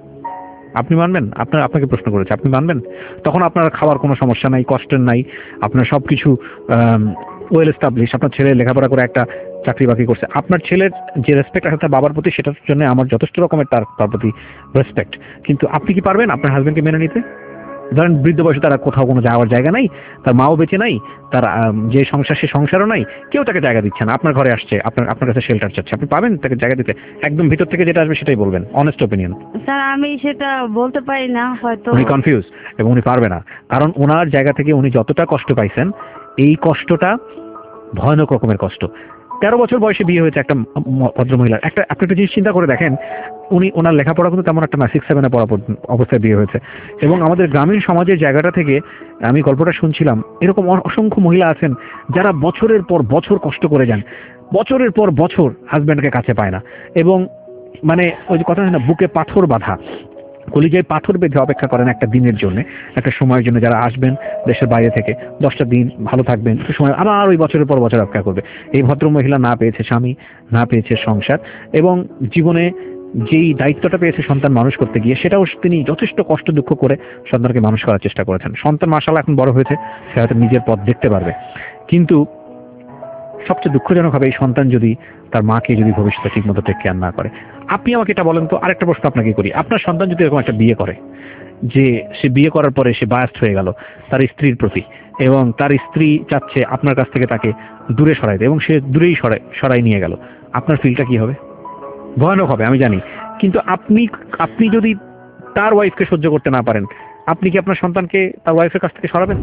আপনি মানবেন? আপনাকে প্রশ্ন করেছে, আপনি মানবেন? তখন আপনার খাওয়ার কোনো সমস্যা নাই, কষ্টের নাই, আপনার সবকিছু ওয়েল এস্টাবলিশ, আপনার ছেলে লেখাপড়া করে একটা চাকরি বাকরি করছে, আপনার ছেলের যে রেসপেক্ট আছে তার বাবার প্রতি, সেটার জন্য আমার যথেষ্ট রকমের তার প্রতি রেসপেক্ট। কিন্তু আপনি কি পারবেন আপনার হাজবেন্ডকে মেনে নিতে? ধরেন বৃদ্ধ বয়সে তারা কোথাও কোনো যাওয়ার জায়গা নাই, তার মাও বেঁচে নাই, তার যে সংসার সে সংসারও নাই, কেউ তাকে জায়গা দিচ্ছে না, আপনার ঘরে আসছে, আপনার কাছে শেল্টার চাচ্ছে, আপনি পাবেন তাকে জায়গা দিতে? একদম ভিতর থেকে যেটা আসবে সেটাই বলবেন, অনেস্ট ওপিনিয়ন। স্যার আমি সেটা বলতে পারি না, হয়তো উনি কনফিউজ এবং উনি পারবে না, কারণ ওনার জায়গা থেকে উনি যতটা কষ্ট পাইছেন, এই কষ্টটা ভয়ানক রকমের কষ্ট। 13 বছর বয়সে বিয়ে হয়েছে একটা ভদ্রমহিলার। আপনি একটা জিনিস চিন্তা করে দেখেন, ওনার লেখাপড়া কিন্তু তেমন একটা না, 6-7 পড়া অবস্থায় বিয়ে হয়েছে। এবং আমাদের গ্রামীণ সমাজের জায়গাটা থেকে আমি গল্পটা শুনছিলাম, এরকম অসংখ্য মহিলা আছেন যারা বছরের পর বছর কষ্ট করে যান, বছরের পর বছর হাজব্যান্ডকে কাছে পায় না, এবং মানে ওই যে কথা হয় না, বুকে পাথর বাঁধা, কলিজায় পাথর বেঁধে অপেক্ষা করেন একটা দিনের জন্য, একটা সময়ের জন্য, যারা আসবেন দেশের বাইরে থেকে, 10টা দিন ভালো থাকবেন, একটু সময়, আবার ওই বছরের পর বছর অপেক্ষা করবে। এই ভদ্র মহিলা না পেয়েছে স্বামী, না পেয়েছে সংসার, এবং জীবনে যেই দায়িত্বটা পেয়েছে সন্তান মানুষ করতে গিয়ে, সেটাও তিনি যথেষ্ট কষ্ট দুঃখ করে সন্তানকে মানুষ করার চেষ্টা করেছেন। সন্তান মাশাআল্লাহ এখন বড় হয়েছে, সে হয়তো নিজের পথ দেখতে পারবে, কিন্তু সবচেয়ে দুঃখজনক হবে এই সন্তান যদি তার মাকে যদি ভবিষ্যতে ঠিক মতো টেক কেয়ার না করে। আপনি আমাকে এটা বলেন তো, আরেকটা প্রশ্ন আপনাকে করি, আপনার সন্তান যদি এরকম একটা বিয়ে করে, যে সে বিয়ে করার পরে সে বায়াস্ট হয়ে গেল তার স্ত্রীর প্রতি, এবং তার স্ত্রী চাচ্ছে আপনার কাছ থেকে তাকে দূরে সরাইতে, এবং সে দূরেই সরাই নিয়ে গেল, আপনার ফিলটা কি হবে? ভয়ানক হবে আমি জানি, কিন্তু আপনি যদি তার ওয়াইফকে সহ্য করতে না পারেন, আপনি কি আপনার সন্তানকে তার ওয়াইফের কাছ থেকে সরাবেন?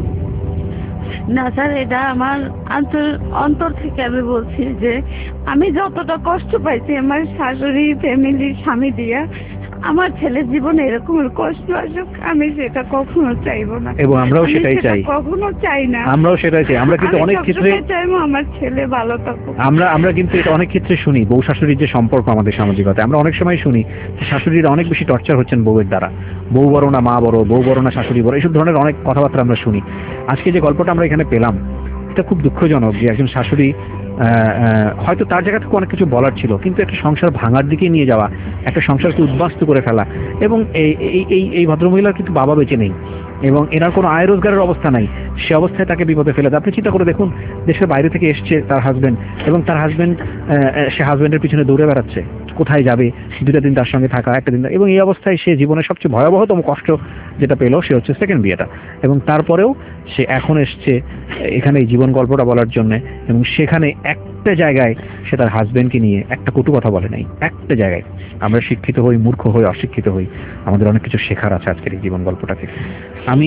না স্যার, এটা আমার অন্তর থেকে আমি বলছি যে আমি যতটা কষ্ট পাইছি আমার শাশুড়ি, ফ্যামিলি, স্বামী দিয়া, আমার ছেলের জীবনে এরকমের কষ্ট আসুক আমি সেটা কখনো চাইবো না, এবং আমরাও সেটাই চাই, কখনো চাই না, আমরাও সেটাই চাই। আমরা কিন্তু অনেক ক্ষেত্রে চাইবো আমার ছেলে ভালো থাকুক। আমরা কিন্তু এটা অনেক ক্ষেত্রে শুনি, বউ শাশুড়ির যে সম্পর্ক আমাদের সামাজিকতায়, আমরা অনেক সময় শুনি শাশুড়িরা অনেক বেশি টর্চার হচ্ছেন বউয়ের দ্বারা, বউ বড় না মা বড়, বউ বড় না শাশুড়ি বড়, এইসব ধরনের অনেক কথাবার্তা আমরা শুনি। আজকে যে গল্পটা আমরা এখানে পেলাম, এটা খুব দুঃখজনক যে একজন শাশুড়ি হয়তো তার জায়গা থেকে অনেক কিছু বলার ছিল, কিন্তু একটা সংসার ভাঙার দিকে নিয়ে যাওয়া, একটা সংসারকে উদ্বাস্তু করে ফেলা, এবং এই ভদ্রমহিলার কিন্তু বাবা বেঁচে নেই, এবং এনার কোনো আয় রোজগারের অবস্থা নাই, সে অবস্থায় তাকে বিপদে ফেলে দেয়। আপনি চিন্তা করে দেখুন, দেশের বাইরে থেকে এসছে তার হাজবেন্ড, এবং তার হাজবেন্ড সে হাজবেন্ডের পিছনে দৌড়ে বেড়াচ্ছে, কোথায় যাবে, 2টা দিন তার সঙ্গে থাকা, একটা দিন, এবং এই অবস্থায় সে জীবনের সবচেয়ে ভয়াবহতম কষ্ট যেটা পেল সে হচ্ছে সেকেন্ড বিয়েটা, এবং তারপরেও সে এখন এসছে এখানে এই জীবন গল্পটা বলার জন্য, এবং সেখানে একটা জায়গায় সে তার হাজবেন্ডকে নিয়ে একটা কটু কথা বলে নাই, একটা জায়গায়। আমরা শিক্ষিত হই, মূর্খ হই, অশিক্ষিত হই, আমাদের অনেক কিছু শেখার আছে আজকের এই জীবন গল্পটা থেকে। আমি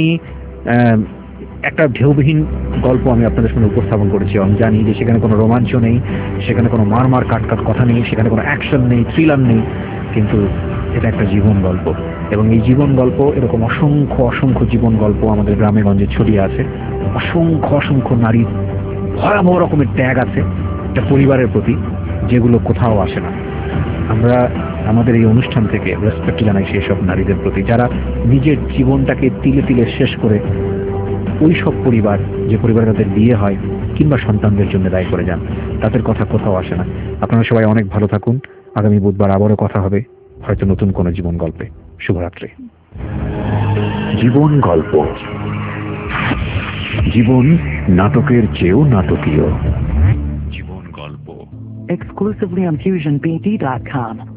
একটা ঢেউবিহীন গল্প আমি আপনাদের সামনে উপস্থাপন করেছি। আমি জানি যে সেখানে কোনো রোমাঞ্চ নেই, সেখানে কোনো মার কাট কথা নেই, সেখানে কোনো অ্যাকশন নেই, থ্রিলার নেই, কিন্তু এটা একটা জীবন গল্প, এবং এই জীবন গল্প এরকম অসংখ্য জীবন গল্প আমাদের গ্রামে গঞ্জে ছড়িয়ে আছে। অসংখ্য নারীর ভয়াবহ রকমের ত্যাগ আছে একটা পরিবারের প্রতি, যেগুলো কোথাও আসে না। আমরা আমাদের এই অনুষ্ঠান থেকে রেসপেক্ট জানাই সেই সব নারীদের প্রতি যারা নিজের জীবনটাকে তিলে তিলে শেষ করে ওই সব পরিবার যে পরিবারে তাদের বিয়ে হয় কিংবা সন্তানদের জন্য দায়ী করে যান, তাদের কথা কোথাও আসে না। আপনারা সবাই অনেক ভালো থাকুন। আগামী বুধবার আবারও কথা হবে, হয়তো নতুন কোনো জীবন গল্পে। শুভরাত্রি। জীবন গল্প, জীবন নাটকের চেয়েও নাটকীয়। Exclusively on FusionBD.com.